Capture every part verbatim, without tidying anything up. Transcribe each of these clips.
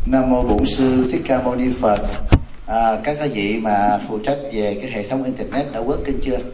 Nam mô Bổn Sư Thích Ca Mâu Ni Phật. À, các cái vị mà phụ trách về cái hệ thống internet đã quét kinh chưa?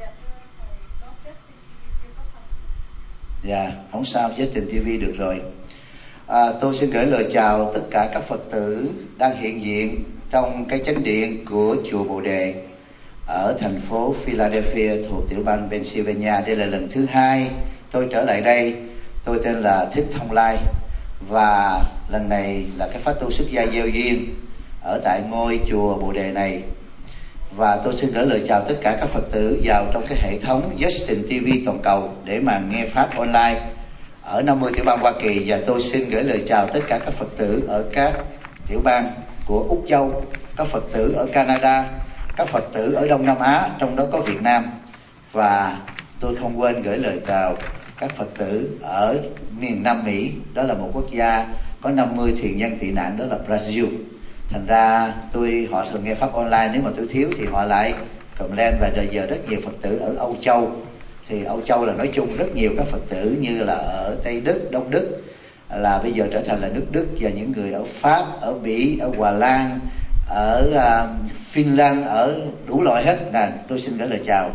Dạ, không sao, Justin ti vi được rồi. À, tôi xin gửi lời chào tất cả các Phật tử đang hiện diện trong cái chánh điện của chùa Bồ Đề ở thành phố Philadelphia thuộc tiểu bang Pennsylvania. Đây là lần thứ hai tôi trở lại đây. Tôi tên là Thích Thông Lai và lần này là cái pháp tu xuất gia gieo duyên ở tại ngôi chùa Bồ Đề này. Và tôi xin gửi lời chào tất cả các Phật tử vào trong cái hệ thống Justin ti vi toàn cầu để mà nghe pháp online ở năm mươi tiểu bang Hoa Kỳ. Và tôi xin gửi lời chào tất cả các Phật tử ở các tiểu bang của Úc Châu, các Phật tử ở Canada, các Phật tử ở Đông Nam Á, trong đó có Việt Nam. Và tôi không quên gửi lời chào các Phật tử ở miền Nam Mỹ, đó là một quốc gia có năm mươi thiền nhân tị nạn, đó là Brazil. Thành ra tôi họ thường nghe pháp online, nếu mà tôi thiếu thì họ lại comment. Và rồi giờ rất nhiều Phật tử ở Âu Châu, thì Âu Châu là nói chung rất nhiều các Phật tử như là ở Tây Đức, Đông Đức là bây giờ trở thành là nước Đức, và những người ở Pháp, ở Bỉ, ở Hà Lan, ở uh, Finland, ở đủ loại hết. Là tôi xin gửi lời chào.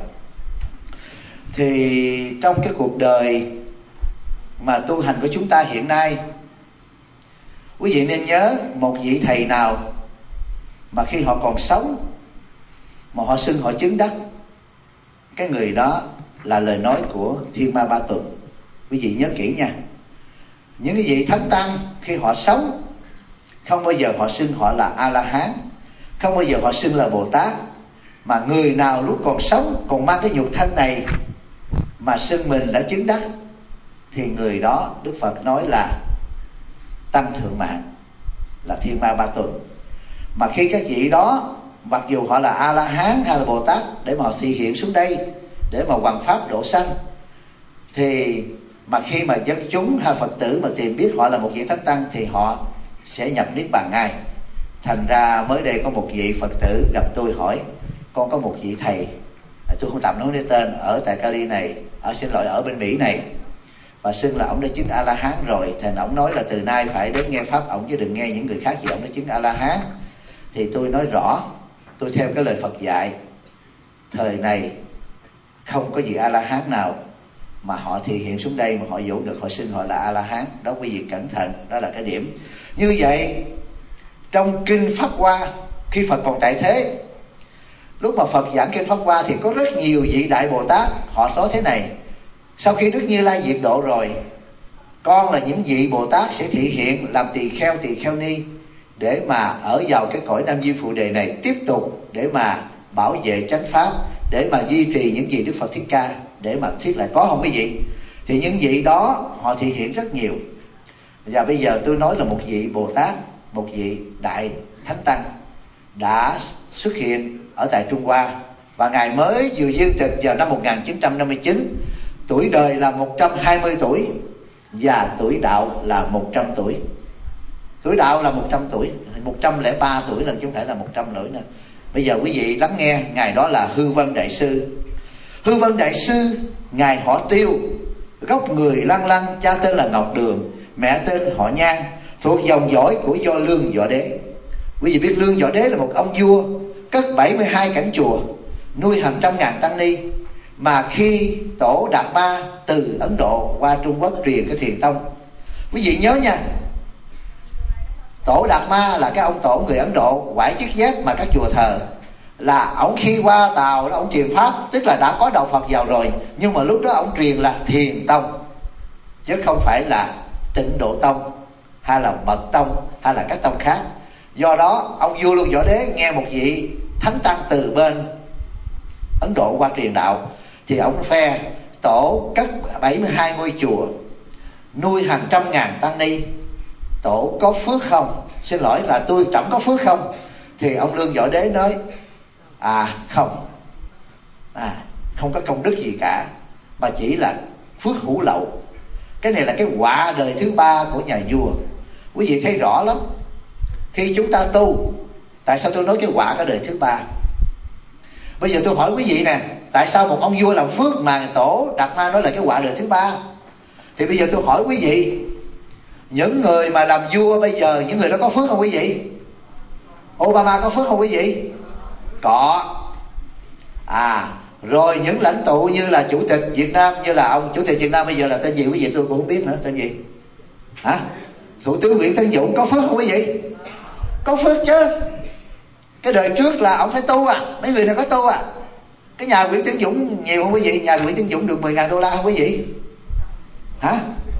Thì trong cái cuộc đời mà tu hành của chúng ta hiện nay, quý vị nên nhớ một vị thầy nào mà khi họ còn sống mà họ xưng họ chứng đắc, cái người đó là lời nói của Thiên Ma Ba Tuần. Quý vị nhớ kỹ nha. Những cái vị thánh tăng khi họ sống không bao giờ họ xưng họ là A-la-hán, không bao giờ họ xưng là Bồ Tát. Mà người nào lúc còn sống còn mang cái nhục thân này mà xưng mình đã chứng đắc thì người đó Đức Phật nói là tăng thượng mạng, là Thiên Ma Ba Tuần. Mà khi các vị đó mặc dù họ là A-la-hán hay là Bồ Tát để mà họ thị hiện xuống đây để mà hoằng pháp độ sanh, thì mà khi mà dân chúng hay Phật tử mà tìm biết họ là một vị thánh tăng thì họ sẽ nhập niết bàn ngay. Thành ra mới đây có một vị Phật tử gặp tôi hỏi: con có một vị thầy, tôi không tạm nói đến tên, ở tại Cali này, ở xin lỗi ở bên Mỹ này, và xưng là ông đã chứng A-la-hán rồi. Thì ông nói là từ nay phải đến nghe pháp ông chứ đừng nghe những người khác, vì ông đã chứng A-la-hán. Thì tôi nói rõ, tôi theo cái lời Phật dạy, thời này không có gì A-la-hán nào mà họ thị hiện xuống đây mà họ dụ được họ xưng họ là A-la-hán. Đó quý vị cẩn thận, đó là cái điểm. Như vậy trong kinh Pháp Hoa, khi Phật còn tại thế, lúc mà Phật giảng kinh Pháp Hoa thì có rất nhiều vị Đại Bồ Tát họ nói thế này: sau khi Đức Như Lai diệt độ rồi, con là những vị Bồ Tát sẽ thị hiện làm tỳ kheo, tỳ kheo ni để mà ở vào cái cõi Nam Di Phụ Đề này, tiếp tục để mà bảo vệ chánh pháp, để mà duy trì những gì Đức Phật Thích Ca, để mà thuyết lại. Có không quý vị? Thì những vị đó họ thị hiện rất nhiều. Và bây giờ tôi nói là một vị Bồ Tát, một vị Đại Thánh Tăng đã xuất hiện ở tại Trung Hoa, và Ngài mới vừa viên tịch vào năm một nghìn chín trăm năm mươi chín. Tuổi đời là một trăm hai mươi tuổi và tuổi đạo là một trăm tuổi. Tuổi đạo là một trăm tuổi, một trăm lẻ ba tuổi lần chứ không phải là một trăm tuổi nữa. Bây giờ quý vị lắng nghe, Ngài đó là Hư Vân Đại Sư. Hư Vân Đại Sư, Ngài họ Tiêu, gốc người Lăng Lăng, cha tên là Ngọc Đường, mẹ tên họ Nhan, thuộc dòng dõi của Do Lương Võ Đế. Quý vị biết Lương Võ Đế là một ông vua cất bảy mươi hai cảnh chùa, nuôi hàng trăm ngàn tăng ni. Mà khi Tổ Đạt Ma từ Ấn Độ qua Trung Quốc truyền cái Thiền Tông, quý vị nhớ nha, Tổ Đạt Ma là cái ông tổ người Ấn Độ quải chiếc dép mà các chùa thờ, là ông khi qua Tàu đó ông truyền pháp, tức là đã có đạo Phật vào rồi, nhưng mà lúc đó ông truyền là Thiền Tông chứ không phải là Tịnh Độ Tông hay là Mật Tông hay là các tông khác. Do đó ông vua Lương Võ Đế nghe một vị thánh tăng từ bên Ấn Độ qua truyền đạo, thì ông phe tổ cất bảy mươi hai ngôi chùa, nuôi hàng trăm ngàn tăng ni. Tổ có phước không? Xin lỗi là tôi chẳng có phước không? Thì ông Lương Võ Đế nói: à không, à không có công đức gì cả, mà chỉ là phước hữu lậu. Cái này là cái quả đời thứ ba của nhà vua. Quý vị thấy rõ lắm. Khi chúng ta tu, tại sao tôi nói cái quả cái đời thứ ba? Bây giờ tôi hỏi quý vị nè, tại sao một ông vua làm phước mà Tổ Đạt Ma nói là cái quả đời thứ ba? Thì bây giờ tôi hỏi quý vị, Những người mà làm vua bây giờ, những người đó có phước không quý vị? Obama có phước không quý vị? Có. À, rồi những lãnh tụ như là Chủ tịch Việt Nam, như là ông Chủ tịch Việt Nam bây giờ là tên gì quý vị, tôi cũng không biết nữa, tên gì? Hả? Thủ tướng Nguyễn Tấn Dũng có phước không quý vị? Có phước chứ. Cái đời trước là ông phải tu à, mấy người này có tu à. Cái nhà Nguyễn Tấn Dũng nhiều không quý vị? Nhà Nguyễn Tấn Dũng được mười ngàn đô la không quý vị? Hả?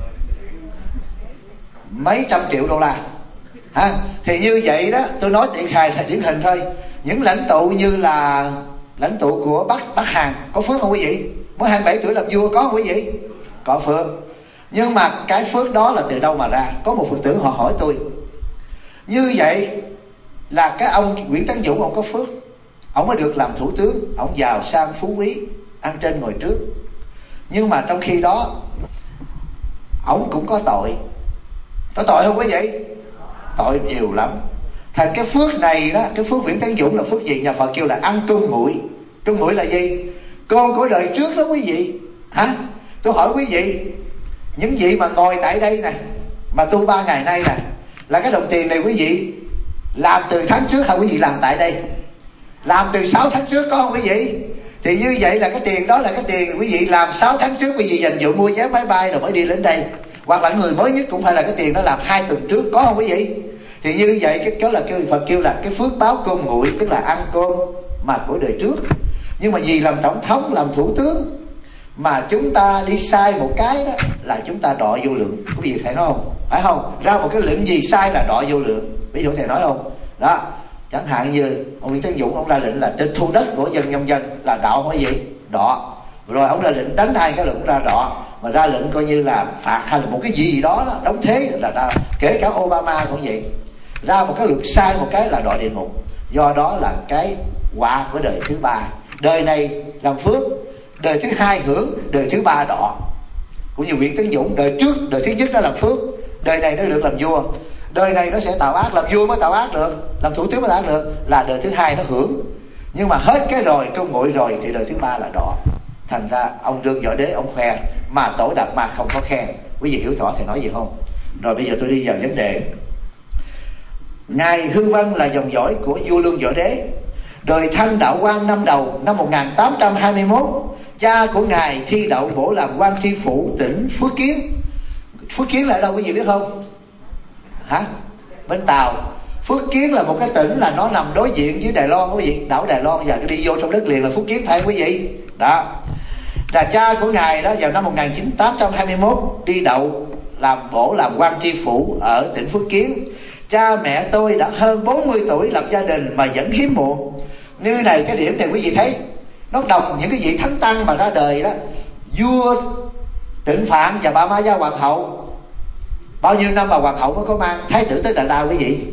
Mấy trăm triệu đô la. Hả? Thì như vậy đó, tôi nói điển hài là điển hình thôi. Những lãnh tụ như là lãnh tụ của Bắc Bắc Hàn có phước không quý vị? Mới hai mươi bảy tuổi làm vua có không quý vị? Có phước. Nhưng mà cái phước đó là từ đâu mà ra? Có một Phật tử họ hỏi tôi. Như vậy là cái ông Nguyễn Tấn Dũng ông có phước, ông mới được làm thủ tướng, ông giàu sang phú quý, ăn trên ngồi trước. Nhưng mà trong khi đó ông cũng có tội. Có tội không quý vị? Tội nhiều lắm. Thành cái phước này đó, cái phước Nguyễn Tấn Dũng là phước gì? Nhà Phật kêu là ăn cơm muội. Cơm muội là gì? Con của đời trước đó quý vị. Hả? Tôi hỏi quý vị, những vị mà ngồi tại đây này, mà tu ba ngày nay nè, là cái đồng tiền này quý vị làm từ tháng trước hả quý vị? Làm tại đây làm từ sáu tháng trước có không quý vị? Thì như vậy là cái tiền đó là cái tiền quý vị làm sáu tháng trước, quý vị dành dụ mua vé máy bay rồi mới đi đến đây. Hoặc là người mới nhất cũng phải là cái tiền đó làm hai tuần trước, có không quý vị? Thì như vậy cái đó là kêu Phật kêu là cái phước báo cơm nguội, tức là ăn cơm mà của đời trước. Nhưng mà vì làm tổng thống, làm thủ tướng mà chúng ta đi sai một cái đó là chúng ta đọa vô lượng. Quý vị thầy nói không? Phải không? Ra một cái lệnh gì sai là đọa vô lượng. Ví dụ thầy nói không? Đó, chẳng hạn như ông Nguyễn Tấn Dũng ông ra lệnh là tịch thu đất của dân nhân dân là đạo hay gì? Đọa. Rồi ông ra lệnh đánh hai cái lệnh ra đọa, mà ra lệnh coi như là phạt hay là một cái gì đó, đó đóng thế là đọa. Kể cả Obama cũng vậy, ra một cái luật sai một cái là đọa địa ngục. Do đó là cái quả của đời thứ ba. Đời này làm phước, đời thứ hai hưởng, đời thứ ba đọa. Cũng như Nguyễn Tấn Dũng, đời trước, đời thứ nhất nó làm phước, đời này nó được làm vua. Đời này nó sẽ tạo ác, làm vua mới tạo ác được, làm thủ tướng mới tạo ác được, là đời thứ hai nó hưởng. Nhưng mà hết cái rồi, công nguội rồi thì đời thứ ba là đọa. Thành ra ông đương võ đế ông khoe, mà tổ đạt ma không có khen. Quý vị hiểu rõ thầy nói gì không? Rồi bây giờ tôi đi vào vấn đề. Ngài Hư Vân là dòng dõi của vua Lương Võ Đế, đời Thanh Đạo Quang năm đầu năm một nghìn tám trăm hai mươi mốt. Cha của ngài thi đậu bổ làm quan tri phủ tỉnh Phước Kiến. Phước Kiến là ở đâu quý vị biết không? Hả? Bên Tàu. Phước Kiến là một cái tỉnh là nó nằm đối diện với Đài Loan quý vị. Đảo Đài Loan giờ đi vô trong đất liền là Phước Kiến, phải quý vị? Đó. Là cha của ngài đó vào năm một nghìn tám trăm hai mươi mốt đi đậu làm bổ làm quan tri phủ ở tỉnh Phước Kiến. Cha mẹ tôi đã hơn bốn mươi tuổi lập gia đình mà vẫn hiếm muộn. Như này cái điểm này quý vị thấy nó đồng những cái vị thánh tăng mà ra đời đó. Vua Tịnh Phạn và bà Ma Gia Hoàng hậu, bao nhiêu năm bà hoàng hậu mới có mang thái tử tới Đà La quý vị?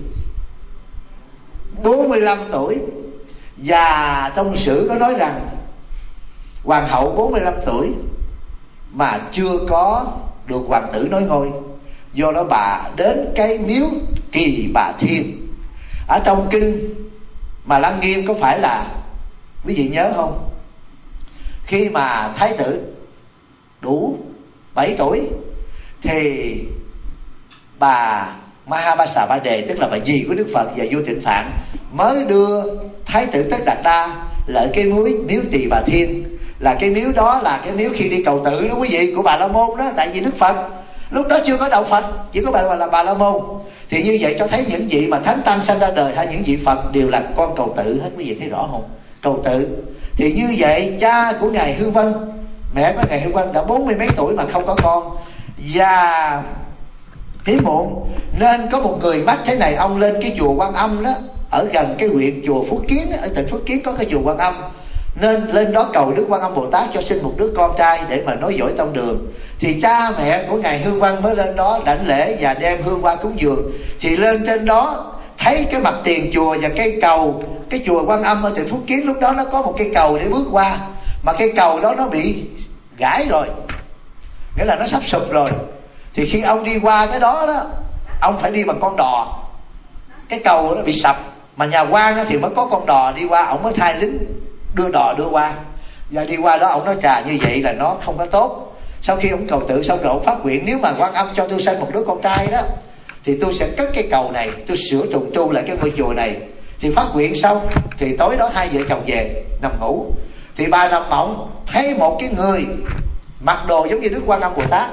bốn mươi lăm tuổi. Và trong sử có nói rằng hoàng hậu bốn mươi lăm tuổi mà chưa có được hoàng tử nối ngôi. Do đó bà đến cái miếu Kỳ Bà Thiên ở trong kinh mà Lăng Nghiêm, có phải là quý vị nhớ không? Khi mà thái tử đủ bảy tuổi thì bà Mahabasa Ba Đề, tức là bà dì của Đức Phật và vua Tịnh Phạn, mới đưa thái tử Tất Đạt Đa lại cái núi miếu Tỳ Bà Thiên. Là cái miếu đó là cái miếu khi đi cầu tự đó quý vị, của Bà La Môn đó. Tại vì Đức Phật lúc đó chưa có đạo Phật, chỉ có bà là Bà La Môn. Thì như vậy cho thấy những vị mà thánh tăng sanh ra đời hay những vị Phật đều là con cầu tự hết. Quý vị thấy rõ không? Cầu tự. Thì như vậy cha của ngài Hư Vân, mẹ của ngài Hư Vân đã bốn mươi mấy tuổi mà không có con và hiếm muộn, nên có một người mách thế này. Ông lên cái chùa Quan Âm đó, ở gần cái huyện chùa Phước Kiến, ở tỉnh Phước Kiến có cái chùa Quan Âm, nên lên đó cầu Đức Quan Âm Bồ Tát cho sinh một đứa con trai để mà nối dõi tông đường. Thì cha mẹ của ngài Hư Vân mới lên đó đảnh lễ và đem hương hoa cúng dường. Thì lên trên đó thấy cái mặt tiền chùa và cây cầu, cái chùa Quan Âm ở tỉnh Phước Kiến lúc đó nó có một cây cầu để bước qua, mà cây cầu đó nó bị gãy rồi, nghĩa là nó sắp sụp rồi. Thì khi ông đi qua cái đó đó, ông phải đi bằng con đò. Cái cầu nó bị sập, mà nhà quan thì mới có con đò đi qua, ông mới thay lính đưa đò đưa qua. Và đi qua đó ông nói trà như vậy là nó không có tốt. Sau khi ông cầu tự xong rồi ông phát nguyện, nếu mà Quan Âm cho tôi sanh một đứa con trai đó thì tôi sẽ cất cái cầu này, tôi sửa trùng tu lại cái ngôi chùa này. Thì phát nguyện xong thì tối đó hai vợ chồng về nằm ngủ, thì bà nằm mộng thấy một cái người mặc đồ giống như Đức Quan Âm Bồ Tát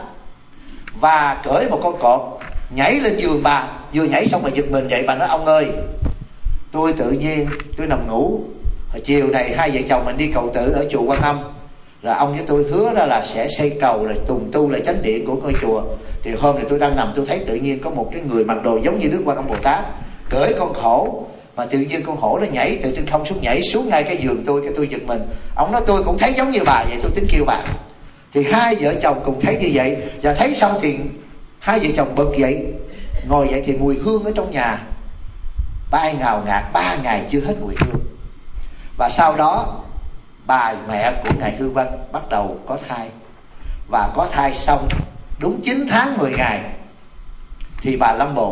và cởi một con cọt nhảy lên giường bà. Vừa nhảy xong bà giật mình dậy, bà nói: ông ơi, tôi tự nhiên tôi nằm ngủ, hồi chiều này hai vợ chồng mình đi cầu tự ở chùa Quan Âm, là ông với tôi hứa ra là sẽ xây cầu rồi tùng tu lại chánh điện của ngôi chùa. Thì hôm nay tôi đang nằm, tôi thấy tự nhiên có một cái người mặc đồ giống như Đức Quan Âm Bồ Tát cởi con hổ, mà tự nhiên con hổ nó nhảy từ trên không xuống, nhảy xuống ngay cái giường tôi. Cái tôi giật mình. Ông nói tôi cũng thấy giống như bà vậy, tôi tính kêu bà. Thì hai vợ chồng cùng thấy như vậy, và thấy xong thì hai vợ chồng bật dậy, ngồi dậy thì mùi hương ở trong nhà bay ngào ngạt, ba ngày chưa hết mùi hương. Và sau đó bà mẹ của ngài Hư Vân bắt đầu có thai, và có thai xong đúng chín tháng mười ngày thì bà lâm bồn.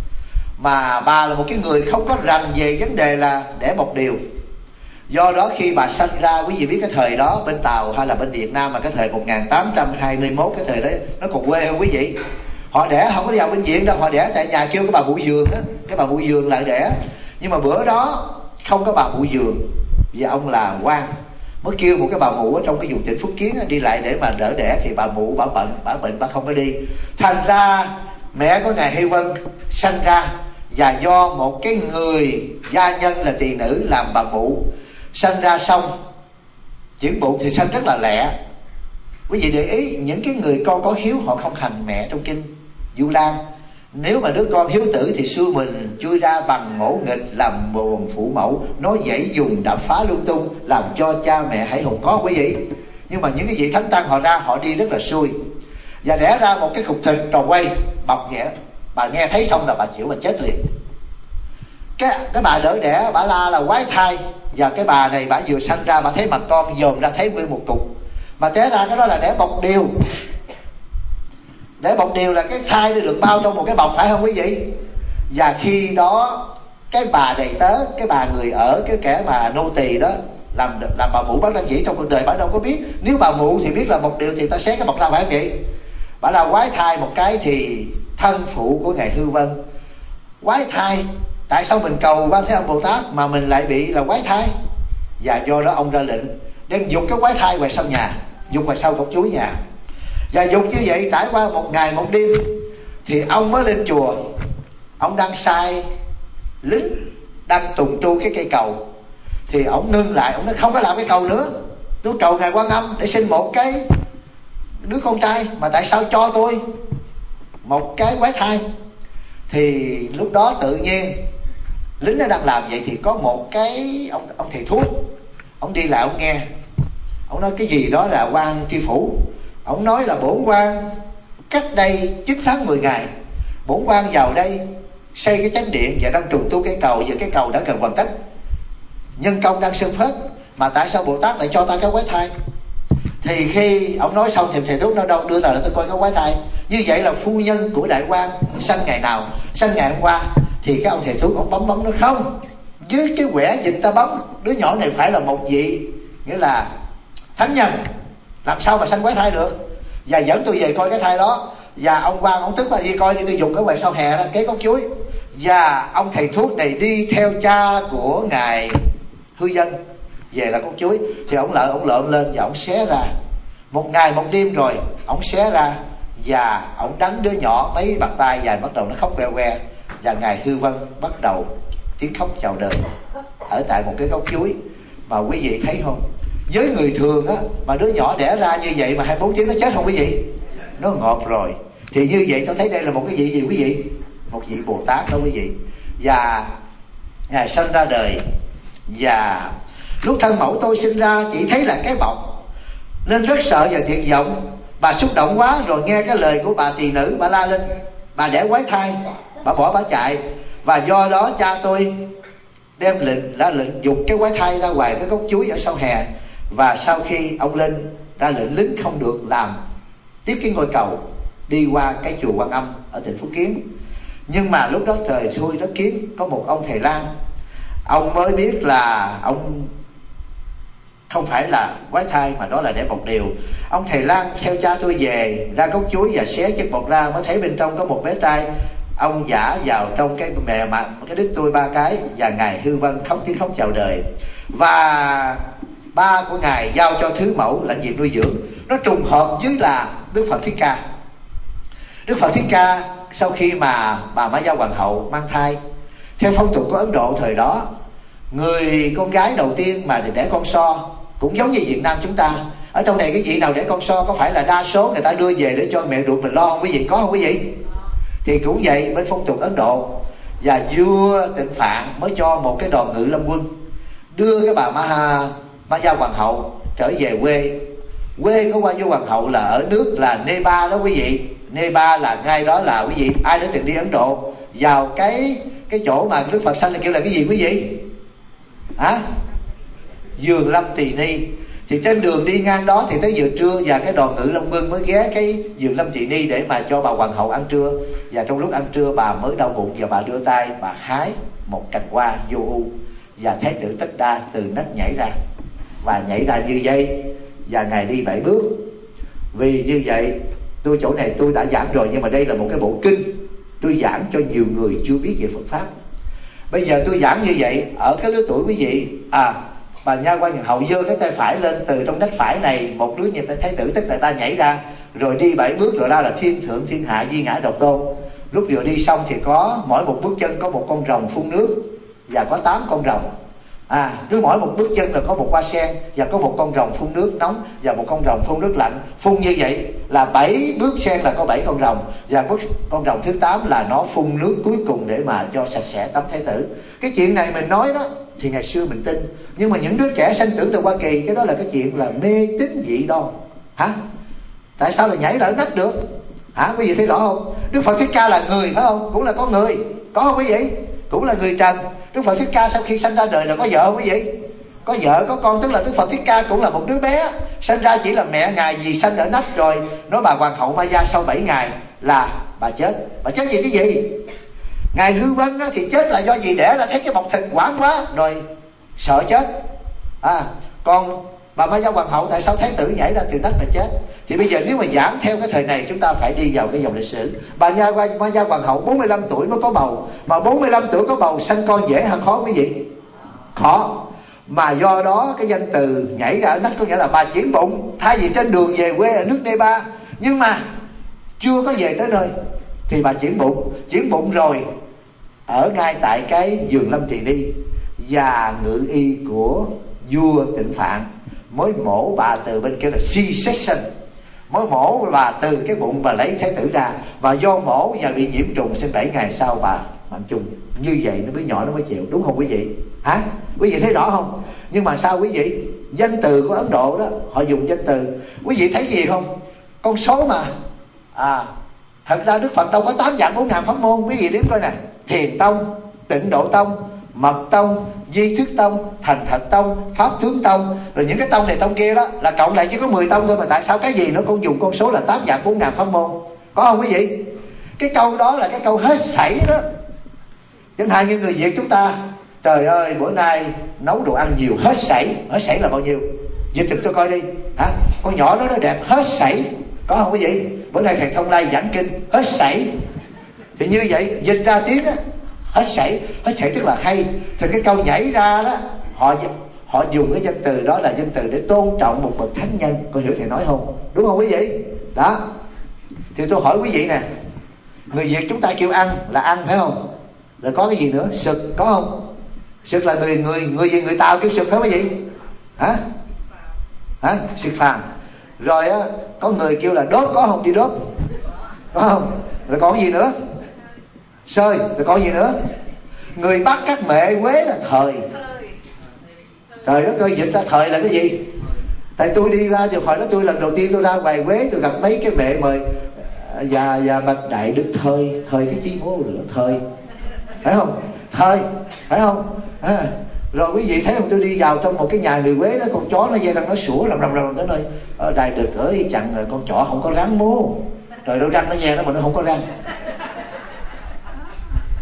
Mà bà là một cái người không có rành về vấn đề là đẻ một điều. Do đó khi bà sanh ra, quý vị biết cái thời đó bên Tàu hay là bên Việt Nam mà cái thời một nghìn tám trăm hai mươi mốt, cái thời đấy nó còn quê hơn quý vị. Họ đẻ không có đi vào bệnh viện đâu, họ đẻ tại nhà, kêu cái bà mụ giường đó, cái bà mụ giường lại đẻ. Nhưng mà bữa đó không có bà mụ giường, vì ông là quan, mới kêu một cái bà mụ ở trong cái vùng tỉnh Phúc Kiến đi lại để mà đỡ đẻ. Thì bà mụ bà bệnh, bà bệnh bà không có đi. Thành ra mẹ của ngài Hy Vân sanh ra, và do một cái người gia nhân là tỳ nữ làm bà mụ. Sanh ra xong chuyển bụng thì sanh rất là lẹ. Quý vị để ý, những cái người con có hiếu họ không hành mẹ trong kinh Du Lan. Nếu mà đứa con hiếu tử thì xưa mình chui ra bằng ngỗ nghịch, làm buồn phụ mẫu, nói dãy dùng đập phá lung tung, làm cho cha mẹ hãy hùng có quý vị. Nhưng mà những cái vị thánh tăng họ ra, họ đi rất là xui, và đẻ ra một cái cục thịt tròn quay bọc nhẹ. Bà nghe thấy xong là bà chịu, bà chết liền. Cái, cái bà đỡ đẻ, bà la là quái thai. Và cái bà này bà vừa sanh ra, bà thấy mặt con dồn ra thấy nguyên một cục, mà té ra cái đó là đẻ bọc điều. Để bọc điều là cái thai nó được bao trong một cái bọc, phải không quý vị? Và khi đó cái bà đầy tớ, cái bà người ở, cái kẻ mà nô tỳ đó làm làm bà mụ bác đăng chỉ trong cuộc đời, bà đâu có biết. Nếu bà mụ thì biết là bọc điều thì ta xé cái bọc ra, phải không vậy? Bà là quái thai một cái thì thân phụ của ngài Hư Vân quái thai. Tại sao mình cầu Quan Thế Âm Bồ Tát mà mình lại bị là quái thai? Và do đó ông ra lệnh đem dục cái quái thai ngoài sau nhà, dục ngoài sau cổng chuối nhà. Và dục như vậy trải qua một ngày một đêm thì ông mới lên chùa. Ông đang sai lính đang tùng tu cái cây cầu, thì ông ngưng lại, ông nói không có làm cái cầu nữa, tôi cầu ngài Quan Âm để sinh một cái đứa con trai, mà tại sao cho tôi một cái quái thai? Thì lúc đó tự nhiên lính nó đang làm vậy thì có một cái ông ông thầy thuốc, ông đi lại ông nghe, ông nói cái gì đó là quan tri phủ. Ông nói là bổn quan cách đây chín tháng mười ngày, bổn quan vào đây xây cái chánh điện và đang trùng tu cái cầu, và cái cầu đã gần hoàn tất, nhân công đang sơn phết, mà tại sao Bồ Tát lại cho ta cái quái thai? Thì khi ông nói xong thì thầy thuốc nói đâu đưa tao lại tôi coi cái quái thai. Như vậy là phu nhân của đại quan sanh ngày nào? Sanh ngày hôm qua. Thì cái ông thầy thuốc ông bấm bấm nó không, dưới cái quẻ dịch ta bấm, đứa nhỏ này phải là một vị, nghĩa là thánh nhân, làm sao mà sanh quái thai được? Và dẫn tôi về coi cái thai đó. Và ông quan ông tức là đi coi, đi tôi dùng cái quầy sau hè đó, kế gốc chuối. Và ông thầy thuốc này đi theo cha của ngài Hư Dân về là gốc chuối. Thì ông lợn ông lợn lên và ông xé ra. Một ngày một đêm rồi ông xé ra, và ông đánh đứa nhỏ mấy bàn tay dài, bắt đầu nó khóc queo que. Và ngài Hư Vân bắt đầu tiếng khóc chào đời ở tại một cái gốc chuối. Mà quý vị thấy không, với người thường á, mà đứa nhỏ đẻ ra như vậy mà hai mươi bốn tiếng nó chết không quý vị? Nó ngọt rồi. Thì như vậy cho thấy đây là một cái vị gì quý vị? Một vị Bồ Tát đó quý vị. Và ngài sanh ra đời, và lúc thân mẫu tôi sinh ra chỉ thấy là cái bọc nên rất sợ và tuyệt vọng. Bà xúc động quá rồi nghe cái lời của bà tỳ nữ, bà la lên, bà đẻ quái thai, bà bỏ bà chạy. Và do đó cha tôi đem lệnh ra lệnh dục cái quái thai ra ngoài cái gốc chuối ở sau hè. Và sau khi ông lên ra lệnh lính không được làm tiếp cái ngôi cầu đi qua cái chùa Quan Âm ở tỉnh Phúc Kiến. Nhưng mà lúc đó trời xui đất kiến, có một ông thầy lang, ông mới biết là ông không phải là quái thai mà đó là đẻ bột điều. Ông thầy lang theo cha tôi về ra gốc chuối và xé chiếc bột ra, mới thấy bên trong có một bé trai. Ông giả vào trong cái mẹ mà cái đít tôi ba cái, và ngài hư vân khóc tiếng khóc chào đời. Và ba của ngài giao cho thứ mẫu lãnh nhiệm nuôi dưỡng. Nó trùng hợp với là Đức Phật Thích Ca. Đức Phật Thích Ca sau khi mà bà Ma Gia Hoàng hậu mang thai, theo phong tục của Ấn Độ thời đó, người con gái đầu tiên mà đẻ con so cũng giống như Việt Nam chúng ta. Ở trong này cái vị nào đẻ con so có phải là đa số người ta đưa về để cho mẹ ruột mình lo không quý vị? Có không quý vị? Thì cũng vậy bên phong tục Ấn Độ. Và vua Tịnh Phạn mới cho một cái đoàn ngự lâm quân đưa cái bà Ma, Ma Gia Hoàng hậu trở về quê. Quê của vua Hoàng hậu là ở nước là Nepal đó quý vị. Nepal là ngay đó là quý vị ai đã từng đi Ấn Độ vào cái cái chỗ mà Đức Phật sanh là kêu là cái gì quý vị? Hả? Vườn Lâm Tỳ Ni. Thì trên đường đi ngang đó thì tới giờ trưa, và cái đoàn ngự lâm quân mới ghé cái vườn Lâm Tỳ Ni để mà cho bà hoàng hậu ăn trưa. Và trong lúc ăn trưa bà mới đau bụng, và bà đưa tay bà hái một cành hoa vô u, và Thái tử Tất Đa từ nách nhảy ra, và nhảy ra như vậy, và ngài đi bảy bước. Vì như vậy tôi chỗ này tôi đã giảng rồi, nhưng mà đây là một cái bộ kinh tôi giảng cho nhiều người chưa biết về Phật pháp. Bây giờ tôi giảng như vậy ở cái lứa tuổi quý vị. À, bà Nha Quan Hoàng hậu giơ cái tay phải lên, từ trong nách phải này một đứa như Thái tử tức là ta nhảy ra, rồi đi bảy bước, rồi ra là thiên thượng thiên hạ duy ngã độc tôn. Lúc vừa đi xong thì có mỗi một bước chân có một con rồng phun nước, và có tám con rồng. À, cứ mỗi một bước chân là có một hoa sen, và có một con rồng phun nước nóng, và một con rồng phun nước lạnh. Phun như vậy là bảy bước sen là có bảy con rồng, và bước con rồng thứ tám là nó phun nước cuối cùng để mà cho sạch sẽ tấm Thái tử. Cái chuyện này mình nói đó thì ngày xưa mình tin, nhưng mà những đứa trẻ sanh tử từ Hoa Kỳ, cái đó là cái chuyện là mê tín dị đoan. Hả? Tại sao là nhảy lỡ nách được? Hả? Quý vị thấy rõ không? Đức Phật Thích Ca là người phải không? Cũng là con người, có không quý vị? Cũng là người trần. Đức Phật Thích Ca sau khi sanh ra đời là có vợ không quý vị? Có vợ có con, tức là Đức Phật Thích Ca cũng là một đứa bé, sanh ra chỉ là mẹ ngài vì sanh ở nách rồi. Nói bà hoàng hậu Ma Gia sau bảy ngày là bà chết. Bà chết vì cái gì? Ngài hư vân á, thì chết là do gì? Đẻ là thấy cái bọc thịt quảng quá rồi sợ chết. À, còn bà Ma Gia Hoàng hậu tại sao Thái tử nhảy ra từ nách là chết? Thì bây giờ nếu mà giảng theo cái thời này, chúng ta phải đi vào cái dòng lịch sử. Bà Nha Ma Gia Hoàng hậu bốn mươi lăm tuổi mới có bầu, mà bốn mươi lăm tuổi có bầu sanh con dễ hay khó quý vị? Khó. Mà do đó cái danh từ nhảy ra ở nách có nghĩa là bà chuyển bụng, thay vì trên đường về quê ở nước Nepal, nhưng mà chưa có về tới nơi thì bà chuyển bụng. Chuyển bụng rồi ở ngay tại cái vườn Lâm Tỳ Ni, và ngự y của vua Tịnh Phạn mới mổ bà từ bên kia là C-section, mới mổ bà từ cái bụng và lấy Thái tử ra. Và do mổ và bị nhiễm trùng, sinh bảy ngày sau bà mạng chung. Như vậy nó mới nhỏ nó mới chịu, đúng không quý vị? Hả? Quý vị thấy rõ không? Nhưng mà sao quý vị? Danh từ của Ấn Độ đó, họ dùng danh từ. Quý vị thấy gì không? Con số mà. À, thật ra Đức Phật đâu có tám vạn bốn ngàn pháp môn. Quý vị đếm coi nè: Thiền Tông, Tịnh Độ Tông, Mật Tông, Di Thức Tông, Thành Thật Tông, Pháp Tướng Tông. Rồi những cái tông này tông kia đó là cộng lại chỉ có mười tông thôi, mà tại sao cái gì nó cũng dùng con số là tám vạn bốn ngàn pháp môn? Có không quý vị? Cái câu đó là cái câu hết sảy đó. Chẳng hạn như người Việt chúng ta, trời ơi bữa nay nấu đồ ăn nhiều, hết sảy. Hết sảy là bao nhiêu? Dịch thực tôi coi đi. Hả? Con nhỏ đó nó đẹp, hết sảy. Có không quý vị? Bữa nay thầy Thông Lai giảng kinh, hết sảy. Thì như vậy dịch ra tiếng á, hết sảy. Hết sảy tức là hay. Thì cái câu nhảy ra đó, họ họ dùng cái danh từ đó là danh từ để tôn trọng một bậc thánh nhân. Con hiểu thầy nói không? Đúng không quý vị? Đó. Thì tôi hỏi quý vị nè, người Việt chúng ta kêu ăn là ăn phải không? Rồi có cái gì nữa? Sực có không? Sực là người người người gì người Tàu kêu sực phải không quý vị? Hả? Hả? Sực phàm. Rồi á, có người kêu là đốt có không? Đi đốt có không? Rồi còn cái gì nữa? Sơi. Rồi còn gì nữa? Người Bắc các mẹ Quế là thời. Trời đất ơi, dịch ra thời là cái gì? Tại tôi đi ra giờ hồi đó tôi lần đầu tiên tôi ra ngoài Quế, tôi gặp mấy cái mẹ mời và và bạch đại đức thời. Thời cái chi mô nữa? Thời phải không? Thời phải không? À, rồi quý vị thấy không, tôi đi vào trong một cái nhà người Quế đó, con chó nó dây răng nó sủa rầm rầm rầm tới nơi. Ở đại được ơi chẳng rồi con chó không có răng mô. Trời đâu răng nó nghe nó mà nó không có răng.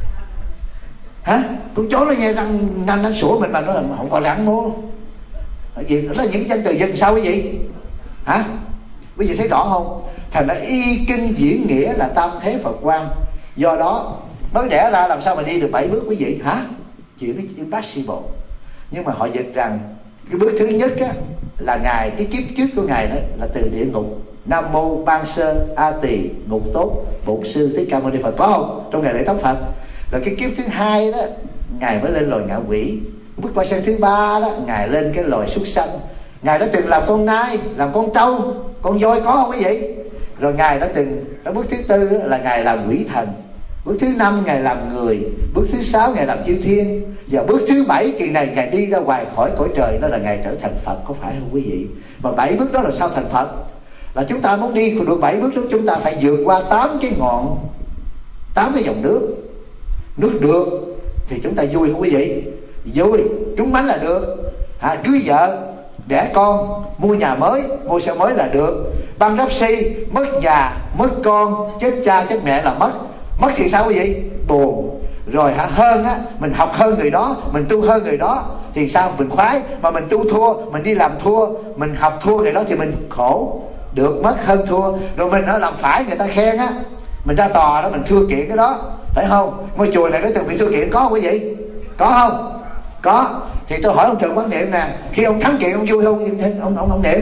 Hả? Con chó nó nghe răng nanh nó sủa mình mà nó là không có răng mô. Gì đó là những danh từ dần sau cái gì hả? Quý vị thấy rõ không? Thành ra y kinh diễn nghĩa là tam thế Phật quan. Do đó mới đẻ ra làm sao mà đi được bảy bước quý vị hả? Chuyện nó impossible. Nhưng mà họ dịch rằng cái bước thứ nhất á, là ngài cái kiếp trước của ngài đó là từ địa ngục. Nam mô Ban Sơ A Tỳ ngục tốt bổn sư Thích Ca Mâu Ni Phật, có không? Trong ngày lễ tóc Phật. Rồi cái kiếp thứ hai đó ngài mới lên loài ngạ quỷ. Bước qua sang thứ ba đó ngài lên cái loài súc sanh. Ngài đã từng làm con nai, làm con trâu, con voi, có không quý vị? Rồi ngài đã từng ở bước thứ tư là ngài làm quỷ thần. Bước thứ năm ngài làm người. Bước thứ sáu ngài làm chư thiên. Và bước thứ bảy kỳ này ngài đi ra ngoài khỏi cõi trời, đó là ngài trở thành Phật, có phải không quý vị? Mà bảy bước đó là sao thành Phật? Là chúng ta muốn đi được bảy bước đó, chúng ta phải vượt qua tám cái ngọn, tám cái dòng nước. Nước được thì chúng ta vui không quý vị? Vui, trúng bánh là được. À, cưới vợ, đẻ con, mua nhà mới, mua xe mới là được. Băng đắp si, mất già, mất con, chết cha, chết mẹ là mất. Mất thì sao quý vị? Buồn. Rồi hả, hơn á, mình học hơn người đó, mình tu hơn người đó thì sao? Mình khoái. Mà mình tu thua, mình đi làm thua, mình học thua người đó thì mình khổ. Được mất hơn thua. Rồi mình nó làm phải người ta khen á, mình ra tòa đó mình thưa kiện cái đó, phải không? Ngôi chùa này đối tượng bị thưa kiện có không quý vị? Có không? Có. Thì tôi hỏi ông Trần Quán Niệm nè, khi ông thắng kiện ông vui không? Ông ông ông Niệm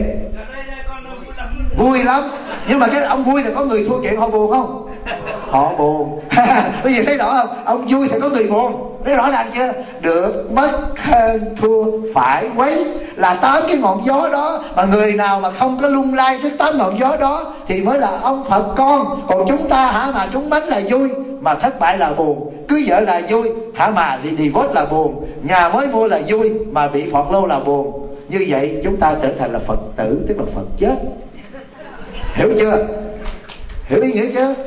vui lắm. Nhưng mà cái ông vui thì có người thua kiện họ buồn không? Họ buồn. Bây giờ thấy rõ không? Ông vui thì có người buồn. Thấy rõ ràng chưa? Được mất hơn thua phải quấy là tám cái ngọn gió đó. Mà người nào mà không có lung lay trước tám ngọn gió đó thì mới là ông Phật con. Còn chúng ta hả, mà trúng bánh là vui, mà thất bại là buồn. Cưới vợ là vui hả, mà đi divorce là buồn. Nhà mới mua là vui, mà bị phọt lô là buồn. Như vậy chúng ta trở thành là Phật tử, tức là Phật chết. Hiểu chưa? Hiểu ý nghĩa chưa?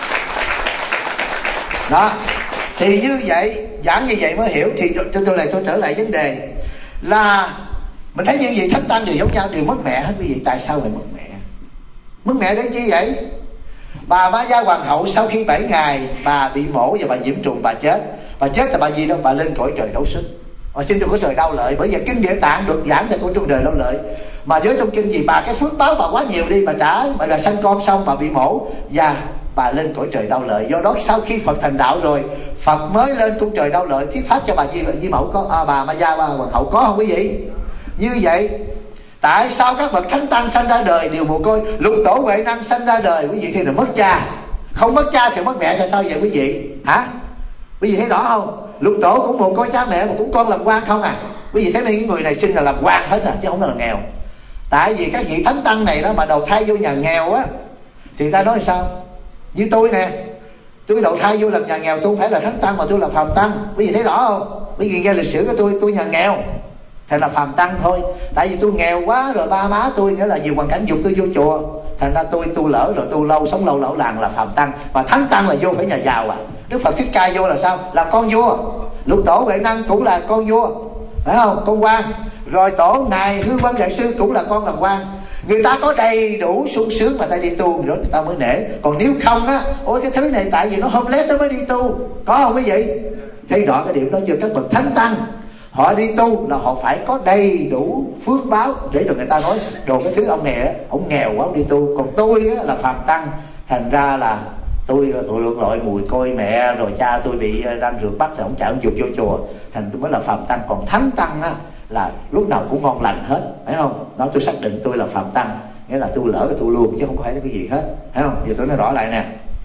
Đó. Thì như vậy, giảng như vậy mới hiểu. Thì tôi tôi lại tôi trở lại vấn đề là mình thấy như vậy thánh tăng đều giống nhau, đều mất mẹ hết quý vị. Tại sao lại mất mẹ? Mất mẹ để chi vậy? Bà Ma Gia Hoàng hậu sau khi bảy ngày bà bị mổ và bà nhiễm trùng, bà chết. Bà chết là bà gì đâu? Bà lên cõi trời đấu sức, ở trên trong cõi trời đau lợi. Bởi vì kinh Địa Tạng được giảng tại cõi trong đời đau lợi. Mà với trong kinh gì bà cái phước báo bà quá nhiều đi, bà trả, bà là sanh con xong bà bị mổ và bà lên cõi trời đau lợi. Do đó sau khi Phật thành đạo rồi, Phật mới lên cung trời đau lợi thuyết pháp cho bà Di Di Mẫu có à, bà Ma Gia bà Hoàng hậu, có không quý vị? Như vậy tại sao các bậc thánh tăng sanh ra đời đều mồ côi? Lục tổ Huệ Năng sanh ra đời quý vị khi là mất cha, không mất cha thì mất mẹ, tại sao vậy quý vị? Hả? Quý vị thấy rõ không? Lục tổ cũng mồ côi cha mẹ mà cũng con làm quan không à? Quý vị thấy mấy người này sinh là làm quan hết à, chứ không phải là nghèo. Tại vì các vị thánh tăng này đó mà đầu thai vô nhà nghèo á thì ta nói sao? Như tôi nè, tôi đầu thai vô làm nhà nghèo, tôi không phải là thánh tăng mà tôi là phàm tăng. Quý vị thấy rõ không? Quý vị nghe lịch sử của tôi, tôi nhà nghèo thành là phàm tăng thôi. Tại vì tôi nghèo quá rồi, ba má tôi nghĩa là nhiều hoàn cảnh dục tôi vô chùa, thành ra tôi tu lỡ rồi, tu lâu sống lâu lỡ làng là phàm tăng. Mà thánh tăng là vô phải nhà giàu à. Đức Phật Thích Ca vô là sao? Là con vua. Lục tổ Huệ Năng cũng là con vua, phải không? Con quan. Rồi tổ ngài Hương Vân Đại Sư cũng là con làm quan. Người ta có đầy đủ sung sướng mà ta đi tu rồi người ta mới nể. Còn nếu không á, ôi cái thứ này tại vì nó không lết nó mới đi tu, có không quý vị? Thấy rõ cái điểm đó chưa? Các bậc thánh tăng họ đi tu là họ phải có đầy đủ phước báo để rồi người ta nói đồ cái thứ ông này ông nghèo quá ông đi tu. Còn tôi á, là phàm tăng, thành ra là tôi tôi lượng lội mùi coi mẹ rồi cha tôi bị đang rượt bắt thì ông chạy ông dục vô chùa, thành tôi mới là phàm tăng. Còn thánh tăng á là lúc nào cũng ngon lành hết, phải không? Nói tôi xác định tôi là phàm tăng, nghĩa là tu lỡ cái tu luôn chứ không phải cái gì hết, phải không? Giờ tôi nói rõ lại nè,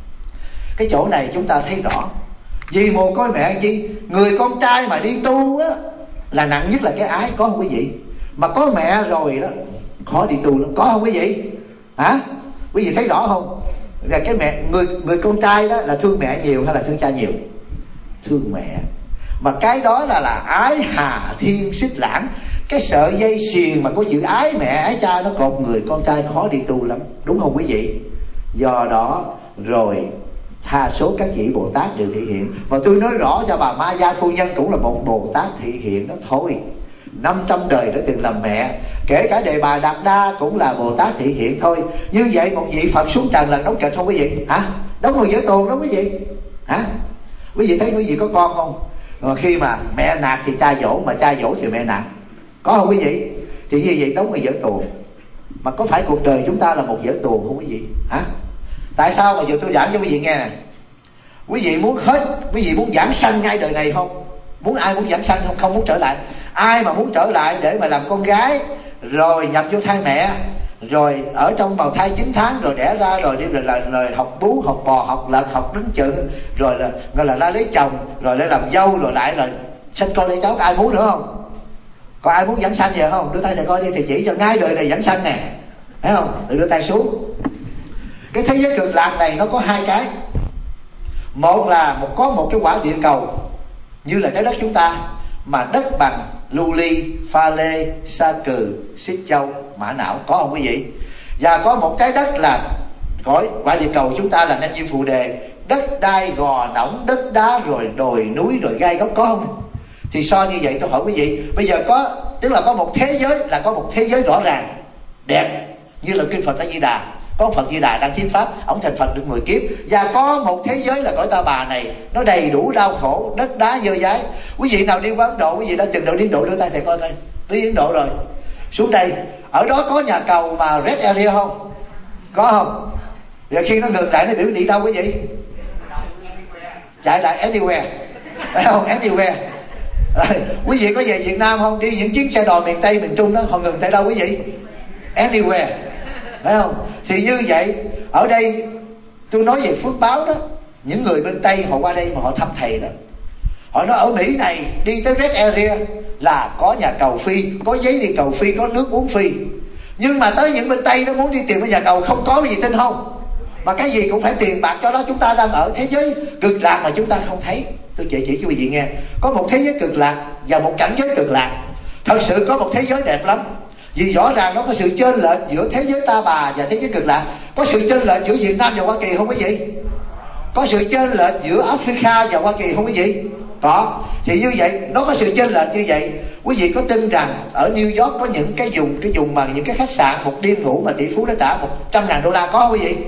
cái chỗ này chúng ta thấy rõ. Vì mồ côi mẹ chi, người con trai mà đi tu á là nặng nhất là cái ái, có không quý vị? Mà có mẹ rồi đó khó đi tu lắm, có không quý vị? Hả? Quý vị thấy rõ không? Là cái mẹ người người con trai đó là thương mẹ nhiều hay là thương cha nhiều? Thương mẹ. Mà cái đó là là ái hà thiên xích lãng. Cái sợi dây xiềng mà có chữ ái mẹ ái cha nó cột người con trai khó đi tu lắm, đúng không quý vị? Do đó rồi tha số các vị Bồ Tát đều thị hiện. Và tôi nói rõ cho bà Ma Gia phu nhân cũng là một Bồ Tát thị hiện đó thôi. năm trăm đời đã từng làm mẹ. Kể cả Đề Bà Đạt Đa cũng là Bồ Tát thị hiện thôi. Như vậy một vị Phật xuống trần là đóng kịch không quý vị? Hả? Đóng ngồi giữa tù đó quý vị? Hả? Quý vị thấy quý vị có con không? Mà khi mà mẹ nạt thì cha dỗ, mà cha dỗ thì mẹ nạt, có không quý vị? Thì như vậy đóng một vở tuồng. Mà có phải cuộc đời chúng ta là một vở tuồng không quý vị? Hả? Tại sao mà giờ tôi giảng cho quý vị nghe này? Quý vị muốn hết, quý vị muốn giảng sanh ngay đời này không? Muốn ai muốn giảng sanh không? Không muốn trở lại. Ai mà muốn trở lại để mà làm con gái, rồi nhập vô thai mẹ, rồi ở trong bào thai chín tháng, rồi đẻ ra, rồi đi rồi, là, rồi học bú, học bò, học lật, học đứng chữ, rồi là gọi là la lấy chồng, rồi lại làm dâu, rồi lại là sinh con lấy cháu. Có ai muốn nữa không? Có ai muốn giảng sanh vậy không? Đưa tay thầy coi đi, thầy chỉ cho ngay đời này giảng sanh nè, thấy không? Rồi đưa tay xuống. Cái thế giới cực lạc này nó có hai cái. Một là một có một cái quả địa cầu như là trái đất chúng ta, mà đất bằng lưu ly, pha lê, sa cừ, xích châu, mã não, có không quý vị? Và có một trái đất là cõi quả địa cầu chúng ta là nam diêm phù đề, đất đai gò nõng, đất đá, rồi đồi núi, rồi gai góc, có không? Thì so như vậy tôi hỏi quý vị, bây giờ có, tức là có một thế giới, là có một thế giới rõ ràng đẹp như là kinh Phật A Di Đà, có Phật Di Đà đang thuyết pháp, ông thành Phật được mười kiếp. Và có một thế giới là cõi Ta Bà này, nó đầy đủ đau khổ, đất đá dơ dái. Quý vị nào đi qua Ấn Độ, quý vị đã từng độ đi Ấn Độ, đưa tay thầy coi coi. Đi Ấn Độ rồi, xuống đây, ở đó có nhà cầu mà red area không? Có không? Và khi nó ngừng lại nó biểu đi đâu quý vị? Chạy lại anywhere, phải không? Anywhere. Rồi, quý vị có về Việt Nam không? Đi những chuyến xe đò miền Tây, miền Trung đó, họ ngừng tại đâu quý vị? Anywhere, phải không? Thì như vậy, ở đây tôi nói về phước báo đó. Những người bên Tây họ qua đây mà họ thăm thầy đó, họ nói ở Mỹ này đi tới red area là có nhà cầu phi, có giấy đi cầu phi, có nước uống phi. Nhưng mà tới những bên Tây nó muốn đi tìm cái nhà cầu không có, cái gì tin không? Mà cái gì cũng phải tiền bạc cho đó. Chúng ta đang ở thế giới cực lạc mà chúng ta không thấy. Tôi chỉ chỉ cho quý vị nghe, có một thế giới cực lạc và một cảnh giới cực lạc. Thật sự có một thế giới đẹp lắm, vì rõ ràng nó có sự chênh lệch giữa thế giới Ta Bà và thế giới cực lạc. Có sự chênh lệch giữa Việt Nam và Hoa Kỳ không quý vị? Có sự chênh lệch giữa Africa và Hoa Kỳ không quý vị? Có. Thì như vậy, nó có sự chênh lệch như vậy. Quý vị có tin rằng ở New York có những cái vùng cái vùng mà những cái khách sạn một đêm ngủ mà tỷ phú đã trả một trăm ngàn đô la, có không quý vị?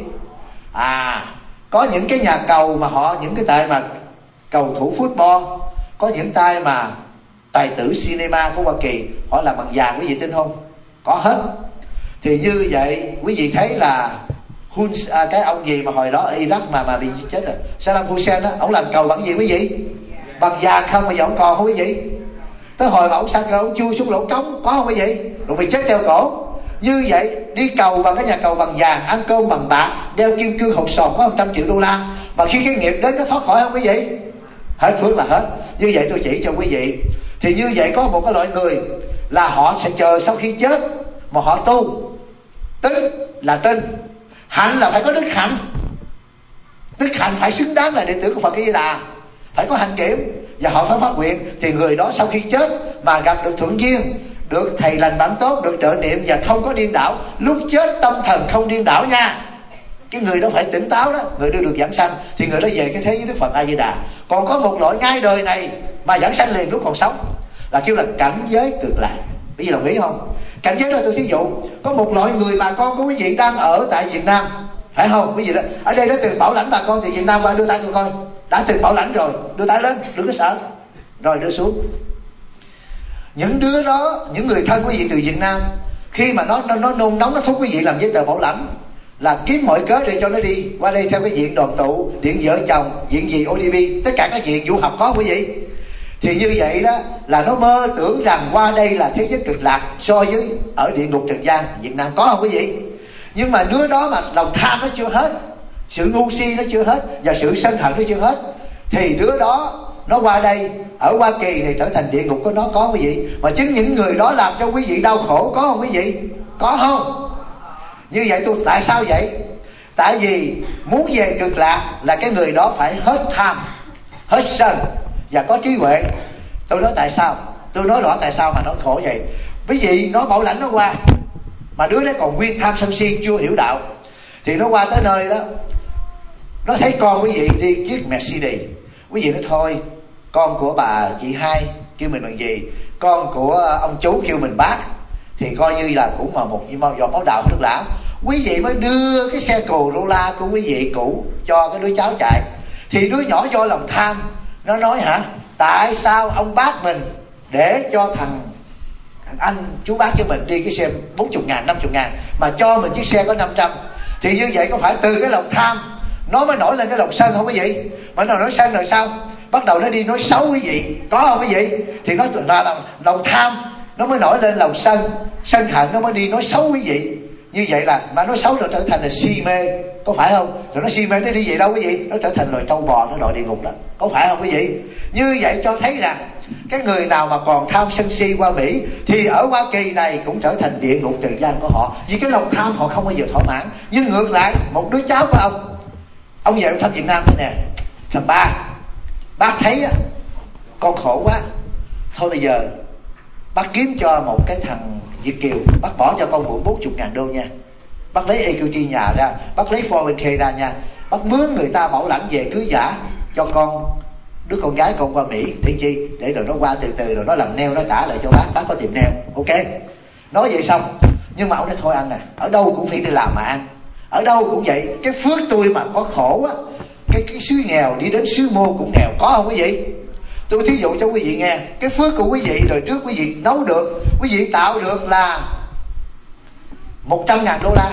À, có những cái nhà cầu mà họ, những cái tay mà cầu thủ football, có những tay mà tài tử cinema của Hoa Kỳ, họ làm bằng vàng, quý vị tin không? Có hết. Thì như vậy quý vị thấy là Hun, à, cái ông gì mà hồi đó ở Iraq mà mà bị chết rồi, Saddam Hussein đó, ông làm cầu bằng gì quý vị? Bằng vàng không, mà giờ ông còn không quý vị? Tới hồi mà ông sang cơ, ông chui xuống lỗ cống, có không quý vị? Rồi bị chết treo cổ. Như vậy đi cầu bằng cái nhà cầu bằng vàng, ăn cơm bằng bạc, đeo kim cương hột sòn có một trăm triệu đô la, mà khi cái nghiệp đến nó thoát khỏi không quý vị? Hết phước là hết. Như vậy tôi chỉ cho quý vị. Thì như vậy có một cái loại người là họ sẽ chờ sau khi chết mà họ tu. Tức là tin, hạnh là phải có đức hạnh. Đức hạnh phải xứng đáng là đệ tử của Phật A Di Đà, phải có hạnh kiểm, và họ phải phát nguyện. Thì người đó sau khi chết mà gặp được thuận duyên, được thầy lành bạn tốt, được trợ niệm và không có điên đảo, lúc chết tâm thần không điên đảo nha, cái người đó phải tỉnh táo đó, người đó được giảng sanh, thì người đó về cái thế giới Đức Phật A Di Đà. Còn có một loại ngay đời này mà giảng sanh liền lúc còn sống là kêu là cảnh giới cực lạc. Quý vị đồng ý không? Cảnh giới đó tôi thí dụ, có một loại người bà con của quý vị đang ở tại Việt Nam, phải không? Quý vị đó ở đây đã từng bảo lãnh bà con từ Việt Nam qua, đưa tay tôi coi. Đã từng bảo lãnh rồi, đưa tay lên, đừng có sợ. Rồi đưa xuống. Những đứa đó, những người thân quý vị từ Việt Nam, khi mà nó nó, nó nôn nóng, nó thúc quý vị làm giấy tờ bảo lãnh, là kiếm mọi cớ để cho nó đi qua đây theo cái diện đoàn tụ, diện vợ chồng, diện gì ô đê pê, tất cả các diện du học có quý vị. Thì như vậy đó là nó mơ tưởng rằng qua đây là thế giới cực lạc, so với ở địa ngục trần gian Việt Nam, có không quý vị? Nhưng mà đứa đó mà lòng tham nó chưa hết, sự ngu si nó chưa hết, và sự sân hận nó chưa hết, thì đứa đó nó qua đây ở Hoa Kỳ thì trở thành địa ngục của nó, có quý vị? Mà chính những người đó làm cho quý vị đau khổ, có không quý vị? Có không? Như vậy tôi tại sao vậy? Tại vì muốn về cực lạc là cái người đó phải hết tham, hết sân và có trí huệ. Tôi nói tại sao? Tôi nói rõ tại sao mà nó khổ vậy. Ví dụ nó bảo lãnh nó qua, mà đứa đó còn nguyên tham sân si, chưa hiểu đạo, thì nó qua tới nơi đó, nó thấy con quý vị đi chiếc Mercedes, quý vị nói thôi, con của bà chị hai kêu mình bằng gì, con của ông chú kêu mình bác, thì coi như là cũng mà một giọt máu đạo nước lão. Quý vị mới đưa cái xe Corolla của quý vị cũ cho cái đứa cháu chạy, thì đứa nhỏ do lòng tham nó nói hả, tại sao ông bác mình để cho thằng anh chú bác cho mình đi cái xe bốn mươi ngàn, năm mươi ngàn mà cho mình chiếc xe có năm trăm, thì như vậy có phải từ cái lòng tham nó mới nổi lên cái lòng sân không quý vị? Mà nó nói sân rồi sao? Bắt đầu nó đi nói xấu quý vị, có không quý vị? Thì nó là lòng, lòng tham nó mới nổi lên lòng sân, sân hận nó mới đi nói xấu quý vị. Như vậy là mà nói xấu rồi trở thành là si mê, có phải không? Rồi nó si mê nó đi về đâu quý vị? Nó trở thành loài trâu bò, nó đòi địa ngục đó, có phải không quý vị? Như vậy cho thấy rằng cái người nào mà còn tham sân si qua Mỹ thì ở Hoa Kỳ này cũng trở thành địa ngục trần gian của họ, vì cái lòng tham họ không bao giờ thỏa mãn. Nhưng ngược lại một đứa cháu của ông, ông về ông thăm Việt Nam thế nè, thằng ba, bác thấy á con khổ quá, thôi bây giờ bác kiếm cho một cái thằng Việt kiều, bác bỏ cho con mượn bốn mươi ngàn đô nha, bác lấy e quy tê nhà ra, bác lấy four oh one k ra nha, bác mướn người ta bảo lãnh về cưới giả cho con đứa con gái con qua Mỹ, để chi? Để rồi nó qua từ từ rồi nó làm neo, nó trả lại cho bác, bác có tìm neo, ok. Nói vậy xong, nhưng mà ông nói thôi anh à, ở đâu cũng phải đi làm mà ăn, ở đâu cũng vậy. Cái phước tôi mà có khổ á, cái cái xứ nghèo đi đến xứ mô cũng nghèo, có không quý vị? Tôi thí dụ cho quý vị nghe, cái phước của quý vị rồi trước quý vị nấu được, quý vị tạo được là một trăm ngàn đô la.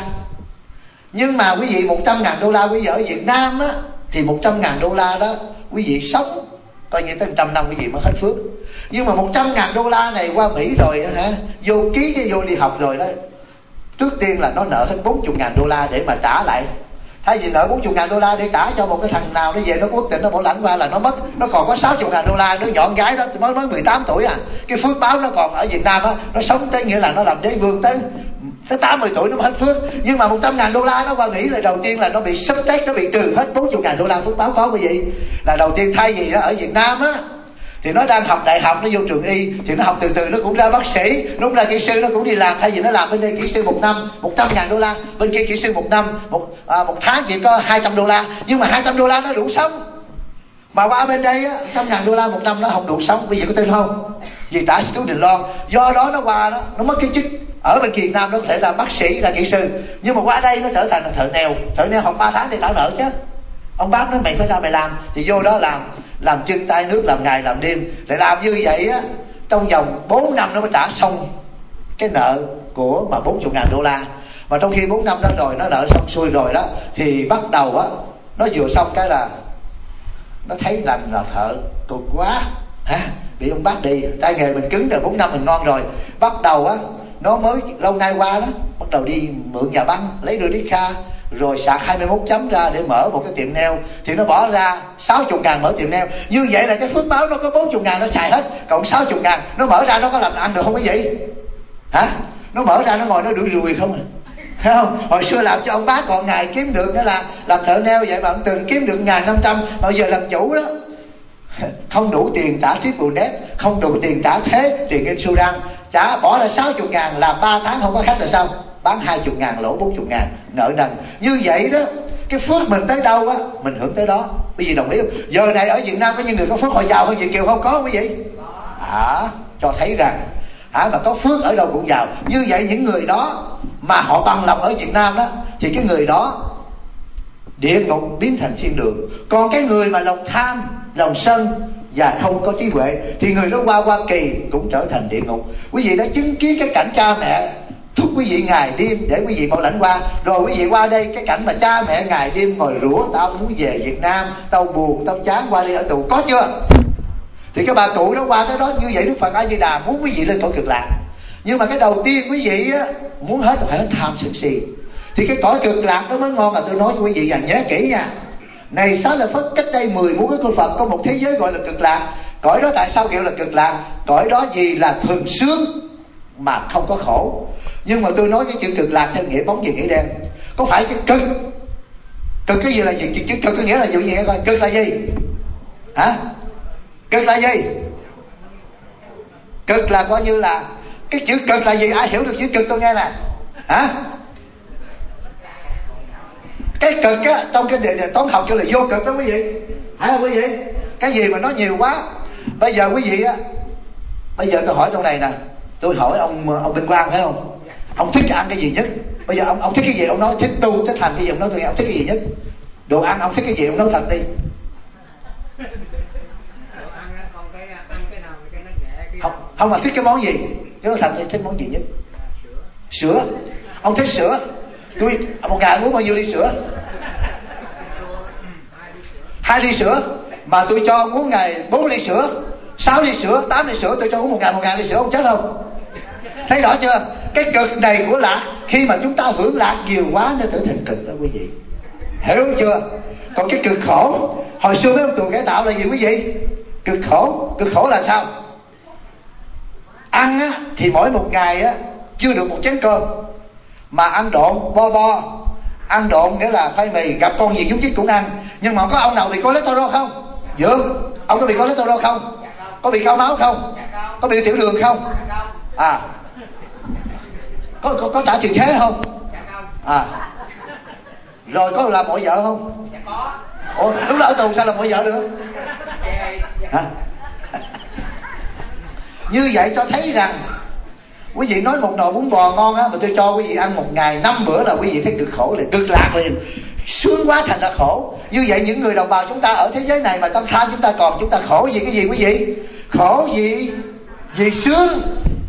Nhưng mà quý vị một trăm ngàn đô la quý vị ở Việt Nam á, thì một trăm ngàn đô la đó quý vị sống coi như tới một trăm năm quý vị mới hết phước. Nhưng mà một trăm ngàn đô la này qua Mỹ rồi hả, vô ký cái vô đi học rồi đó, trước tiên là nó nợ hết bốn mươi ngàn đô la để mà trả lại. Thay vì nợ bốn mươi ngàn đô la để trả cho một cái thằng nào nó về nó quốc tịch nó bảo lãnh qua là nó mất, nó còn có sáu mươi ngàn đô la. Nó nhỏ gái đó mới mới mười tám tuổi à, cái phước báo nó còn ở Việt Nam á, nó sống tới nghĩa là nó làm đế vương tới tới tám mươi tuổi nó mới hết phước. Nhưng mà một trăm ngàn đô la nó qua Mỹ là đầu tiên là nó bị sắp tết, nó bị trừ hết bốn mươi ngàn đô la phước báo có quý vị. Là đầu tiên thay vì đó ở Việt Nam á thì nó đang học đại học, nó vô trường y thì nó học từ từ nó cũng ra bác sĩ, nó cũng ra kỹ sư, nó cũng đi làm. Thay vì nó làm bên đây kỹ sư một năm một trăm ngàn đô la, bên kia kỹ sư một năm một à, một tháng chỉ có hai trăm đô la, nhưng mà hai trăm đô la nó đủ sống. Mà qua bên đây á, trăm ngàn đô la một năm nó không đủ sống. Bây giờ có tin không? Vì trả student loan, do đó nó qua đó nó mất cái chức. Ở bên Việt Nam nó có thể là bác sĩ, là kỹ sư, nhưng mà qua đây nó trở thành là thợ nèo. Thợ nèo học ba tháng để trả nợ chứ. Ông bác nói mày phải ra mày làm, thì vô đó làm, làm chân tay nước, làm ngày làm đêm. Lại làm như vậy á, trong vòng bốn năm nó mới trả xong cái nợ của mà bốn mươi ngàn đô la. Mà trong khi bốn năm đó rồi, nó nợ xong xuôi rồi đó, thì bắt đầu á, nó vừa xong cái là nó thấy làm là thợ cực quá hả, bị ông bắt đi, tay nghề mình cứng rồi, bốn năm mình ngon rồi. Bắt đầu á, nó mới lâu nay qua đó, bắt đầu đi mượn nhà băng, lấy đưa đi kha, rồi sạc hai mươi mốt chấm ra để mở một cái tiệm nail, thì nó bỏ ra sáu mươi ngàn mở tiệm nail. Như vậy là cái phước báo nó có bốn mươi ngàn nó xài hết, cộng sáu mươi ngàn nó mở ra, nó có làm ăn được không quý vị? Hả? Nó mở ra nó ngồi nó đuổi lùi không à? Thấy không? Hồi xưa làm cho ông bác còn ngày kiếm được đó là làm thợ nail vậy mà ông từng kiếm được ngàn năm trăm, bây giờ làm chủ đó không đủ tiền trả triple net, không đủ tiền trả thế tiền insurance, trả bỏ ra sáu mươi ngàn, làm ba tháng không có khách là sao? Bán hai mươi ngàn lỗ bốn mươi ngàn, nợ nần. Như vậy đó, cái phước mình tới đâu á mình hưởng tới đó. Quý vị đồng ý không? Giờ này ở Việt Nam có những người có phước họ giàu hơn Việt kiều không? Có quý vị? À, cho thấy rằng à, mà có phước ở đâu cũng giàu. Như vậy những người đó mà họ bằng lòng ở Việt Nam đó, thì cái người đó địa ngục biến thành thiên đường. Còn cái người mà lòng tham, lòng sân và không có trí huệ thì người đó qua Hoa Kỳ cũng trở thành địa ngục. Quý vị đã chứng kiến cái cảnh cha mẹ thúc quý vị ngày đêm để quý vị bảo lãnh qua, rồi quý vị qua đây cái cảnh mà cha mẹ ngày đêm ngồi rủa tao muốn về Việt Nam, tao buồn, tao chán, qua đây ở tù, có chưa? Thì cái bà cụ đó qua tới đó như vậy, Đức Phật A Di Đà muốn quý vị lên cõi cực lạc. Nhưng mà cái đầu tiên quý vị á, muốn hết phải tham sân si, thì cái cõi cực lạc đó mới ngon. Mà tôi nói cho quý vị rằng nhớ kỹ nha, này Xá Lợi Phất cách đây mười muôn cái Phật có một thế giới gọi là cực lạc. Cõi đó tại sao gọi là cực lạc? Cõi đó vì là thuần sướng mà không có khổ. Nhưng mà tôi nói cái chữ cực lạc theo nghĩa bóng về nghĩa đen. Có phải cái cực cực cái gì là gì? Chữ cực có nghĩa là gì? Nghe coi, cực là gì? Hả? Cực là gì? Cực là coi như là cái chữ cực là gì? Ai hiểu được chữ cực tôi nghe nè. Hả? Cái cực á, trong cái đề, đề toán học cho là vô cực đó quý vị. Hả quý vị? Cái gì mà nó nhiều quá. Bây giờ quý vị á, bây giờ tôi hỏi trong này nè, tôi hỏi ông ông Minh Quang phải không? Ông thích ăn cái gì nhất? Bây giờ ông ông thích cái gì? Ông nói thích tu, thích hành cái gì? Ông nói tôi nghe, ông thích cái gì nhất? Đồ ăn ông thích cái gì? Ông nói thật đi. Không, Ông mà thích cái món gì? Cái thằng này thích món gì nhất? Sữa. Ông thích sữa. Tôi một ngày uống bao nhiêu ly sữa? Hai ly sữa. Mà tôi cho ông uống ngày bốn ly sữa, sáu ly sữa, tám ly sữa, tôi cho uống một ngày một ngàn ly sữa, ông chết không? Thấy rõ chưa? Cái cực này của lạc, khi mà chúng ta hưởng lạc nhiều quá nó trở thành cực đó quý vị. Hiểu chưa? Còn cái cực khổ, hồi xưa mấy ông tù cải tạo là gì quý vị? Cực khổ. Cực khổ là sao? Ăn á, thì mỗi một ngày á chưa được một chén cơm, mà ăn độn bo bo. Ăn độn nghĩa là khoai mì, gặp con gì nhúng chích cũng ăn. Nhưng mà có ông nào bị cholesterol không? Dượng, ông có bị cholesterol không? Có bị cao máu không? Có bị tiểu đường không? À, có có, có trả tiền thuế không? À, rồi có làm mọi vợ không? Ủa, lúc đó ở tù sao làm mọi vợ được? Hả? Như vậy cho thấy rằng quý vị nói một nồi bún bò ngon á, mà tôi cho quý vị ăn một ngày năm bữa là quý vị thấy cực khổ liền, cực lạc liền, sướng quá thành ra khổ. Như vậy những người đồng bào chúng ta ở thế giới này mà tâm tham chúng ta còn, chúng ta khổ vì cái gì quý vị? Khổ vì vì sướng.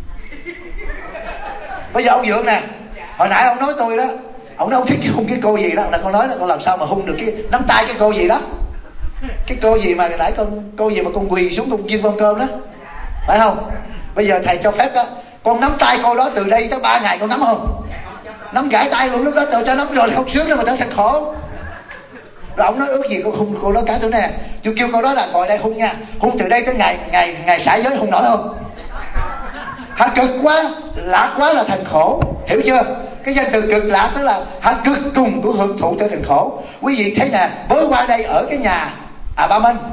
Bây giờ ông Dượng nè, hồi nãy ông nói tôi đó, ông nói ông thích hung cái cô gì đó, là con nói là con làm sao mà hung được cái nắm tay cái cô gì đó, cái cô gì mà nãy con cô gì mà con quỳ xuống con chiên con cơm đó, phải không? Bây giờ thầy cho phép đó, con nắm tay cô đó từ đây tới ba ngày con nắm không? Nắm gãy tay luôn, lúc đó tôi cho nắm rồi không sướng đâu mà trở thành khổ. Rồi ông nói ước gì con hung cô đó cái tôi nè, tôi kêu cô đó là ngồi đây hung nha, hung từ đây tới ngày ngày ngày xả giới hung nổi không? Hả, cực quá, lạc quá là thành khổ, hiểu chưa? Cái danh từ cực lạc đó là hả cực cùng của hưởng thụ trở thành khổ. Quý vị thấy nè, mới qua đây ở cái nhà à Ba Minh,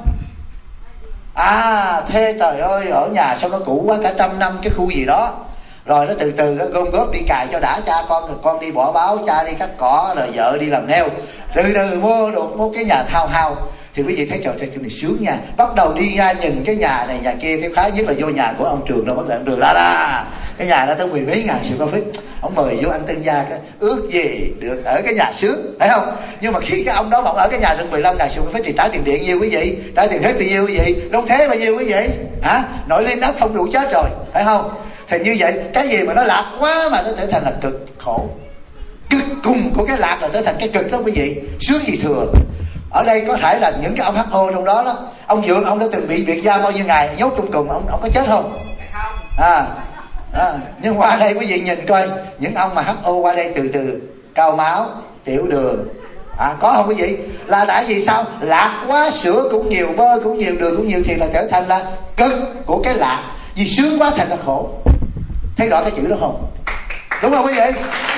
à thế trời ơi, ở nhà sao nó cũ quá cả trăm năm cái khu gì đó, rồi nó từ từ nó gom góp đi cài cho đã cha con, rồi con đi bỏ báo, cha đi cắt cỏ, rồi vợ đi làm neo, từ từ mua được một cái nhà thao hao. Thì quý vị thấy trời trời, chỗ này sướng nha. Bắt đầu đi ra nhìn cái nhà này nhà kia, cái khá nhất là vô nhà của ông Trường đâu, bắt đầu ông Trường ra ra cái nhà đó tới mười mấy ngàn triệu profit, ông mời vô ăn tân gia, cái ước gì được ở cái nhà sướng, phải không? Nhưng mà khi cái ông đó mà ở cái nhà được mười lăm ngàn triệu profit thì trả tiền điện nhiêu quý vị? Trả tiền hết bao nhiêu quý vị? Đông thế bao nhiêu quý vị? Hả? Nội liên đáp không đủ chết rồi, phải không? Thì như vậy, cái gì mà nó lạc quá mà nó trở thành là cực khổ. Cực cùng của cái lạc là trở thành cái cực đó quý vị. Sướng gì thừa. Ở đây có thể là những cái ông hát o trong đó đó, ông Dượng ông đã từng bị biệt giam bao nhiêu ngày, nhốt trong cùng, ông ông có chết không? À, à nhưng qua đây quý vị nhìn coi, những ông mà hát o qua đây từ từ cao máu, tiểu đường, à có không quý vị? Là tại vì sao? Lạc quá, sữa cũng nhiều, bơ cũng nhiều, đường cũng nhiều thì là trở thành là cực của cái lạc. Vì sướng quá thành là khổ. Thấy rõ cái chữ đó không? Đúng không quý vị?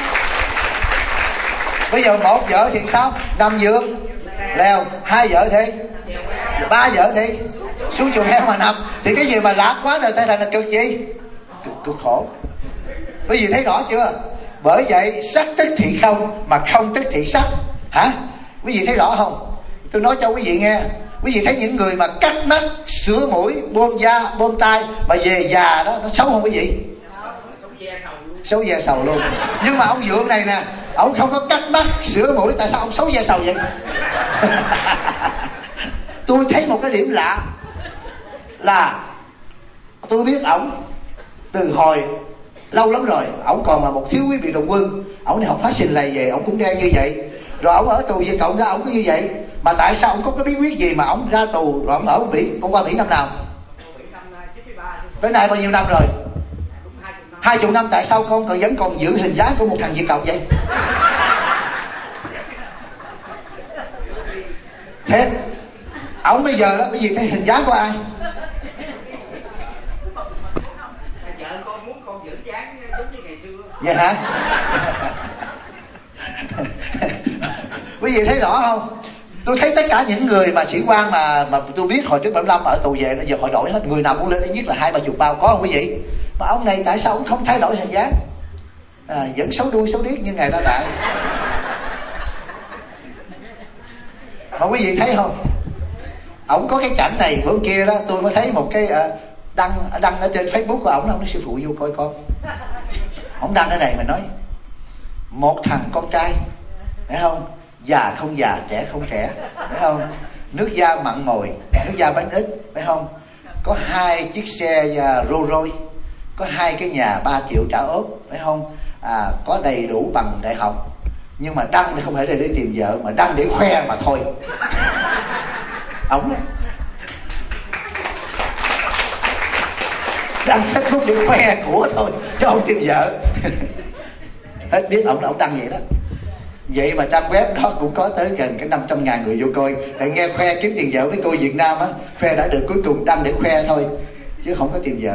Bây giờ một vợ thì sao? Nằm giường leo, hai vợ thì ba vợ thì xuống chuồng heo mà nằm. Thì cái gì mà lạc quá rồi thành là cực gì? Cực, cực khổ. Quý vị thấy rõ chưa? Bởi vậy sắc tức thị không, mà không tức thị sắc. Hả? Quý vị thấy rõ không? Tôi nói cho quý vị nghe. Quý vị thấy những người mà cắt mắt, sửa mũi, bơm da, bơm tai mà về già đó, nó xấu không quý vị? Xấu da sầu luôn. Nhưng mà ông Dượng này nè, ông không có cắt mắt, sửa mũi, tại sao ông xấu da sầu vậy? Tôi thấy một cái điểm lạ là tôi biết ổng từ hồi lâu lắm rồi, ổng còn là một thiếu quý vị đồng quân, ổng đi học phá sinh lầy về, ổng cũng đen như vậy. Rồi ổng ở tù Việt Cộng ra ổng có như vậy. Mà tại sao ổng có cái bí quyết gì mà ổng ra tù rồi ổng ở Mỹ? Ông qua Mỹ năm nào? Tới nay bao nhiêu năm rồi? Hai chục năm. Tại sao con còn vẫn còn giữ hình dáng của một thằng Việt Cộng vậy? Thế ổng bây giờ đó, cái gì thấy hình dáng của ai? Vậy hả? Quý vị thấy rõ không? Tôi thấy tất cả những người mà sĩ quan mà mà tôi biết hồi trước bảy mươi lăm ở tù về, giờ họ đổi hết, người nào cũng lên ít nhất là hai ba chục bao, có không quý vị? Mà ông này tại sao ông không thay đổi hình dáng? À, vẫn xấu đuôi xấu điếc như ngày ra đại. Mà quý vị thấy không? Ổng có cái cảnh này bữa kia đó, tôi mới thấy một cái uh, đăng đăng ở trên Facebook của ổng, ông nói sư phụ vô coi con. Ổng đăng cái này mà nói một thằng con trai, phải không? Già không già, trẻ không trẻ, phải không? Nước da mặn mòi, nước da bánh ít, phải không? có hai chiếc xe uh, Rolls Royce, có hai cái nhà ba triệu trả ốp, phải không? À, có đầy đủ bằng đại học, nhưng mà đăng thì không phải để, để tìm vợ, mà đăng để khoe mà thôi. Ổng đăng Facebook để khoe của thôi, chứ không tìm vợ. Hết biết ổng ổng đăng vậy đó. Vậy mà trang web đó cũng có tới gần cái năm trăm ngàn người vô coi. Tại nghe khoe kiếm tiền vợ với cô Việt Nam á, khoe đã được, cuối cùng đăng để khoe thôi, chứ không có tìm vợ.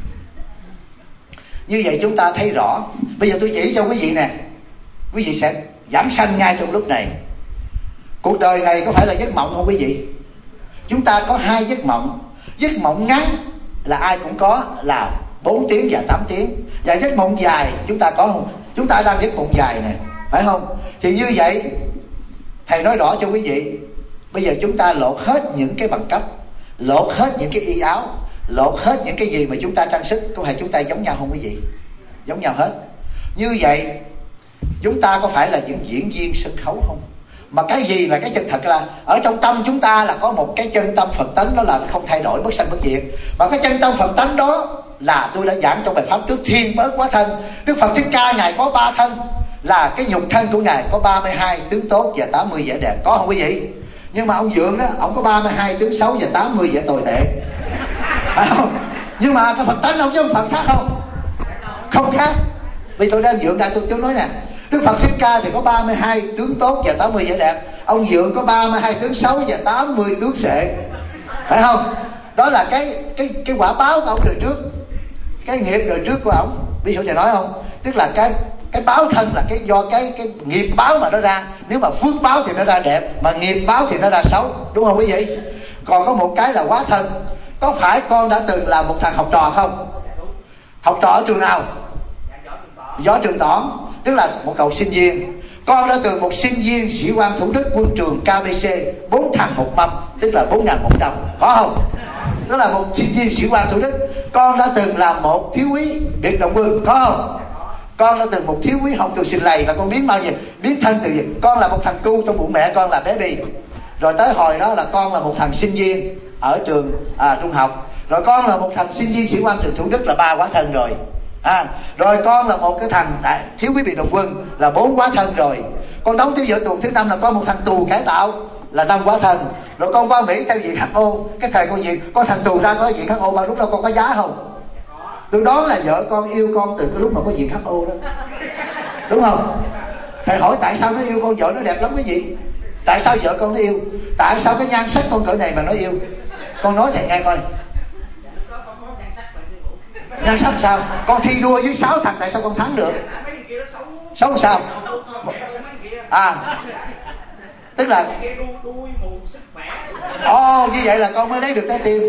Như vậy chúng ta thấy rõ. Bây giờ tôi chỉ cho quý vị nè, quý vị sẽ giảng sanh ngay trong lúc này. Cuộc đời này có phải là giấc mộng không quý vị? Chúng ta có hai giấc mộng. Giấc mộng ngắn là ai cũng có, là bốn tiếng và tám tiếng. Và giấc mộng dài chúng ta có không? Chúng ta đang giấc mộng dài nè, phải không? Thì như vậy thầy nói rõ cho quý vị. Bây giờ chúng ta lột hết những cái bằng cấp, lột hết những cái y áo, lột hết những cái gì mà chúng ta trang sức. Có phải chúng ta giống nhau không quý vị? Giống nhau hết. Như vậy chúng ta có phải là những diễn viên sân khấu không? Mà cái gì là cái chân thật? Là ở trong tâm chúng ta là có một cái chân tâm Phật tánh, đó là không thay đổi, bất sanh bất diệt. Và cái chân tâm Phật tánh đó là tôi đã giảng trong bài pháp trước, thiên bớt quá thân. Đức Phật Thích Ca ngài có ba thân, là cái nhục thân của ngài có ba mươi hai tướng tốt và tám mươi vẻ đẹp, có không quý vị? Nhưng mà ông Dượng đó, ông có ba mươi hai tướng xấu và tám mươi vẻ tồi tệ, phải không? Nhưng mà cái Phật tánh ông chứ ông Phật khác không? Không khác. Vì tôi đem Dượng ra tôi tôi nói nè, Đức Phật Thích Ca thì có ba mươi hai tướng tốt và tám mươi vẻ đẹp. Ông Dượng có ba mươi hai tướng xấu và tám mươi tướng sệ, phải không? Đó là cái cái cái quả báo của ông đời trước, cái nghiệp đời trước của ông. Ví dụ thầy nói không? Tức là cái cái báo thân là cái do cái cái nghiệp báo mà nó ra. Nếu mà phước báo thì nó ra đẹp, mà nghiệp báo thì nó ra xấu, đúng không quý vị? Còn có một cái là quá thân. Có phải con đã từng là một thằng học trò không? Học trò ở trường nào? Võ Trường Toản, tức là một cậu sinh viên. Con đã từ một sinh viên sĩ quan Thủ Đức quân trường ca bê xê, bốn thằng một mâm, tức là bốn nghìn một trăm, có không? Đó là một sinh viên sĩ quan Thủ Đức. Con đã từng làm một thiếu úy biệt động quân, có không? Con đã từng một thiếu úy học trường Sinh Lầy, và con biến bao nhiêu? Biến thân từ gì? Con là một thằng cu trong bụng mẹ con là bé bì. Rồi tới hồi đó là con là một thằng sinh viên ở trường à, trung học. Rồi con là một thằng sinh viên sĩ quan trường Thủ Đức, là ba quá thân rồi. À, rồi con là một cái thằng à, thiếu úy biệt động quân, là bốn quá thân rồi. Con đóng thiếu vợ tuần thứ năm là con một thằng tù cải tạo, là năm quá thân. Rồi con qua Mỹ theo viện hát o, cái thời con viện con thằng tù ra có viện hát o, mà lúc đó con có giá không? Tôi đoán là vợ con yêu con từ cái lúc mà có viện hát o đó, đúng không? Thầy hỏi tại sao nó yêu con, vợ nó đẹp lắm quý vị. Tại sao vợ con nó yêu? Tại sao cái nhan sắc con cỡ này mà nó yêu? Con nói thầy nghe coi. Nhan sắc sao? Con thi đua với sáu thằng, tại sao con thắng được? Xấu sao? À, tức là ồ, oh, như vậy là con mới lấy được trái tim.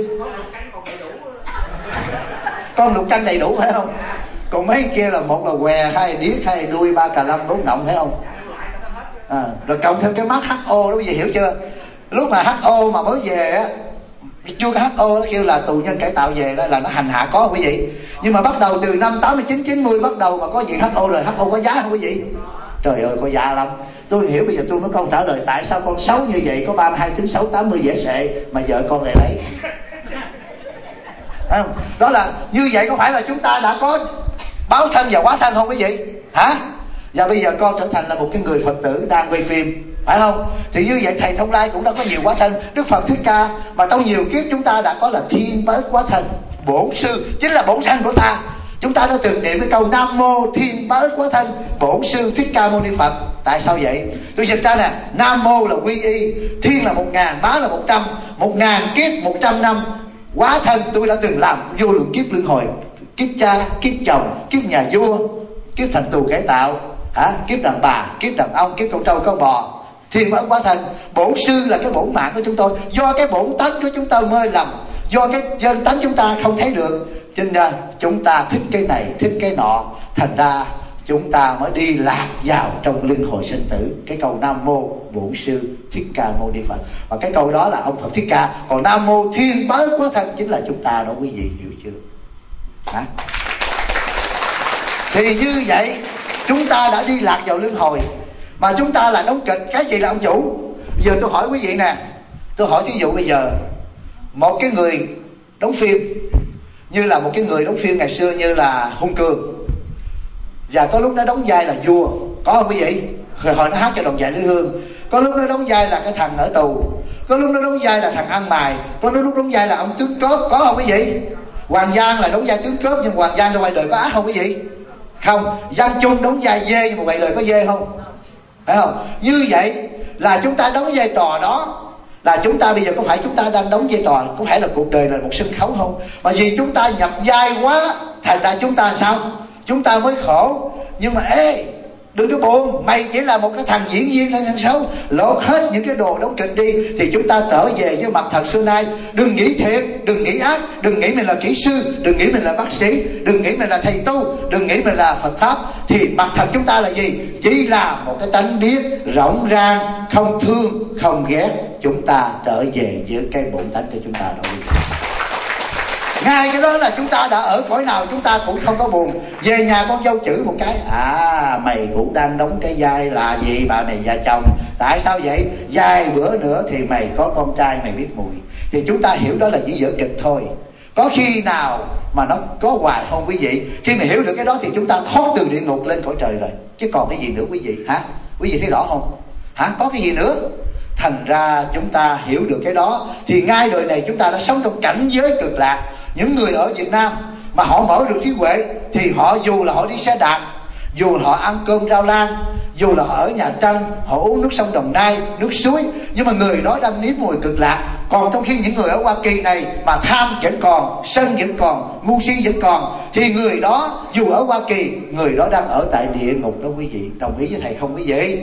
Con lục canh đầy đủ phải không? Còn mấy kia là một là què, hai điếc, hai đuôi, ba cà lâm, bốn nọng, phải không? À, rồi cộng thêm cái mắt hát o đó, bây giờ hiểu chưa? Lúc mà hát o mà mới về á, chưa có hát o nó kêu là tù nhân cải tạo về đó, là nó hành hạ có quý vị. Nhưng mà bắt đầu từ năm tám mươi chín chín mươi bắt đầu mà có chuyện hát o rồi, hát o có giá không quý vị? Trời ơi có giá lắm. Tôi hiểu bây giờ tôi mới câu trả lời tại sao con xấu như vậy, có ba mươi hai tính xấu, tám mươi dễ sệ mà vợ con lại lấy. Không? Đó là như vậy, có phải là chúng ta đã có báo thân và quá thân không quý vị? Hả? Và bây giờ con trở thành là một cái người Phật tử đang quay phim, phải không? Thì như vậy thầy Thông Lai cũng đã có nhiều quá thân. Đức Phật Thích Ca mà trong nhiều kiếp chúng ta đã có là thiên bớt quá thân. Bổn sư chính là bổn thân của ta. Chúng ta đã từng niệm cái câu Nam Mô Thiên Bớt Quá Thân Bổn Sư Thích Ca Mâu Ni Phật. Tại sao vậy? Tôi dịch ra nè, Nam Mô là quy y, Thiên là một ngàn, Bá là một trăm, một ngàn kiếp một trăm năm. Quá thân tôi đã từng làm vô lượng kiếp luân hồi, kiếp cha, kiếp chồng, kiếp nhà vua, kiếp thành tù cải tạo, hả? Kiếp đàn bà, kiếp đàn ông, kiếp con trâu con bò. Thiên bớt quá thân. Bổn sư là cái bổn mạng của chúng tôi. Do cái bổn tánh của chúng ta mê lầm, do cái chân tánh chúng ta không thấy được, cho nên chúng ta thích cái này, thích cái nọ, thành ra chúng ta mới đi lạc vào trong luân hồi sinh tử. Cái câu Nam Mô Bổn Sư Thích Ca Mâu Ni Phật, và cái câu đó là ông Phật Thích Ca. Còn Nam Mô Thiên Bớt Quá Thân chính là chúng ta đó quý vị, hiểu chưa? Hả? Thì như vậy chúng ta đã đi lạc vào luân hồi, mà chúng ta là đóng kịch. Cái gì là ông chủ? Giờ tôi hỏi quý vị nè, tôi hỏi thí dụ bây giờ một cái người đóng phim, như là một cái người đóng phim ngày xưa như là Hùng Cường, và có lúc nó đóng vai là vua, có không quý vị? Rồi hồi nó hát cho Đồng Dạ Lư Hương. Có lúc nó đóng vai là cái thằng ở tù, có lúc nó đóng vai là thằng ăn mày, có lúc đóng vai là ông tướng cướp, có không quý vị? Hoàng Giang là đóng vai tướng cướp, nhưng Hoàng Giang trong ngoài đời có ác không quý vị? Không. Văn Chung đóng vai dê, nhưng mà ngoài đời có dê không? Phải không? Như vậy là chúng ta đóng vai trò đó, là chúng ta bây giờ có phải chúng ta đang đóng vai trò, có phải là cuộc đời là một sân khấu không? Mà vì chúng ta nhập vai quá, thành ra chúng ta sao? Chúng ta mới khổ. Nhưng mà ê, đừng có buồn, mày chỉ là một cái thằng diễn viên trên sân khấu, lột hết những cái đồ đóng kịch đi, thì chúng ta trở về với mặt thật xưa nay. Đừng nghĩ thiện, đừng nghĩ ác, đừng nghĩ mình là kỹ sư, đừng nghĩ mình là bác sĩ, đừng nghĩ mình là thầy tu, đừng nghĩ mình là Phật pháp. Thì mặt thật chúng ta là gì? Chỉ là một cái tánh biết rộng ràng, không thương, không ghét. Chúng ta trở về với cái bổn tánh của chúng ta đó. Ngay cái đó là chúng ta đã ở cõi nào chúng ta cũng không có buồn. Về nhà con dâu chửi một cái, à mày cũng đang đóng cái vai là gì bà mày già chồng, tại sao vậy? Vài bữa nữa thì mày có con trai mày biết mùi. Thì chúng ta hiểu đó là chỉ vở kịch thôi. Có khi nào mà nó có hoài không quý vị? Khi mà hiểu được cái đó thì chúng ta thoát từ địa ngục lên cõi trời rồi, chứ còn cái gì nữa quý vị hả? Quý vị thấy rõ không hả? Có cái gì nữa? Thành ra chúng ta hiểu được cái đó thì ngay đời này chúng ta đã sống trong cảnh giới cực lạc. Những người ở Việt Nam mà họ mở được trí huệ thì họ dù là họ đi xe đạp, dù là họ ăn cơm rau lan, dù là họ ở Nhà Tranh, họ uống nước sông Đồng Nai, nước suối, nhưng mà người đó đang nếm mùi cực lạc. Còn trong khi những người ở Hoa Kỳ này mà tham vẫn còn, sân vẫn còn, ngu si vẫn còn, thì người đó dù ở Hoa Kỳ, người đó đang ở tại địa ngục đó quý vị. Đồng ý với thầy không quý vị?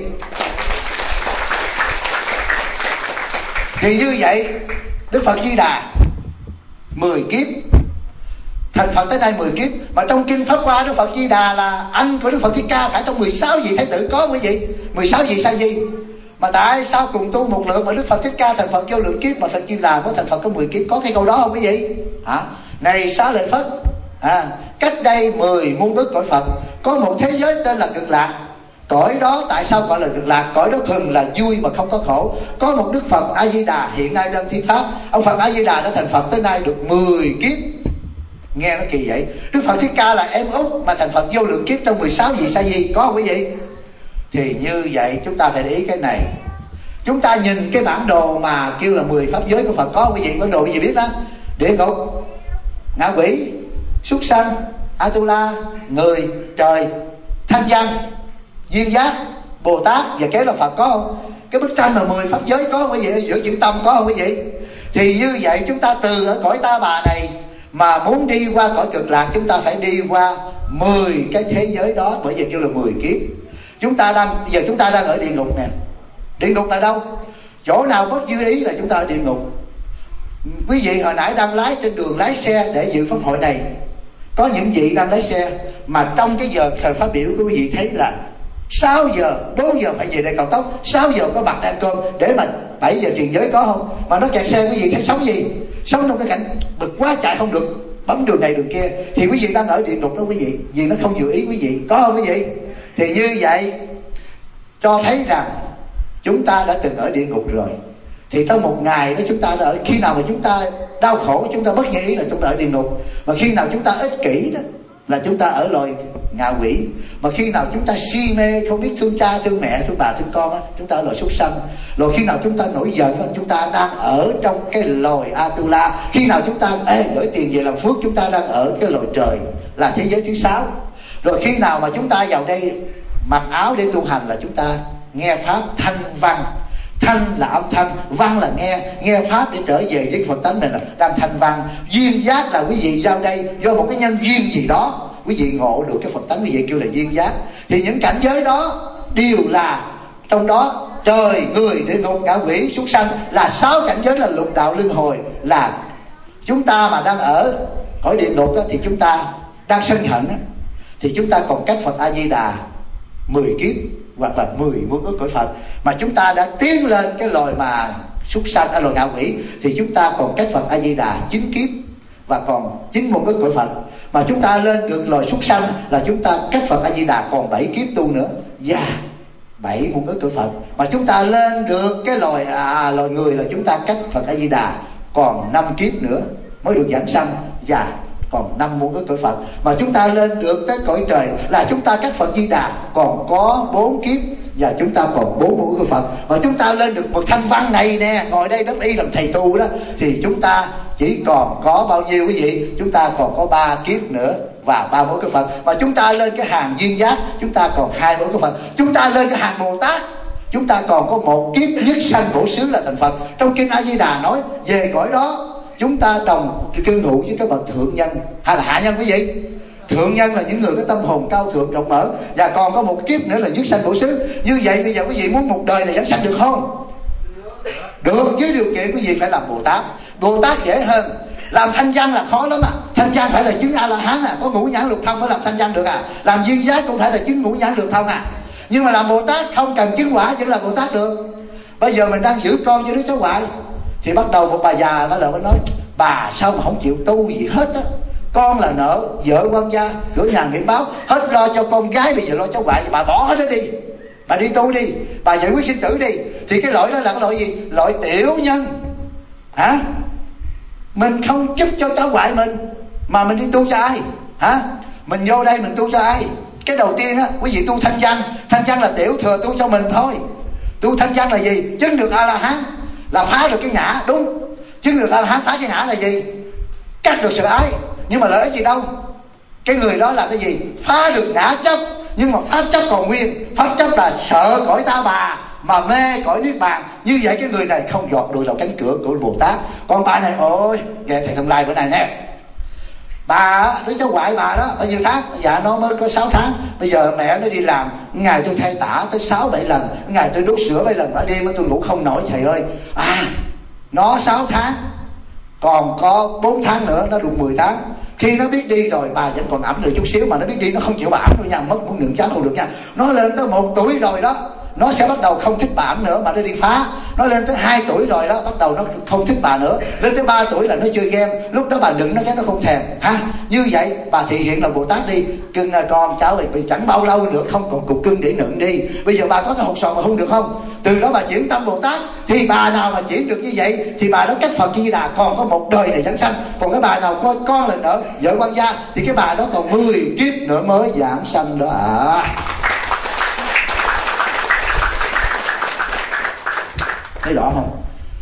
Thì như vậy Đức Phật Di Đà mười kiếp thành Phật tới nay mười kiếp. Mà trong kinh Pháp Hoa, Đức Phật Di Đà là anh của Đức Phật Thích Ca, phải trong mười sáu vị Thái tử có quý vị. Mười sáu vị Sa Di. Mà tại sao cùng tu một lượng mà Đức Phật Thích Ca thành Phật vô lượng kiếp, mà Phật Di Đà mới thành Phật có mười kiếp? Có cái câu đó không quý vị? Hả? Này Xá Lợi Phất, à, cách đây mười muôn ức cõi Phật có một thế giới tên là Cực Lạc. Cõi đó tại sao gọi là Cực Lạc? Cõi đó thường là vui mà không có khổ. Có một Đức Phật A Di Đà hiện nay đang thi pháp. Ông Phật A Di Đà đã thành Phật tới nay được mười kiếp. Nghe nó kỳ vậy. Đức Phật Thích Ca là em út mà thành Phật vô lượng kiếp trong mười sáu vị Sa Di, có không quý vị? Thì như vậy chúng ta phải để ý cái này. Chúng ta nhìn cái bản đồ mà kêu là mười pháp giới của Phật, có không quý vị? Bản đồ quý vị biết đó: địa ngục, ngạ quỷ, súc sanh, Atula, người, trời, thanh văn, duyên giác, Bồ Tát và kế là Phật, có không? Cái bức tranh mà mười pháp giới có không quý vị? Giữa chữ tâm có không quý vị? Thì như vậy chúng ta từ ở cõi ta bà này mà muốn đi qua cõi Cực Lạc, chúng ta phải đi qua mười cái thế giới đó, bởi vì kêu là mười kiếp. Chúng ta đang bây giờ chúng ta đang ở địa ngục nè. Địa ngục là đâu? Chỗ nào bất như ý là chúng ta ở địa ngục. Quý vị hồi nãy đang lái trên đường lái xe để dự pháp hội này, có những vị đang lái xe mà trong cái giờ thời phát biểu của quý vị thấy là sáu giờ, bốn giờ phải về đây cao tốc, sáu giờ có mặt ăn cơm để mà bảy giờ truyền giới, có không? Mà nó kẹt xe, quý vị thấy sống gì? Sống trong cái cảnh bực quá chạy không được, bấm đường này đường kia, thì quý vị đang ở địa ngục đó quý vị, vì nó không vừa ý quý vị, có không quý vị? Thì như vậy cho thấy rằng chúng ta đã từng ở địa ngục rồi. Thì trong một ngày đó chúng ta đã ở, khi nào mà chúng ta đau khổ, chúng ta bất như ý là chúng ta ở địa ngục. Mà khi nào chúng ta ích kỷ đó là chúng ta ở loài ngạ quỷ. Mà khi nào chúng ta si mê, không biết thương cha, thương mẹ, thương bà, thương con đó, chúng ta ở loài súc sanh. Rồi khi nào chúng ta nổi giận đó, chúng ta đang ở trong cái loài Atula. Khi nào chúng ta ê, gửi tiền về làm phước, chúng ta đang ở cái loài trời, là thế giới thứ sáu. Rồi khi nào mà chúng ta vào đây mặc áo để tu hành là chúng ta nghe pháp thanh văn. Thanh là âm thanh, văn là nghe, nghe pháp để trở về với Phật tánh mình là đang thanh văn. Duyên giác là quý vị vào đây do một cái nhân duyên gì đó, quý vị ngộ được cái Phật tánh, quý vị kêu là duyên giác. Thì những cảnh giới đó đều là trong đó trời, người, địa ngục, ngạ quỷ, súc sanh, là sáu cảnh giới là lục đạo luân hồi. Là chúng ta mà đang ở cõi địa ngục đó, thì chúng ta đang sân hận đó, thì chúng ta còn cách Phật A Di Đà mười kiếp hoặc là mười muôn ức cõi Phật. Mà chúng ta đã tiến lên cái loài mà súc sanh, ở loài ngạ quỷ, thì chúng ta còn cách Phật A Di Đà chín kiếp và còn chín muôn ức cõi Phật. Mà chúng ta lên được loài súc sanh là chúng ta cách Phật A Di Đà còn bảy kiếp tu nữa, và yeah, bảy muôn ức cõi Phật. Mà chúng ta lên được cái loài à, loài người là chúng ta cách Phật A Di Đà còn năm kiếp nữa, mới được giảng sanh, và còn năm muôn ức cõi Phật. Mà chúng ta lên được tới cõi trời là chúng ta cách Phật Di Đà còn có bốn kiếp, và chúng ta còn bốn muôn ức cõi Phật. Và chúng ta lên được một thanh văn này nè, ngồi đây đấng y làm thầy tu đó, thì chúng ta chỉ còn có bao nhiêu quý vị? Chúng ta còn có ba kiếp nữa và ba muôn ức cõi Phật. Và chúng ta lên cái hàng duyên giác, chúng ta còn hai muôn ức cõi Phật. Chúng ta lên cái hàng Bồ Tát, chúng ta còn có một kiếp nhất sanh bổ xứ là thành Phật. Trong kinh A Di Đà nói về cõi đó chúng ta đồng cư ngụ với các bậc thượng nhân hay là hạ nhân quý vị? Thượng nhân là những người có tâm hồn cao thượng rộng mở, và còn có một kiếp nữa là nhất sanh bổ xứ. Như vậy bây giờ quý vị muốn một đời này giảng sanh được không? Được, với điều kiện quý vị phải làm Bồ Tát. Bồ Tát dễ hơn, làm thanh văn là khó lắm à. Thanh văn phải là chứng A La Hán à, có ngũ nhãn lục thông mới làm thanh văn được à. Làm duyên giác cũng phải là chứng ngũ nhãn lục thông à. Nhưng mà làm Bồ Tát không cần chứng quả vẫn là Bồ Tát được. Bây giờ mình đang giữ con cho đứa cháu ngoại, thì bắt đầu một bà già bắt đầu mới nói: bà sao mà không chịu tu gì hết á, con là nợ vợ quan gia, cửa nhà nghiệp báo, hết lo cho con gái, bây giờ lo cháu ngoại, bà bỏ hết nó đi, bà đi tu đi, bà giải quyết sinh tử đi. Thì cái lỗi đó là cái lỗi gì? Lỗi tiểu nhân hả? Mình không giúp cho cháu ngoại mình mà mình đi tu cho ai hả? Mình vô đây mình tu cho ai? Cái đầu tiên á, quý vị tu thanh văn. Thanh văn là tiểu thừa tu cho mình thôi. Tu thanh văn là gì? Chứng được A La Hán là phá được cái ngã, đúng. Chứng được A La Hán phá cái ngã là gì? Cắt được sự ái. Nhưng mà lợi ích gì đâu? Cái người đó là cái gì? Phá được ngã chấp, nhưng mà pháp chấp còn nguyên. Pháp chấp là sợ cõi ta bà mà mê cõi niết bàn. Như vậy cái người này không dọt được vào cánh cửa của Bồ Tát. Còn bà này, ôi nghe thầy Thông Lai bữa nay nè, bà đứa cháu ngoại bà đó bao nhiêu tháng? Dạ nó mới có sáu tháng. Bây giờ mẹ nó đi làm, ngày tôi thay tả tới sáu bảy lần, ngày tôi đút sữa bảy lần, ở đêm tôi ngủ không nổi thầy ơi. À, nó sáu tháng, còn có bốn tháng nữa nó đủ mười tháng. Khi nó biết đi rồi bà vẫn còn ẩm được chút xíu, mà nó biết đi nó không chịu bà ẩm đâu nha, mất một nựng cháu không được nha. Nó lên tới một tuổi rồi đó, nó sẽ bắt đầu không thích bà ẩm nữa mà nó đi phá. Nó lên tới hai tuổi rồi đó, bắt đầu nó không thích bà nữa. Lên tới ba tuổi là nó chơi game, lúc đó bà đừng nó cái nó không thèm ha. Như vậy bà thị hiện là Bồ Tát đi. Cưng à, con cháu vì chẳng bao lâu nữa không còn cục cưng để nựng đi. Bây giờ bà có cái hột sòn mà không được không? Từ đó bà chuyển tâm Bồ Tát. Thì bà nào mà chuyển được như vậy thì bà đó cách Phật Di Đà còn có một đời này giảng sanh. Còn cái bà nào có con là nợ vợ quan gia thì cái bà đó còn mười kiếp nữa mới giảng sanh đó à. Thấy rõ không?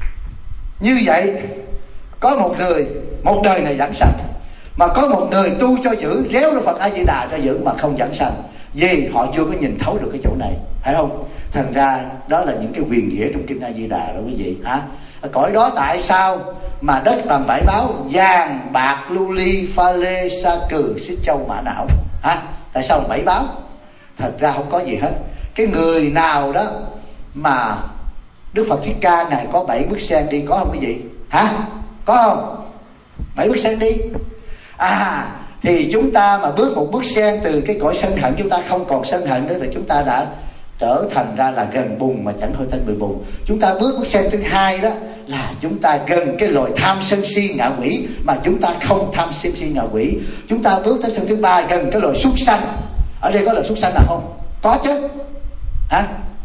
Như vậy có một người một đời này giảng sanh, mà có một người tu cho giữ, réo Đức Phật A Di Đà cho giữ mà không giảng sanh. Vì họ chưa có nhìn thấu được cái chỗ này, phải không? Thành ra đó là những cái quyền nghĩa trong kinh A Di Đà đó quý vị hả? Ở cõi đó tại sao mà đất làm bãi báo, vàng bạc lưu ly pha lê sa cừ xích châu mã não hả? Tại sao bảy báo? Thật ra không có gì hết. Cái người nào đó mà Đức Phật Thích Ca ngài có bảy bức sen đi, có không quý vị hả? Có không? Bảy bức sen đi à, thì chúng ta mà bước một bước sen từ cái cõi sân hận, chúng ta không còn sân hận nữa, thì chúng ta đã trở thành ra là gần bùn mà chẳng hơi tên bụi bùn. Chúng ta bước bước sen thứ hai đó là chúng ta gần cái loài tham sân si ngạ quỷ, mà chúng ta không tham sân si ngạ quỷ. Chúng ta bước tới sen thứ ba gần cái loài súc sanh. Ở đây có loài súc sanh nào không? Có chứ hả?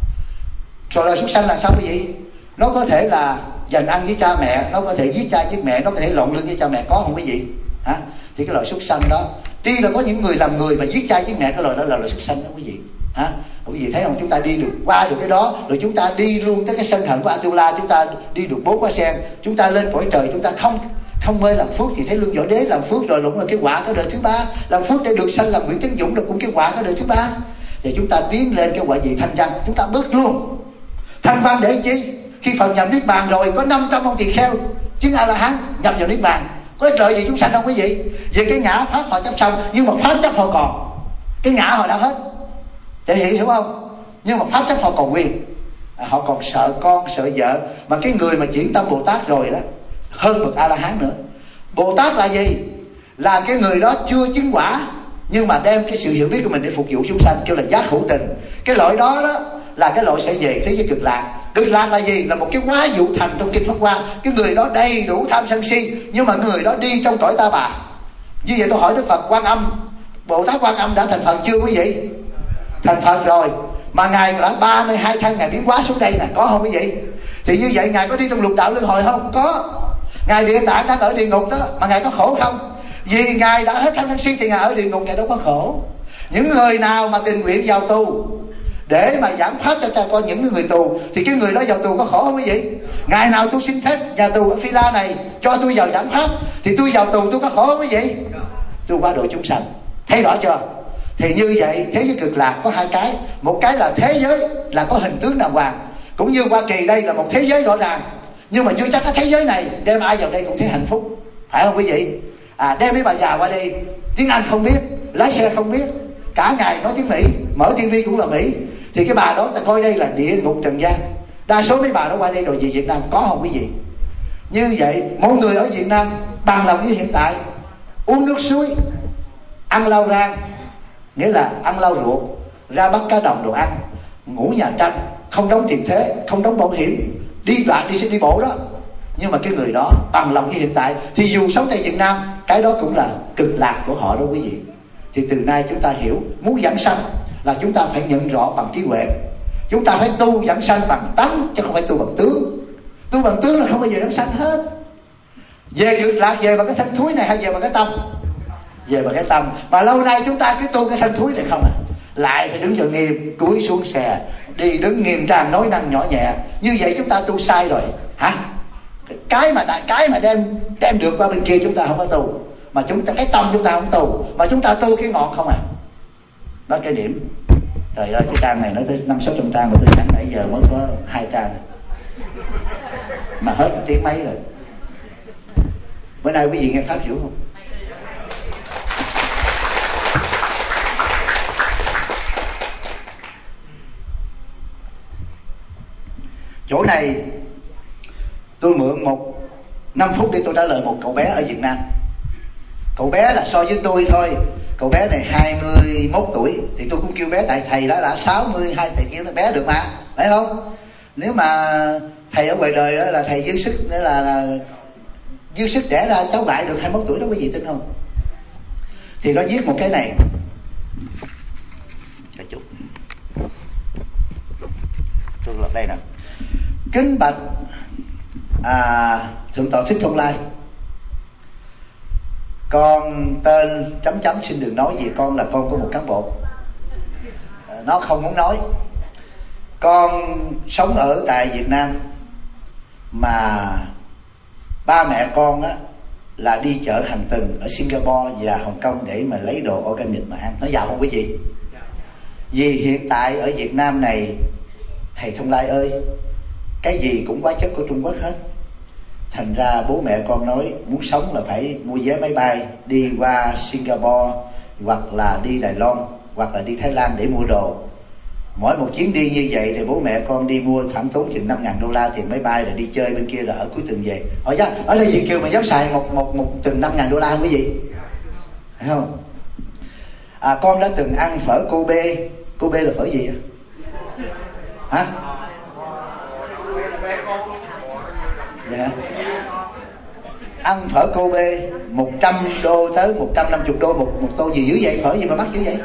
Rồi loài súc sanh là sao quý vị? Nó có thể là giành ăn với cha mẹ, nó có thể giết cha giết mẹ, nó có thể lộn lưng với cha mẹ, có không quý vị hả? Thì cái loài súc sanh đó, tuy là có những người làm người mà giết cha giết mẹ, cái loài đó là loài súc sanh đó quý vị hả? Quý vị thấy không? Chúng ta đi được qua được cái đó, rồi chúng ta đi luôn tới cái sân hận của Atula, chúng ta đi được bốn quả sen, chúng ta lên cõi trời, chúng ta không không mê làm phước thì thấy lương võ đế làm phước rồi, cũng là cái quả của đời thứ ba. Làm phước để được sanh làm Nguyễn Tấn Dũng là cũng cái quả của đời thứ ba. Thì chúng ta tiến lên cái quả gì thanh văn, chúng ta bước luôn. Thanh văn để chi? Khi Phật nhập niết bàn rồi có năm trăm ông tỳ kheo chứng A La Hán nhập vào niết bàn, có ích lợi gì chúng sanh không quý vị? Về cái ngã pháp họ chấp xong, nhưng mà pháp chấp họ còn, cái ngã họ đã hết, để hiểu không? Nhưng mà pháp chấp họ còn nguyên, à, họ còn sợ con sợ vợ. Mà cái người mà chuyển tâm Bồ Tát rồi đó, hơn bậc A La Hán nữa. Bồ Tát là gì? Là cái người đó chưa chứng quả, nhưng mà đem cái sự hiểu biết của mình để phục vụ chúng sanh, kêu là giác hữu tình. Cái loại đó đó là cái loại sẽ về thế giới cực lạc. Cực lạc là gì? Là một cái quá dụ thành trong kinh Pháp Hoa. Cái người đó đầy đủ tham sân si, nhưng mà người đó đi trong cõi ta bà. Như vậy tôi hỏi Đức Phật Quan Âm, Bồ Tát Quan Âm đã thành Phật chưa quý vị? Thành Phật rồi, mà ngài đã ba mươi hai thân ngài biến hóa xuống đây nè, có không quý vị? Thì như vậy ngài có đi trong lục đạo luân hồi không? Có. Ngài Địa Tạng đang ở địa ngục đó, mà Ngài có khổ không? Vì Ngài đã hết tham sân si thì Ngài ở địa ngục, Ngài đâu có khổ. Những người nào mà tình nguyện vào tù để mà giảng pháp cho cha con những người tù, thì cái người đó vào tù có khổ không quý vị? Ngày nào tôi xin phép nhà tù ở Phi La này cho tôi vào giảng pháp, thì tôi vào tù tôi có khổ không quý vị? Tôi qua độ chúng sanh. Thấy rõ chưa? Thì như vậy thế giới cực lạc có hai cái. Một cái là thế giới là có hình tướng đàng hoàng, cũng như Hoa Kỳ đây là một thế giới rõ ràng, nhưng mà chưa chắc cái thế giới này đem ai vào đây cũng thấy hạnh phúc, phải không quý vị? À, đem mấy bà già qua đây tiếng Anh không biết, lái xe không biết, cả ngày nói tiếng Mỹ, mở tivi cũng là Mỹ, thì cái bà đó ta coi đây là địa ngục trần gian. Đa số mấy bà đó qua đây rồi về Việt Nam có không quý vị? Như vậy mỗi người ở Việt Nam bằng lòng như hiện tại, uống nước suối, ăn lau rang, nghĩa là ăn lau ruột, ra bắt cá đồng đồ ăn, ngủ nhà tranh, không đóng tiền thuế, không đóng bảo hiểm, đi lại đi xe đi bộ đó. Nhưng mà cái người đó bằng lòng như hiện tại, thì dù sống tại Việt Nam, cái đó cũng là cực lạc của họ đó quý vị. Thì từ nay chúng ta hiểu, muốn giảng sanh là chúng ta phải nhận rõ bằng trí huệ. Chúng ta phải tu giảng sanh bằng tánh, chứ không phải tu bằng tướng. Tu bằng tướng là không bao giờ giảng sanh hết. Về cực lạc về bằng cái thân thúi này hay về bằng cái tâm? Về bằng cái tâm. Mà lâu nay chúng ta cứ tu cái thân thúi này không à, lại phải đứng giờ nghiêm, cúi xuống xè, đi đứng nghiêm trang, nói năng nhỏ nhẹ. Như vậy chúng ta tu sai rồi hả? Cái mà cái mà đem đem được qua bên kia chúng ta không có tu, mà chúng ta cái tâm chúng ta không tu, mà chúng ta tu cái ngọn không à. Đó cái điểm. Trời ơi, cái trang này nói tới năm sáu trăm trang mà tôi sáng nãy giờ mới có hai trang mà hết tiếng mấy rồi. Bữa nay quý vị nghe pháp hiểu không? Chỗ này tôi mượn một năm phút để tôi trả lời một cậu bé ở Việt Nam. Cậu bé là so với tôi thôi. Cậu bé này hai mươi mốt tuổi, thì tôi cũng kêu bé, tại thầy đã đã sáu mươi hai, thầy kêu nó bé được mà, phải không? Nếu mà thầy ở ngoài đời đó là thầy dư sức, nữa là, là dư sức đẻ ra cháu lại được hai mươi mốt tuổi đó, quý vị tin không? Thì nó viết một cái này. Cho chút. Tôi lật đây nè. Kính bạch à, Thượng tọa Thích Thông Lai, con tên chấm chấm xin đừng nói gì, con là con của một cán bộ. Nó không muốn nói. Con sống ở tại Việt Nam, mà ba mẹ con á là đi chợ hàng tuần ở Singapore và Hồng Kông để mà lấy đồ organic mà ăn. Nó giàu không quý vị? Vì hiện tại ở Việt Nam này, thầy Thông Lai ơi, cái gì cũng hóa chất của Trung Quốc hết. Thành ra bố mẹ con nói muốn sống là phải mua vé máy bay đi qua Singapore, hoặc là đi Đài Loan, hoặc là đi Thái Lan để mua đồ. Mỗi một chuyến đi như vậy thì bố mẹ con đi mua khoảng tốn chừng năm ngàn đô la tiền máy bay, rồi đi chơi bên kia, rồi ở cuối tuần về. Ở giá, ở đây Việt kiều mà dám xài một một một tuần năm ngàn đô la không quý vị? Thấy không? À, con đã từng ăn phở Kobe. Kobe là phở gì vậy? Hả? Dạ. Ăn phở Kobe một trăm đô tới một trăm năm mươi đô một một tô, gì dữ vậy? Phở gì mà mắc dữ vậy?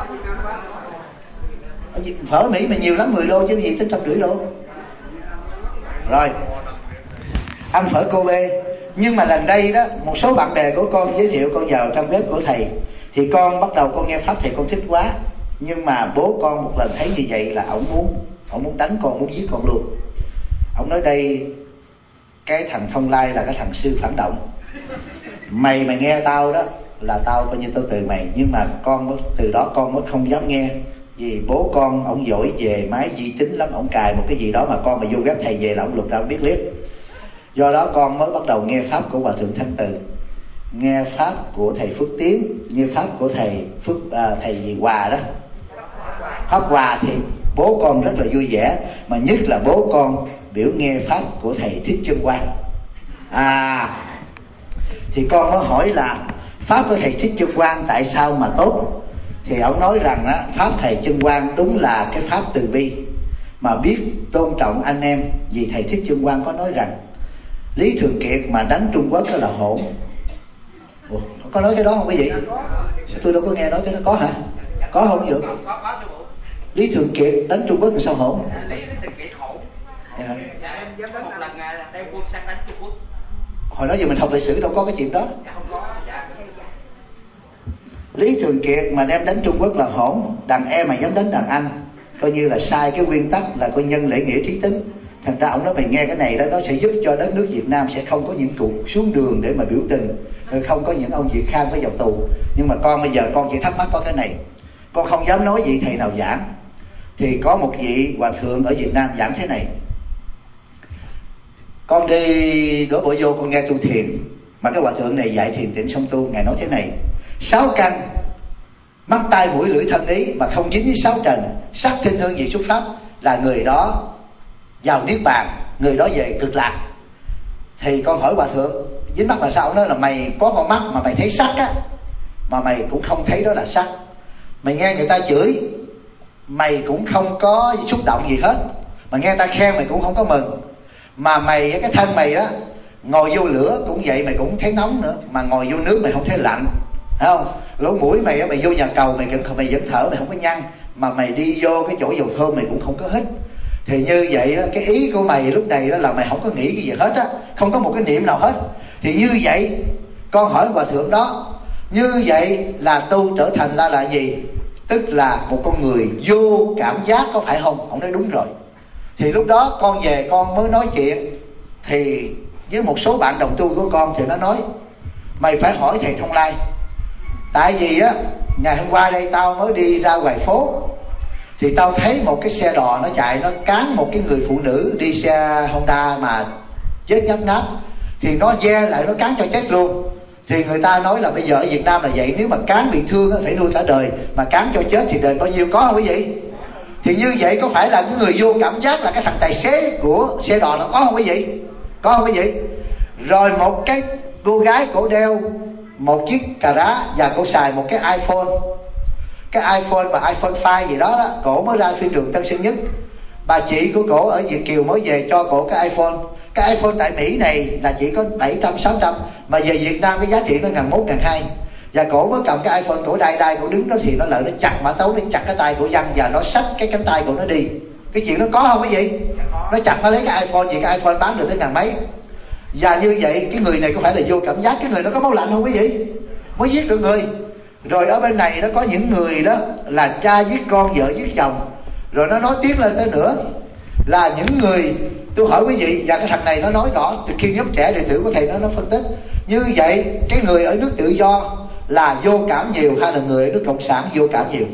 Phở Mỹ mà nhiều lắm mười đô chứ gì tới trăm rưỡi đô. Rồi ăn phở Kobe. Nhưng mà lần đây đó, một số bạn bè của con giới thiệu con vào trong bếp của thầy, thì con bắt đầu con nghe pháp thầy con thích quá. Nhưng mà bố con một lần thấy như vậy là ổng muốn ổng muốn đánh con, muốn giết con luôn. Ổng nói đây, cái thằng Thông Lai là cái thằng sư phản động. Mày mà nghe tao đó là tao coi như tao từ mày. Nhưng mà con từ đó con mới không dám nghe. Vì bố con ổng giỏi về máy vi tính lắm, ổng cài một cái gì đó mà con mà vô ghép thầy về là ổng lục ra biết liếc. Do đó con mới bắt đầu nghe pháp của Hòa Thượng Thanh Từ, nghe pháp của thầy Phước Tiến, nghe pháp của thầy Phước à, thầy gì Hòa đó, Pháp Hòa. Thì bố con rất là vui vẻ, mà nhất là bố con biểu nghe pháp của thầy Thích Chân Quang. À thì con mới hỏi là pháp của thầy Thích Chân Quang tại sao mà tốt? Thì ông nói rằng á, pháp thầy Chân Quang đúng là cái pháp từ bi, mà biết tôn trọng anh em. Vì thầy Thích Chân Quang có nói rằng Lý Thường Kiệt mà đánh Trung Quốc đó là hỗn. Ủa, có nói cái đó không quý vị? Tôi đâu có nghe nói cái đó. Có hả? Có không vậy? Lý Thường Kiệt đánh Trung Quốc là sao hỗn? Lý Thường Kiệt hỗn. Dạ. Dạ, em dám một lần đem quân sang đánh Trung Quốc. Hồi đó giờ mình học lịch sử đâu có cái chuyện đó. Lý Thường Kiệt mà đem đánh Trung Quốc là hỗn, đàn em mà dám đánh đàn Anh coi như là sai cái nguyên tắc là coi nhân lễ nghĩa trí tính. Thành ra ông nói mày nghe cái này đó, nó sẽ giúp cho đất nước Việt Nam sẽ không có những cuộc xuống đường để mà biểu tình, không có những ông Việt Khang phải vào tù. Nhưng mà con bây giờ con chỉ thắc mắc có cái này, con không dám nói vị thầy nào giảng. Thì có một vị hòa thượng ở Việt Nam giảng thế này: con đi đổ bộ vô con nghe tu thiền, mà cái hòa thượng này dạy thiền tịnh song tu. Ngài nói thế này: sáu căn mắt tai mũi lưỡi thân ý mà không dính với sáu trần, sắc thinh hương vị xuất pháp, là người đó vào niết bàn, người đó về cực lạc. Thì con hỏi hòa thượng dính mắt là sao? Ông nói là mày có con mắt mà mày thấy sắc á, mà mày cũng không thấy đó là sắc. Mày nghe người ta chửi mày cũng không có xúc động gì hết, mà nghe ta khen mày cũng không có mừng. Mà mày cái thân mày đó, ngồi vô lửa cũng vậy mày cũng thấy nóng nữa, mà ngồi vô nước mày không thấy lạnh, thấy không? Lỗ mũi mày mày vô nhà cầu mày mày vẫn thở, mày không có nhăn, mà mày đi vô cái chỗ dầu thơm mày cũng không có hít. Thì như vậy đó, cái ý của mày lúc này đó là mày không có nghĩ cái gì hết á, không có một cái niệm nào hết. Thì như vậy con hỏi hòa thượng đó, như vậy là tu trở thành là là gì? Tức là một con người vô cảm giác, có phải không? Ông nói đúng rồi. Thì lúc đó con về con mới nói chuyện thì với một số bạn đồng tu của con, thì nó nói mày phải hỏi thầy Thông Lai. Tại vì á, ngày hôm qua đây tao mới đi ra ngoài phố, thì tao thấy một cái xe đò nó chạy, nó cán một cái người phụ nữ đi xe Honda mà chết nhấp nháp. Thì nó ve lại, nó cán cho chết luôn. Thì người ta nói là bây giờ ở Việt Nam là vậy, nếu mà cán bị thương phải nuôi cả đời, mà cán cho chết thì đời bao nhiêu, có không quý vị? Thì như vậy có phải là cái người vô cảm giác là cái thằng tài xế của xe đò nó, có không quý vị? Có không quý vị? Rồi một cái cô gái cổ đeo một chiếc cà rá và cổ xài một cái iPhone, cái iPhone mà iPhone năm gì đó, đó cổ mới ra phim trường Tân Sơn Nhất. Bà chị của cổ ở Việt Kiều mới về cho cổ cái iPhone. Cái iPhone tại Mỹ này là chỉ có bảy trăm sáu trăm, mà về Việt Nam cái giá trị nó ngàn một ngàn hai. Và cổ mới cầm cái iPhone, cổ đai đai cổ đứng đó thì nó lợi nó chặt mã tấu, nó chặt cái tay cổ văng và nó xách cái cánh tay của nó đi. Cái chuyện nó có không quý vị? Nó chặt nó lấy cái iPhone, vì cái iPhone bán được tới ngàn mấy. Và như vậy cái người này có phải là vô cảm giác? Cái người nó có máu lạnh không quý vị? Mới giết được người. Rồi ở bên này nó có những người đó là cha giết con, vợ giết chồng. Rồi nó nói tiếp lên tới nữa là những người, tôi hỏi quý vị, và cái thằng này nó nói rõ từ khi nhóm trẻ đệ tử của thầy nó nó phân tích như vậy, cái người ở nước tự do là vô cảm nhiều hay là người ở nước cộng sản vô cảm nhiều?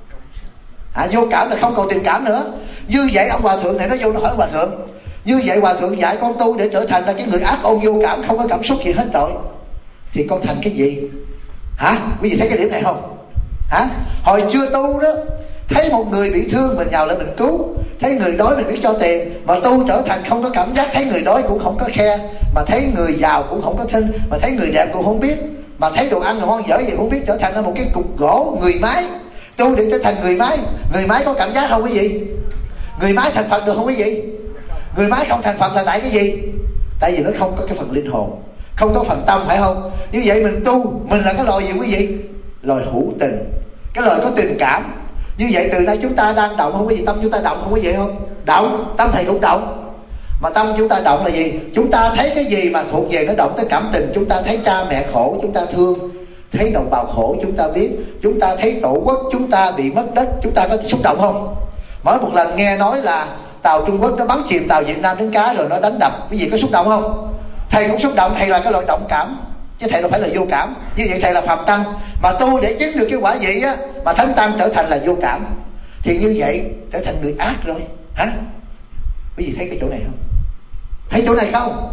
À, vô cảm là không còn tình cảm nữa. Như vậy ông hòa thượng này nó vô nó hỏi hòa thượng, như vậy hòa thượng dạy con tu để trở thành là cái người ác ôn vô cảm, không có cảm xúc gì hết rồi, thì con thành cái gì? Hả? Quý vị thấy cái điểm này không? Hả? Hồi chưa tu đó, thấy một người bị thương mình nhào lại mình cứu, thấy người đói mình biết cho tiền. Mà tu trở thành không có cảm giác, thấy người đói cũng không có khe, mà thấy người giàu cũng không có thinh, mà thấy người đẹp cũng không biết, mà thấy đồ ăn ngon dở gì cũng biết, trở thành là một cái cục gỗ người máy. Tu để trở thành người máy. Người máy có cảm giác không quý vị? Người máy thành Phật được không quý vị? Người máy không thành Phật là tại cái gì? Tại vì nó không có cái phần linh hồn, không có phần tâm, phải không? Như vậy mình tu, mình là cái loài gì quý vị? Loài hữu tình, cái loài có tình cảm. Như vậy từ nay chúng ta đang động không quý vị? Tâm chúng ta động không quý vị? Không động, tâm thầy cũng động. Mà tâm chúng ta động là gì? Chúng ta thấy cái gì mà thuộc về nó động tới cảm tình. Chúng ta thấy cha mẹ khổ chúng ta thương, thấy đồng bào khổ chúng ta biết, chúng ta thấy tổ quốc chúng ta bị mất đất, chúng ta có xúc động không? Mỗi một lần nghe nói là tàu Trung Quốc nó bắn chìm tàu Việt Nam đánh cá rồi nó đánh đập, cái gì có xúc động không? Thầy cũng xúc động, thầy là cái loại động cảm, chứ thầy đâu phải là vô cảm. Như vậy thầy là phàm tăng, mà tu để chứng được cái quả vị á, mà thánh tăng trở thành là vô cảm, thì như vậy trở thành người ác rồi. Hả? Quý vị thấy cái chỗ này không? Thấy chỗ này không?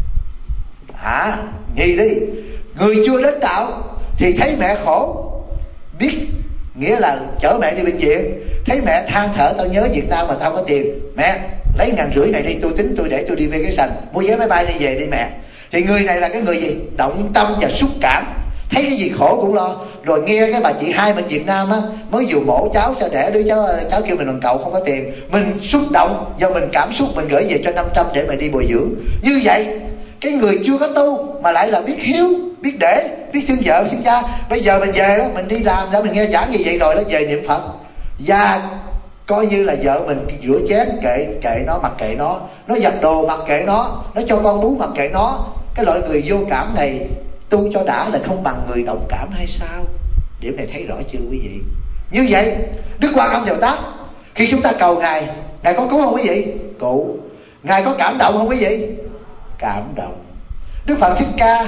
Hả? Nghĩ đi. Người chưa đến đạo thì thấy mẹ khổ, biết nghĩa là chở mẹ đi bệnh viện, thấy mẹ than thở tao nhớ Việt Nam mà tao có tiền, mẹ lấy ngàn rưỡi này đi, tôi tính tôi để tôi đi về cái sành mua vé máy bay đi về đi mẹ. Thì người này là cái người gì? Động tâm và xúc cảm, thấy cái gì khổ cũng lo. Rồi nghe cái bà chị hai bên Việt Nam á, mới vừa mổ cháu sẽ đẻ đứa cháu, cháu kêu mình bằng cậu không có tiền, mình xúc động và mình cảm xúc, mình gửi về cho năm trăm để mà đi bồi dưỡng. Như vậy cái người chưa có tu mà lại là biết hiếu, biết để, biết thương vợ thương cha. Bây giờ mình về đó, mình đi làm ra mình nghe giảng như vậy rồi đó, về niệm Phật và coi như là vợ mình rửa chén kệ kệ nó, mặc kệ nó, nó giặt đồ mặc kệ nó, nó cho con bú mặc kệ nó, cái loại người vô cảm này tu cho đã là không bằng người động cảm hay sao? Điểm này thấy rõ chưa quý vị? Như vậy Đức Quan Âm Bồ Tát khi chúng ta cầu Ngài, Ngài có cứu không quý vị? Cứu. Ngài có cảm động không quý vị? Cảm động. Đức Phật Thích Ca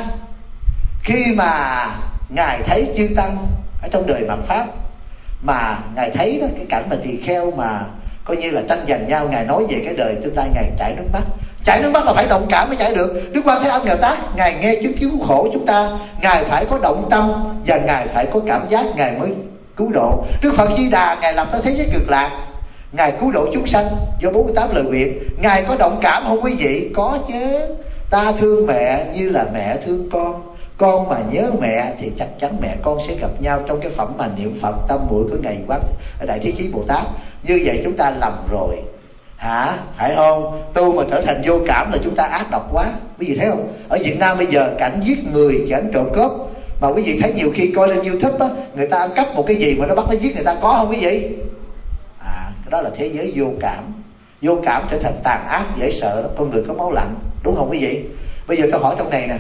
khi mà Ngài thấy chư tăng ở trong đời mạt Pháp, mà Ngài thấy đó cái cảnh mà tỳ kheo mà coi như là tranh giành nhau, Ngài nói về cái đời tương lai, Ngài chảy nước mắt. Chảy nước mắt là phải động cảm mới chảy được. Đức Quan Thế Âm Bồ Tát Ngài nghe chứng cứu khổ chúng ta, Ngài phải có động tâm và Ngài phải có cảm giác, Ngài mới cứu độ. Đức Phật Di Đà Ngài lập ra thế giới cực lạc, Ngài cứu độ chúng sanh do bốn mươi tám lời nguyện. Ngài có động cảm không quý vị? Có chứ. Ta thương mẹ như là mẹ thương con, con mà nhớ mẹ thì chắc chắn mẹ con sẽ gặp nhau trong cái phẩm mà niệm Phật tâm muội của Ngài Quán Đại Thế Chí Bồ Tát. Như vậy chúng ta lầm rồi hả? Phải không? Tu mà trở thành vô cảm là chúng ta ác độc quá. Quý vị thấy không? Ở Việt Nam bây giờ cảnh giết người, cảnh trộm cướp, mà quý vị thấy nhiều khi coi lên YouTube á, người ta ăn cắp một cái gì mà nó bắt nó giết người ta, có không quý vị? À, đó là thế giới vô cảm. Vô cảm trở thành tàn ác, dễ sợ, con người có máu lạnh, đúng không quý vị? Bây giờ tôi hỏi trong này nè,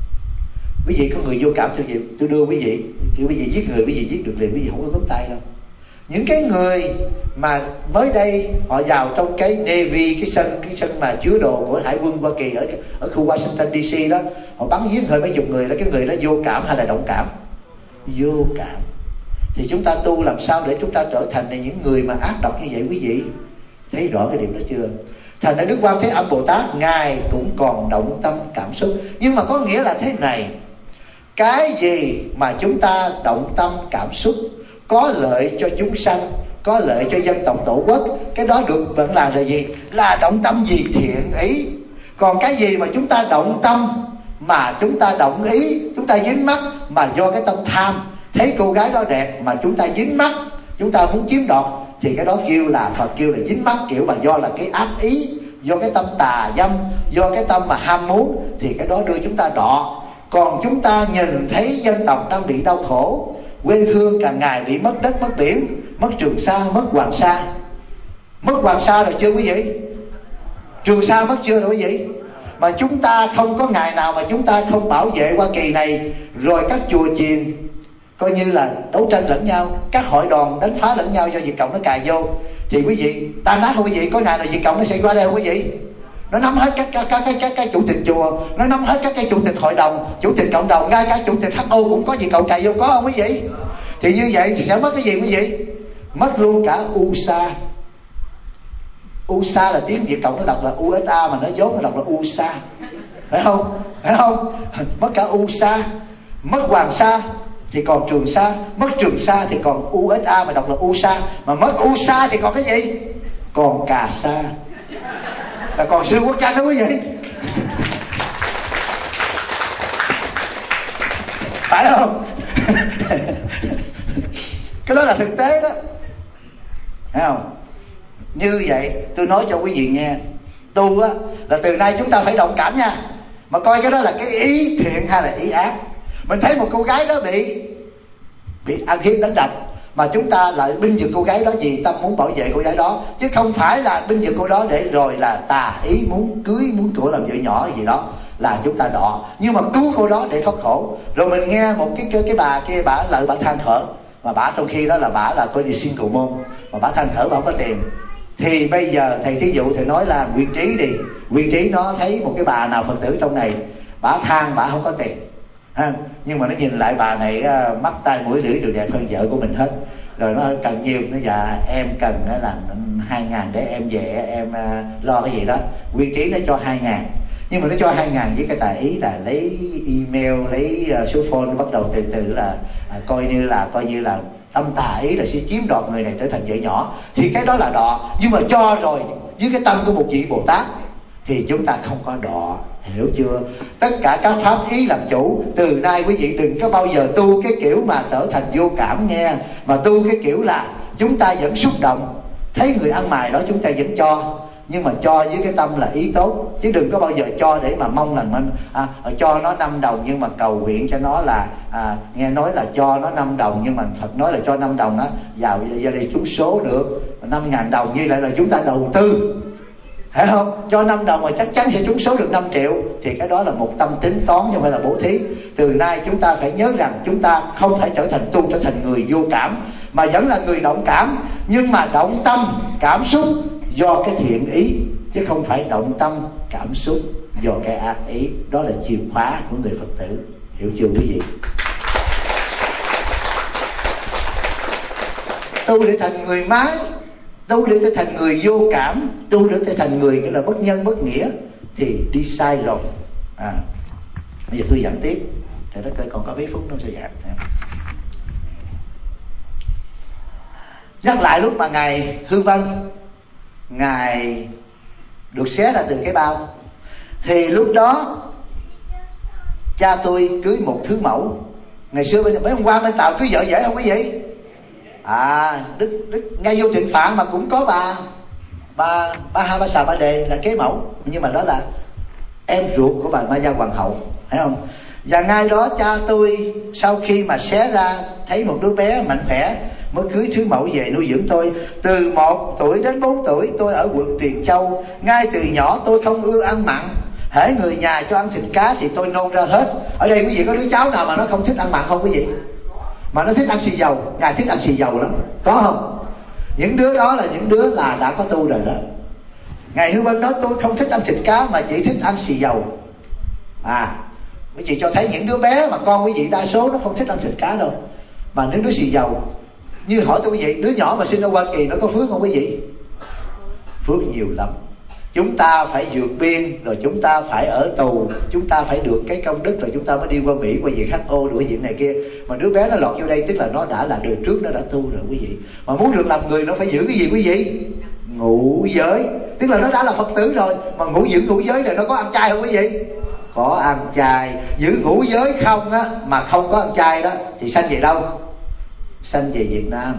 quý vị có người vô cảm tôi, tôi đưa quý vị, thì quý vị giết người, quý vị giết được liền, quý vị không có gấm tay đâu. Những cái người mà mới đây họ vào trong cái Navy, cái sân cái sân mà chứa đồ của Hải quân Hoa Kỳ ở ở khu Washington đê xê đó, họ bắn giết hơi mấy chục người, là cái người đó vô cảm hay là động cảm? Vô cảm. Thì chúng ta tu làm sao để chúng ta trở thành những người mà ác độc như vậy quý vị? Thấy rõ cái điểm đó chưa? Thành ra Đức Quan Thế Âm Bồ Tát Ngài cũng còn động tâm cảm xúc. Nhưng mà có nghĩa là thế này, cái gì mà chúng ta động tâm cảm xúc có lợi cho chúng sanh, có lợi cho dân tộc tổ quốc, cái đó được vẫn là là gì? Là động tâm gì? Thiện ý. Còn cái gì mà chúng ta động tâm mà chúng ta động ý, chúng ta dính mắc mà do cái tâm tham, thấy cô gái đó đẹp mà chúng ta dính mắc, chúng ta muốn chiếm đoạt, thì cái đó kêu là Phật kêu là dính mắc, kiểu mà do là cái ác ý, do cái tâm tà dâm, do cái tâm mà ham muốn, thì cái đó đưa chúng ta đọ. Còn chúng ta nhìn thấy dân tộc đang bị đau khổ, quê hương càng ngày bị mất đất mất biển, mất Trường Sa, mất Hoàng Sa. Mất Hoàng Sa rồi chưa quý vị? Trường Sa mất chưa rồi quý vị? Mà chúng ta không có ngày nào mà chúng ta không bảo vệ Hoa Kỳ này, rồi các chùa chiền coi như là đấu tranh lẫn nhau, các hội đoàn đánh phá lẫn nhau do Việt Cộng nó cài vô, thì quý vị ta nói không quý vị, có ngày nào Việt Cộng nó sẽ qua đây không quý vị? Nó nắm hết các các các các, các, các chủ tịch chùa, nó nắm hết các cái chủ tịch hội đồng, chủ tịch cộng đồng, ngay cả chủ tịch hát o cũng có Việt Cộng cài vô, có không quý vị? Thì như vậy thì sẽ mất cái gì quý vị? Mất luôn cả u ét a. u ét a là tiếng Việt Cộng nó đọc là u ét a, mà nó vốn nó đọc là u ét a, phải không? Phải không? Mất cả u ét a, mất Hoàng Sa thì còn Trường Sa, mất Trường Sa thì còn u ét a mà đọc là u ét a, mà mất u ét a thì còn cái gì? Còn Cà Sa, là còn sư quốc tranh đó quý vị. Phải không? Cái đó là thực tế đó, thấy không? Như vậy tôi nói cho quý vị nghe, tu á là từ nay chúng ta phải động cảm nha, mà coi cái đó là cái ý thiện hay là ý ác. Mình thấy một cô gái đó bị bị ăn hiếp đánh đập, mà chúng ta lại binh vực cô gái đó vì tâm muốn bảo vệ cô gái đó, chứ không phải là binh vực cô đó để rồi là tà ý muốn cưới, muốn của làm vợ nhỏ gì đó, là chúng ta đọ. Nhưng mà cứu cô đó để thoát khổ. Rồi mình nghe một cái cái, cái bà kia bả lại bả than thở, mà bả trong khi đó là bả là coi như xin cầu môn, mà bả than thở bả không có tiền. Thì bây giờ thầy thí dụ thầy nói là Nguyên Trí đi, Nguyên Trí nó thấy một cái bà nào Phật tử trong này, bả than bả không có tiền ha, nhưng mà nó nhìn lại bà này mắt tai mũi lưỡi đều đẹp hơn vợ của mình hết, rồi nó cần nhiều, nó dạ em cần là hai ngàn để em về em lo cái gì đó. Nguyên Trí nó cho hai ngàn, nhưng mà nó cho hai ngàn với cái tài ý là lấy email, lấy số phone, bắt đầu từ từ là à, coi như là coi như là tâm tà ý là sẽ chiếm đoạt người này trở thành vợ nhỏ, thì cái đó là đọ. Nhưng mà cho rồi với cái tâm của một vị Bồ Tát thì chúng ta không có đọ, hiểu chưa? Tất cả các pháp ý làm chủ. Từ nay quý vị đừng có bao giờ tu cái kiểu mà trở thành vô cảm nghe, mà tu cái kiểu là chúng ta vẫn xúc động, thấy người ăn mày đó chúng ta vẫn cho, nhưng mà cho với cái tâm là ý tốt, chứ đừng có bao giờ cho để mà mong là mình à, cho nó năm đồng nhưng mà cầu nguyện cho nó là à, nghe nói là cho nó năm đồng nhưng mà Phật nói là cho năm đồng á vào giờ đây trúng số được năm ngàn đồng, như lại là chúng ta đầu tư phải không? Cho năm đồng mà chắc chắn sẽ trúng số được năm triệu, thì cái đó là một tâm tính toán chứ không phải là bố thí. Từ nay chúng ta phải nhớ rằng chúng ta không phải trở thành tu trở thành người vô cảm, mà vẫn là người động cảm, nhưng mà động tâm cảm xúc do cái thiện ý, chứ không phải động tâm cảm xúc do cái ác ý. Đó là chìa khóa của người Phật tử, hiểu chưa quý vị? Tu để thành người mái, tu để thành người vô cảm, tu để thành người nghĩa là bất nhân bất nghĩa, thì đi sai rồi. À, bây giờ tôi giảng tiếp, để đó coi còn có mấy phút nữa sẽ giảng. Nhắc lại lúc mà ngài Hư Vân, ngài được xé ra từ cái bao, thì lúc đó cha tôi cưới một thứ mẫu. Ngày xưa bên mấy hôm qua bên Tàu cưới vợ dễ không quý vị? À, đức đức ngay vô Thịnh Phạm mà cũng có bà bà ba hai ba xà ba đề là kế mẫu, nhưng mà đó là em ruột của bà Ma Gia Hoàng hậu, thấy không? Và ngay đó cha tôi sau khi mà xé ra thấy một đứa bé mạnh khỏe mới cưới thứ mẫu về nuôi dưỡng tôi. Từ một tuổi đến bốn tuổi tôi ở quận Tiền Châu. Ngay từ nhỏ tôi không ưa ăn mặn, hễ người nhà cho ăn thịt cá thì tôi nôn ra hết. Ở đây quý vị có đứa cháu nào mà nó không thích ăn mặn không quý vị? Mà nó thích ăn xì dầu, ngài thích ăn xì dầu lắm, có không? Những đứa đó là những đứa là đã có tu rồi đó. Ngài Hư Vân nói tôi không thích ăn thịt cá mà chỉ thích ăn xì dầu. À, quý vị cho thấy những đứa bé mà con quý vị đa số nó không thích ăn thịt cá đâu, mà những đứa xì dầu. Như hỏi tôi quý vị, đứa nhỏ mà sinh ở Hoa Kỳ nó có phước không quý vị? Phước nhiều lắm. Chúng ta phải vượt biên, rồi chúng ta phải ở tù, chúng ta phải được cái công đức, rồi chúng ta mới đi qua Mỹ, qua viện hát o, đuổi viện này kia. Mà đứa bé nó lọt vô đây tức là nó đã là đời trước nó đã tu rồi quý vị. Mà muốn được làm người nó phải giữ cái gì quý vị? Ngũ giới. Tức là nó đã là Phật tử rồi, mà ngũ giữ ngũ giới này nó có ăn chay không quý vị? Có ăn chay. Giữ ngũ giới không á, mà không có ăn chay đó thì sanh về đâu? Sanh về Việt Nam.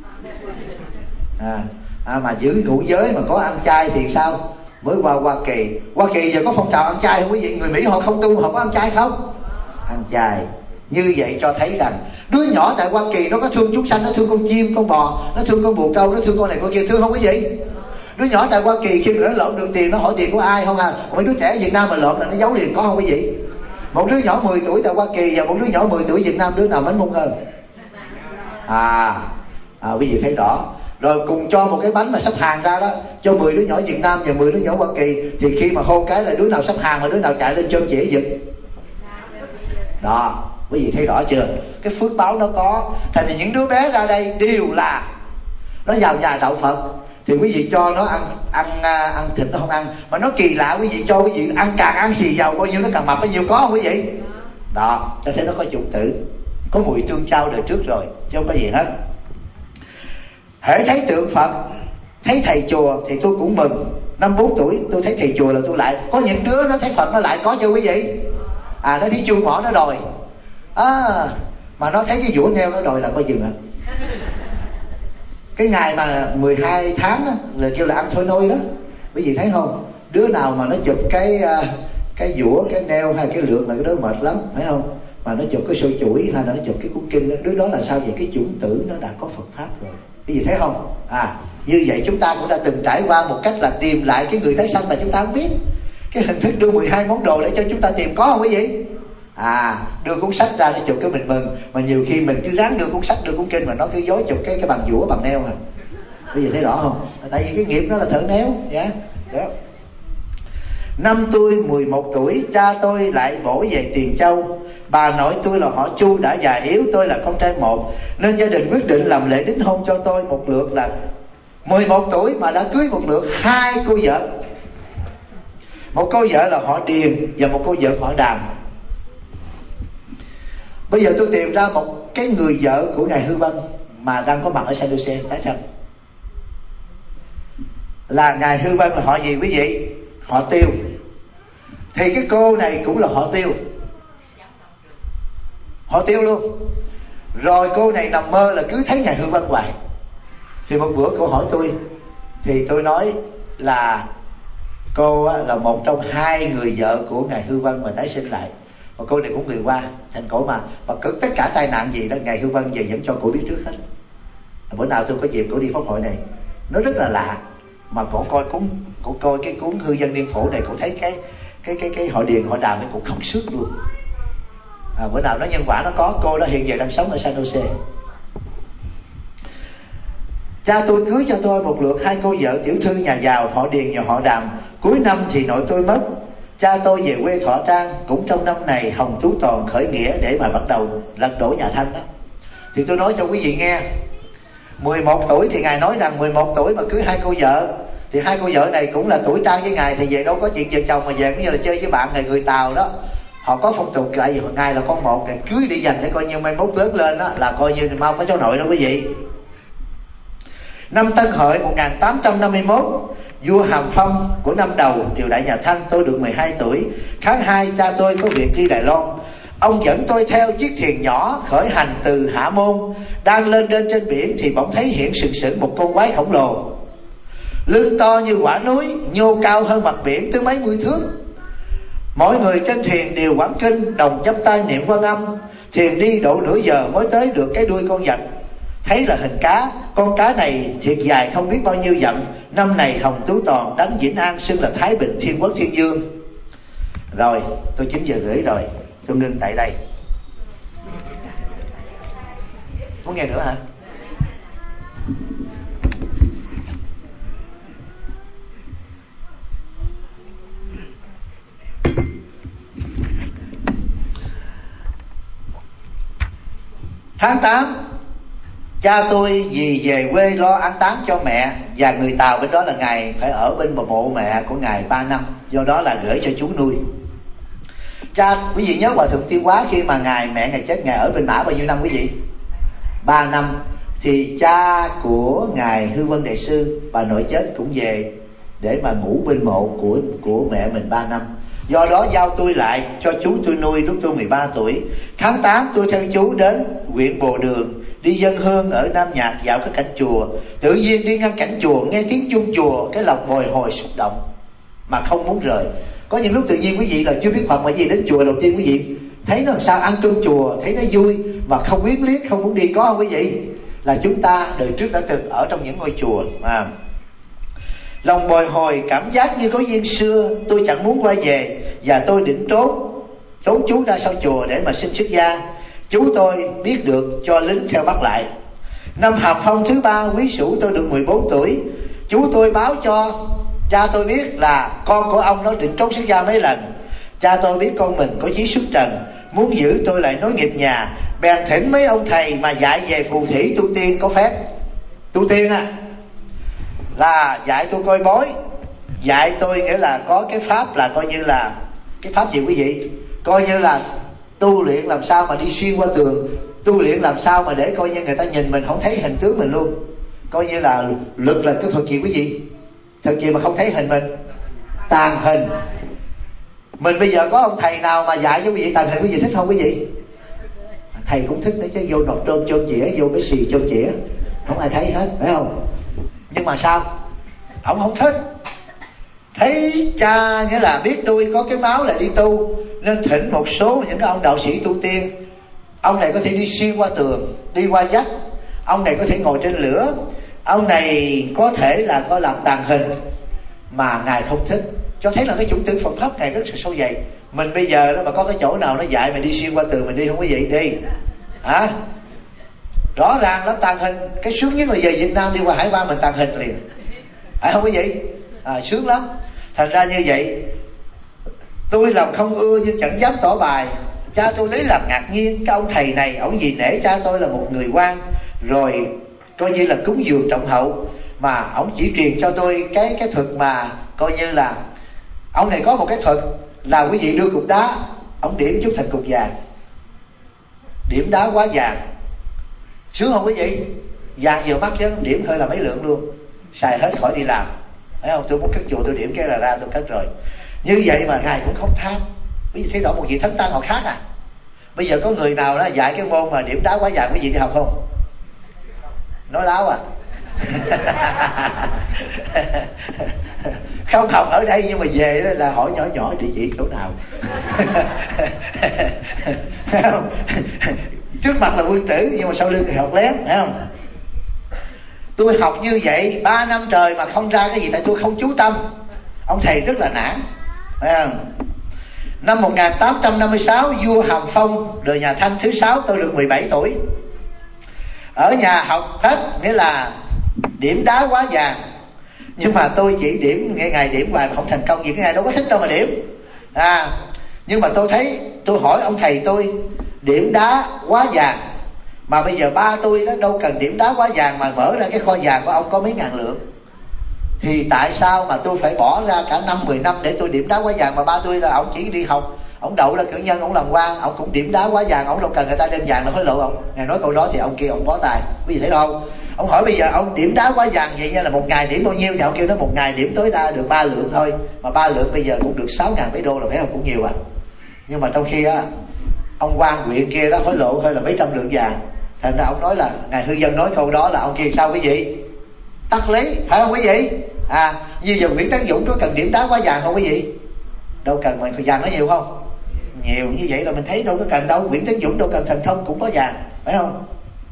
À, à mà giữ ngũ giới mà có ăn chay thì sao? Mới qua Hoa Kỳ. Hoa Kỳ giờ có phong trào ăn chay không quý vị? Người Mỹ họ không tu, họ có ăn chay không? Ăn chay. Như vậy cho thấy rằng đứa nhỏ tại Hoa Kỳ nó có thương chúng sanh, nó thương con chim, con bò, nó thương con bồ câu, nó thương con này con kia, thương không quý vị? Đứa nhỏ tại Hoa Kỳ khi mà nó lộn được tiền nó hỏi tiền của ai không à? Mấy đứa trẻ Việt Nam mà lộn là nó giấu tiền có không quý vị? Một đứa nhỏ mười tuổi tại Hoa Kỳ và một đứa nhỏ mười tuổi Việt Nam, đứa nào mến môn hơn? À, à quý vị thấy rõ. Rồi cùng cho một cái bánh mà sắp hàng ra đó, cho mười đứa nhỏ Việt Nam và mười đứa nhỏ Hoa Kỳ, thì khi mà hôn cái là đứa nào sắp hàng mà đứa nào chạy lên chân chỉ giật. Đó, quý vị thấy rõ chưa? Cái phước báo nó có. Thành thì những đứa bé ra đây đều là nó vào nhà đạo Phật, thì quý vị cho nó ăn ăn ăn thịt nó không ăn. Mà nó kỳ lạ quý vị, cho quý vị ăn càng ăn xì dầu bao nhiêu nó càng mập bao nhiêu, có không quý vị? Đó, cho thấy nó có chủng tử, có mùi tương trao đời trước rồi, chứ không có gì hết. Hễ thấy tượng Phật, thấy thầy chùa thì tôi cũng mừng. Năm bốn tuổi tôi thấy thầy chùa là tôi lại. Có những đứa nó thấy Phật nó lại có chưa quý vị? À, nó thấy chuông mỏ nó đòi. À, mà nó thấy cái vũa neo nó đòi là coi chừng ạ. Cái ngày mà mười hai tháng á, là kêu là ăn thôi nôi đó. Quý vị thấy không? Đứa nào mà nó chụp cái cái vũa, cái neo hay cái lược là cái đứa mệt lắm, phải không? Mà nó chụp cái sôi chuỗi hay là nó chụp cái cuốn kinh đó, đứa đó là sao vậy? Cái chủng tử nó đã có Phật Pháp rồi. Quý vị thấy không? À, như vậy chúng ta cũng đã từng trải qua một cách là tìm lại cái người tái sanh mà chúng ta không biết. Cái hình thức đưa mười hai món đồ để cho chúng ta tìm có không quý vị? À, đưa cuốn sách ra để chụp cái mình mừng. Mà nhiều khi mình cứ ráng đưa cuốn sách, đưa cuốn kinh mà nó cứ dối chụp cái cái bằng vũa bằng neo à. Quý vị thấy rõ không? Tại vì cái nghiệp nó là thợ néo. Yeah. Đó. Năm tôi mười một tuổi, cha tôi lại bổ về Tiền Châu. Bà nội tôi là họ Chu đã già yếu, tôi là con trai một, nên gia đình quyết định làm lễ đính hôn cho tôi. Một lượt là mười một tuổi mà đã cưới một lượt hai cô vợ. Một cô vợ là họ Điền và một cô vợ họ Đàm. Bây giờ tôi tìm ra một cái người vợ của ngài Hư Vân mà đang có mặt ở San Jose. Tại sao? Là ngài Hư Vân là họ gì quý vị? Họ Tiêu. Thì cái cô này cũng là họ Tiêu, họ Tiêu luôn. Rồi cô này nằm mơ là cứ thấy ngài Hư Vân hoài. Thì một bữa cô hỏi tôi, thì tôi nói là cô là một trong hai người vợ của ngài Hư Vân mà tái sinh lại. Và cô này cũng người qua thành cổ mà, và cứ tất cả tai nạn gì đó ngài Hư Vân về dẫn cho cổ biết trước hết. Bữa nào tôi có dịp cổ đi pháp hội này, nó rất là lạ. Mà cổ coi cuốn, cổ coi cái cuốn Hư Dân Niên Phổ này, cổ thấy cái cái cái cái họ Điền họ Đàm ấy cũng khóc sướt luôn. À, bữa nào nó nhân quả nó có, cô đó hiện giờ đang sống ở San Jose. Cha tôi cưới cho tôi một lượt hai cô vợ tiểu thư nhà giàu, họ Điền và họ Đàm. Cuối năm thì nội tôi mất. Cha tôi về quê Thọ Trang. Cũng trong năm này Hồng Tú Toàn khởi nghĩa để mà bắt đầu lật đổ nhà Thanh đó. Thì tôi nói cho quý vị nghe, mười một tuổi thì ngài nói rằng mười một tuổi mà cưới hai cô vợ, thì hai cô vợ này cũng là tuổi trai với ngài, thì về đâu có chuyện vợ chồng mà về cũng như là chơi với bạn này, người Tàu đó họ có phong tục lại ngài là con một này, cưới đi dành để coi như mai mốt lớn lên đó là coi như mau có cháu nội đó quý vị. Năm Tân Hợi một nghìn tám trăm năm mươi mốt, vua Hàm Phong của năm đầu triều đại nhà Thanh, tôi được mười hai tuổi. Tháng hai cha tôi có việc đi Đài Loan. Ông dẫn tôi theo chiếc thuyền nhỏ khởi hành từ Hạ Môn. Đang lên lên trên biển thì bỗng thấy hiện sừng sững một con quái khổng lồ, lưng to như quả núi, nhô cao hơn mặt biển tới mấy mươi thước. Mọi người trên thuyền đều quảng kinh, đồng chắp tay niệm Quan Âm. Thuyền đi độ nửa giờ mới tới được cái đuôi con vật. Thấy là hình cá, con cá này thiệt dài không biết bao nhiêu dặm. Năm này Hồng Tú Toàn đánh Vĩnh An xưng là Thái Bình Thiên Quốc Thiên Dương. Rồi, tôi chín giờ rưỡi rồi, tôi ngưng tại đây. Muốn nghe nữa hả? Tháng tám, cha tôi vì về quê lo an táng cho mẹ, và người Tàu bên đó là ngài phải ở bên mộ mẹ của ngài ba năm, do đó là gửi cho chú nuôi. Cha, quý vị nhớ Hòa Thượng Tiêu Hóa khi mà ngài mẹ ngài chết, ngài ở bên Mã bao nhiêu năm quý vị? Ba năm. Thì cha của ngài Hư Vân Đại Sư, bà nội chết cũng về để mà ngủ bên mộ của của mẹ mình ba năm. Do đó giao tôi lại cho chú tôi nuôi lúc tôi mười ba tuổi. Tháng tám tôi theo chú đến huyện Bồ Đường đi dân hương ở Nam Nhạc, dạo cái cảnh chùa. Tự nhiên đi ngang cảnh chùa nghe tiếng chuông chùa, cái lòng bồi hồi xúc động mà không muốn rời. Có những lúc tự nhiên quý vị là chưa biết Phật mà gì đến chùa đầu tiên quý vị thấy nó làm sao ăn cơm chùa, thấy nó vui mà không quyến liếc, không muốn đi, có không quý vị? Là chúng ta đời trước đã từng ở trong những ngôi chùa mà lòng bồi hồi cảm giác như có duyên xưa. Tôi chẳng muốn quay về và tôi định trốn trốn chú ra sau chùa để mà xin xuất gia. Chú tôi biết được cho lính theo bắt lại. Năm Hàm Phong thứ ba quý sửu tôi được mười bốn tuổi. Chú tôi báo cho cha tôi biết là con của ông nó định trốn xuất gia mấy lần. Cha tôi biết con mình có chí xuất trần, muốn giữ tôi lại nối nghiệp nhà, bèn thỉnh mấy ông thầy mà dạy về phù thủy tu tiên có phép. Tu tiên à là dạy tôi coi bói, dạy tôi nghĩa là có cái pháp là coi như là cái pháp gì quý vị? Coi như là tu luyện làm sao mà đi xuyên qua tường, tu luyện làm sao mà để coi như người ta nhìn mình không thấy hình tướng mình luôn. Coi như là lực là cái thuật gì quý vị? Thuật gì mà không thấy hình mình? Tàn hình. Mình bây giờ có ông thầy nào mà dạy cho quý vị tàn hình, quý vị thích không quý vị? Thầy cũng thích đấy chứ, vô nọc trôn chôn chĩa, vô cái xì chôn chĩa, không ai thấy hết, phải không? Nhưng mà sao? Ông không thích. Thấy cha nghĩa là biết tôi có cái máu là đi tu, nên thỉnh một số những cái ông đạo sĩ tu tiên. Ông này có thể đi xuyên qua tường, đi qua vách. Ông này có thể ngồi trên lửa. Ông này có thể là có làm tàn hình. Mà ngài không thích, cho thấy là cái chủng tử Phật pháp ngài rất là sâu dày. Mình bây giờ đó mà có cái chỗ nào nó dạy mình đi xuyên qua tường, mình đi không quý vị? Đi hả? Rõ ràng lắm, tàn hình. Cái sướng nhất là về Việt Nam đi qua hải quan mình tàn hình liền, phải không quý vị? À, sướng lắm. Thành ra như vậy, tôi lòng không ưa nhưng chẳng dám tỏ bài. Cha tôi lấy làm ngạc nhiên. Cái ông thầy này, ông vì nể cha tôi là một người quan, rồi coi như là cúng dường trọng hậu, mà ông chỉ truyền cho tôi cái cái thuật mà coi như là ông này có một cái thuật là quý vị đưa cục đá, ông điểm chút thành cục vàng, điểm đá quá vàng. Sướng không quý vị? Vàng vừa mắt chứ, điểm hơi là mấy lượng luôn, xài hết khỏi đi làm, thấy không? Tôi muốn cất chùa tôi điểm cái là ra tôi cất rồi. Như vậy mà ngài cũng không tham. Quý vị thấy rõ một vị thánh tăng họ khác à? Bây giờ có người nào đó dạy cái môn mà điểm đá quá vàng quý vị đi học không? Nói láo à? Không học ở đây nhưng mà về đó là hỏi nhỏ nhỏ địa chỉ chỗ nào. Trước mặt là quân tử nhưng mà sau lưng thì học lén, thấy không? Tôi học như vậy ba năm trời mà không ra cái gì, tại tôi không chú tâm. Ông thầy rất là nản. À, năm một nghìn tám trăm năm mươi sáu, vua Hàm Phong đời nhà Thanh thứ sáu, tôi được mười bảy tuổi. Ở nhà học hết, nghĩa là điểm đá quá vàng. Nhưng mà tôi chỉ điểm ngày ngày điểm hoài mà không thành công, vì cái ngày đâu có thích đâu mà điểm. À, nhưng mà tôi thấy, tôi hỏi ông thầy tôi, điểm đá quá vàng mà bây giờ ba tôi đó đâu cần điểm đá quá vàng, mà mở ra cái kho vàng của ông có mấy ngàn lượng, thì tại sao mà tôi phải bỏ ra cả năm mười năm để tôi điểm đá quá vàng? Mà ba tôi là ông chỉ đi học, ông đậu là cử nhân, ông làm quan, ông cũng điểm đá quá vàng, ông đâu cần người ta đem vàng để hối lộ ông. Ngài nói câu đó thì ông kia ông bó tay. Quý vị thấy không? Ông hỏi bây giờ ông điểm đá quá vàng vậy nha, là một ngày điểm bao nhiêu? Thì ông kêu nó một ngày điểm tối đa được ba lượng thôi, mà ba lượng bây giờ cũng được sáu ngàn mấy đô là phải không? Cũng nhiều à. Nhưng mà trong khi á, ông quan huyện kia đó hối lộ thôi là mấy trăm lượng vàng. Thành ra ông nói là, ngài Hư Dân nói câu đó là ông kia sao quý vị? Tắt lý, phải không quý vị? À, như giờ Nguyễn Tấn Dũng có cần điểm đá quá vàng không quý vị? Đâu cần, mà vàng nó nhiều không? Nhiều, như vậy là mình thấy đâu có cần đâu. Nguyễn Tấn Dũng đâu cần thần thông cũng có vàng, phải không?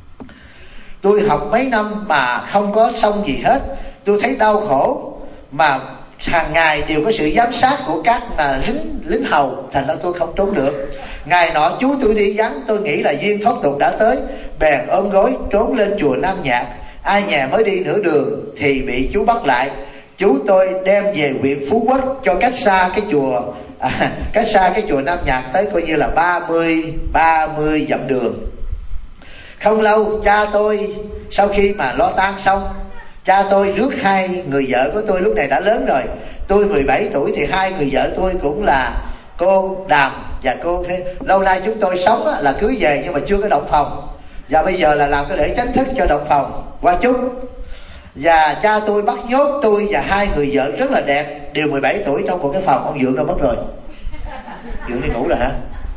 Tôi học mấy năm mà không có xong gì hết. Tôi thấy đau khổ, mà hàng ngày đều có sự giám sát của các là lính lính hầu, thành ra tôi không trốn được. Ngày nọ chú tôi đi vắng, tôi nghĩ là duyên thoát tục đã tới, bèn ôm gối trốn lên chùa Nam Nhạc. Ai nhà mới đi nửa đường thì bị chú bắt lại. Chú tôi đem về huyện Phú Quốc, cho cách xa cái chùa à, cách xa cái chùa Nam Nhạc tới coi như là ba mươi ba mươi dặm đường. Không lâu cha tôi sau khi mà lo tang xong, cha tôi rước hai người vợ của tôi, lúc này đã lớn rồi. Tôi mười bảy tuổi thì hai người vợ tôi cũng là cô Đàm và cô Thế. Lâu nay chúng tôi sống là cưới về nhưng mà chưa có động phòng, và bây giờ là làm cái lễ chánh thức cho động phòng qua chúc. Và cha tôi bắt nhốt tôi và hai người vợ rất là đẹp, đều mười bảy tuổi, trong một cái phòng. Ông Dượng đâu mất rồi? Dượng đi ngủ rồi hả?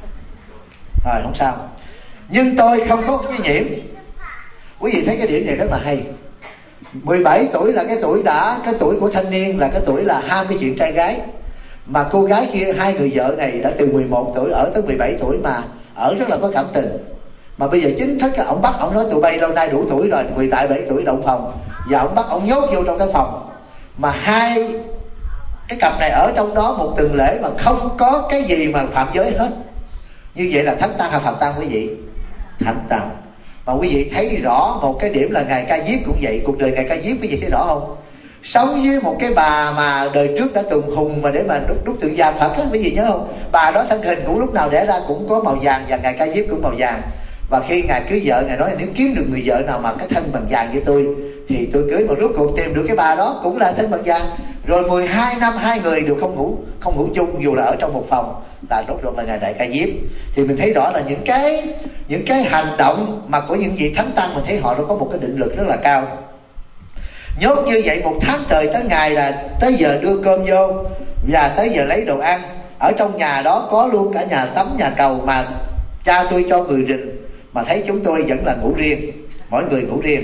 Rồi không sao. Nhưng tôi không có cái nhiễm. Quý vị thấy cái điểm này rất là hay. Mười bảy tuổi là cái tuổi đã, cái tuổi của thanh niên, là cái tuổi là ham cái chuyện trai gái. Mà cô gái kia, hai người vợ này đã từ mười một tuổi ở tới mười bảy tuổi mà ở rất là có cảm tình. Mà bây giờ chính thức ông bắt, ông nói tụi bay lâu nay đủ tuổi rồi, mười bảy tuổi động phòng, và ông bắt ông nhốt vô trong cái phòng. Mà hai cái cặp này ở trong đó một tuần lễ mà không có cái gì mà phạm giới hết. Như vậy là thánh tăng hay phạm tăng quý vị? Thánh tăng. Mà quý vị thấy rõ một cái điểm là ngài Ca Diếp cũng vậy. Cuộc đời ngài Ca Diếp quý vị thấy rõ không? Sống với một cái bà mà đời trước đã từng hùng mà để mà đúc, đúc tượng vàng thật á, quý vị nhớ không? Bà đó thân hình cũng lúc nào đẻ ra cũng có màu vàng, và ngài Ca Diếp cũng màu vàng. Và khi ngài cưới vợ, ngài nói nếu kiếm được người vợ nào mà cái thân bằng vàng như tôi thì tôi cưới. Mà rốt cuộc tìm được cái bà đó cũng là thân bằng vàng. Rồi mười hai năm hai người đều không ngủ không ngủ chung, dù là ở trong một phòng, là rốt cuộc là ngài Đại Ca Diếp. Thì mình thấy rõ là những cái những cái hành động mà của những vị thánh tăng, mình thấy họ đã có một cái định lực rất là cao. Nhốt như vậy một tháng trời, tới ngày là tới giờ đưa cơm vô và tới giờ lấy đồ ăn. Ở trong nhà đó có luôn cả nhà tắm, nhà cầu, mà cha tôi cho người rình, mà thấy chúng tôi vẫn là ngủ riêng, mỗi người ngủ riêng.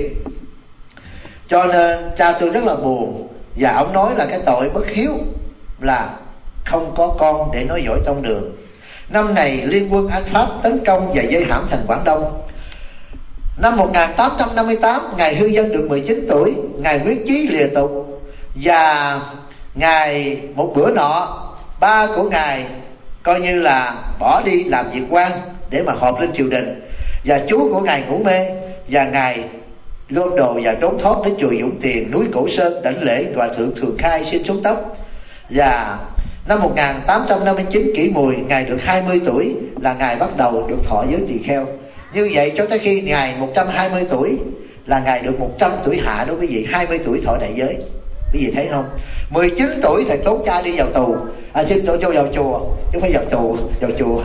Cho nên cha tôi rất là buồn, và ông nói là cái tội bất hiếu là không có con để nói dõi tông đường. Năm này liên quân Anh Pháp tấn công và vây hãm thành Quảng Đông. Năm một nghìn tám trăm năm mươi tám, ngài Hư Dân được mười chín tuổi, ngài quyết chí lìa tục. Và ngài một bữa nọ, ba của ngài coi như là bỏ đi làm việc quan để mà họp lên triều đình, và chú của ngài ngủ mê, và ngài gom đồ và trốn thoát đến chùa Dũng Tiền, núi Cổ Sơn đảnh lễ Hòa thượng Thường Khai xin xuống tóc. Và năm một nghìn tám trăm năm mươi chín Kỷ Mùi, ngài được hai mươi tuổi là ngài bắt đầu được thọ giới tỳ kheo. Như vậy cho tới khi ngài một trăm hai mươi tuổi là ngài được một trăm tuổi hạ đó quý vị, hai mươi tuổi thọ đại giới. Quý vị thấy không? mười chín tuổi thì trốn cha đi vào tù, à xin cho vào chùa, chứ không phải vào tù, vào chùa.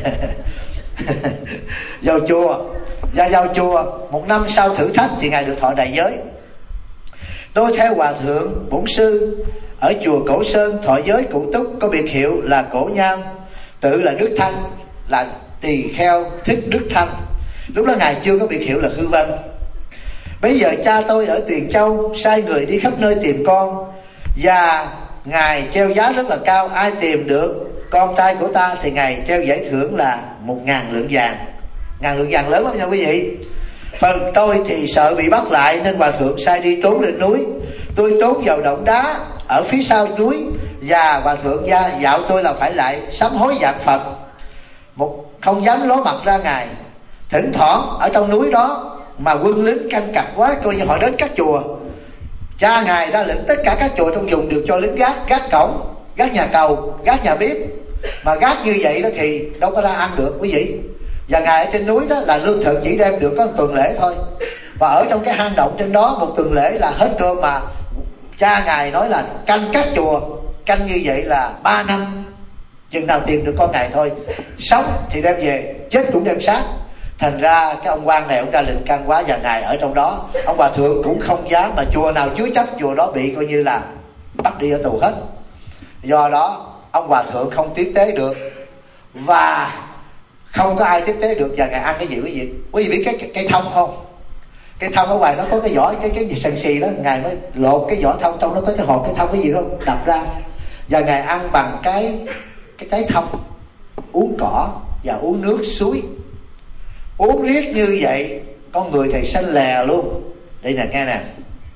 Vào chùa, và vào chùa một năm sau thử thách thì ngài được thọ đại giới. Tôi theo hòa thượng bổn sư ở chùa Cổ Sơn thọ giới cụ túc, có biệt hiệu là Cổ Nham, tự là Đức Thanh, là tỳ kheo Thích Đức Thanh. Lúc đó ngài chưa có biệt hiệu là Hư Vân. Bây giờ cha tôi ở Tuyền Châu sai người đi khắp nơi tìm con, và ngài treo giá rất là cao. Ai tìm được con trai của ta thì ngài treo giải thưởng là một ngàn lượng vàng. Ngàn lượng vàng lớn lắm nha quý vị. Phần tôi thì sợ bị bắt lại nên hòa thượng sai đi trốn lên núi. Tôi trốn vào động đá ở phía sau núi, và hòa thượng gia dạo tôi là phải lại sám hối dạng Phật, một không dám ló mặt ra ngài. Thỉnh thoảng ở trong núi đó mà quân lính canh cặt quá, coi như họ đến các chùa, cha ngài ra lệnh tất cả các chùa trong vùng được cho lính gác, gác cổng, gác nhà cầu, gác nhà bếp. Mà gác như vậy đó thì đâu có ra ăn được quý vị. Và ngài ở trên núi đó là lương thực chỉ đem được có một tuần lễ thôi. Và ở trong cái hang động trên đó một tuần lễ là hết cơm, mà cha ngài nói là canh các chùa, canh như vậy là ba năm, chừng nào tìm được con ngài thôi. Sống thì đem về, chết cũng đem xác. Thành ra cái ông quan này ông ra lệnh canh quá, và ngài ở trong đó. Ông hòa thượng cũng không dám, mà chùa nào chứa chấp chùa đó bị coi như là bắt đi ở tù hết. Do đó ông hòa thượng không tiếp tế được, và không có ai tiếp tế được. Và ngài ăn cái gì quý vị? Quý vị biết cái cây thông không? Cây thông ở ngoài nó có cái vỏ, cái cái gì sần xì đó, ngài mới lột cái vỏ thông, trong nó có cái hột cây thông cái gì không, đập ra. Và ngài ăn bằng cái cái trái thông, uống cỏ và uống nước suối. Uống riết như vậy con người thầy xanh lè luôn. Đây nè nghe nè.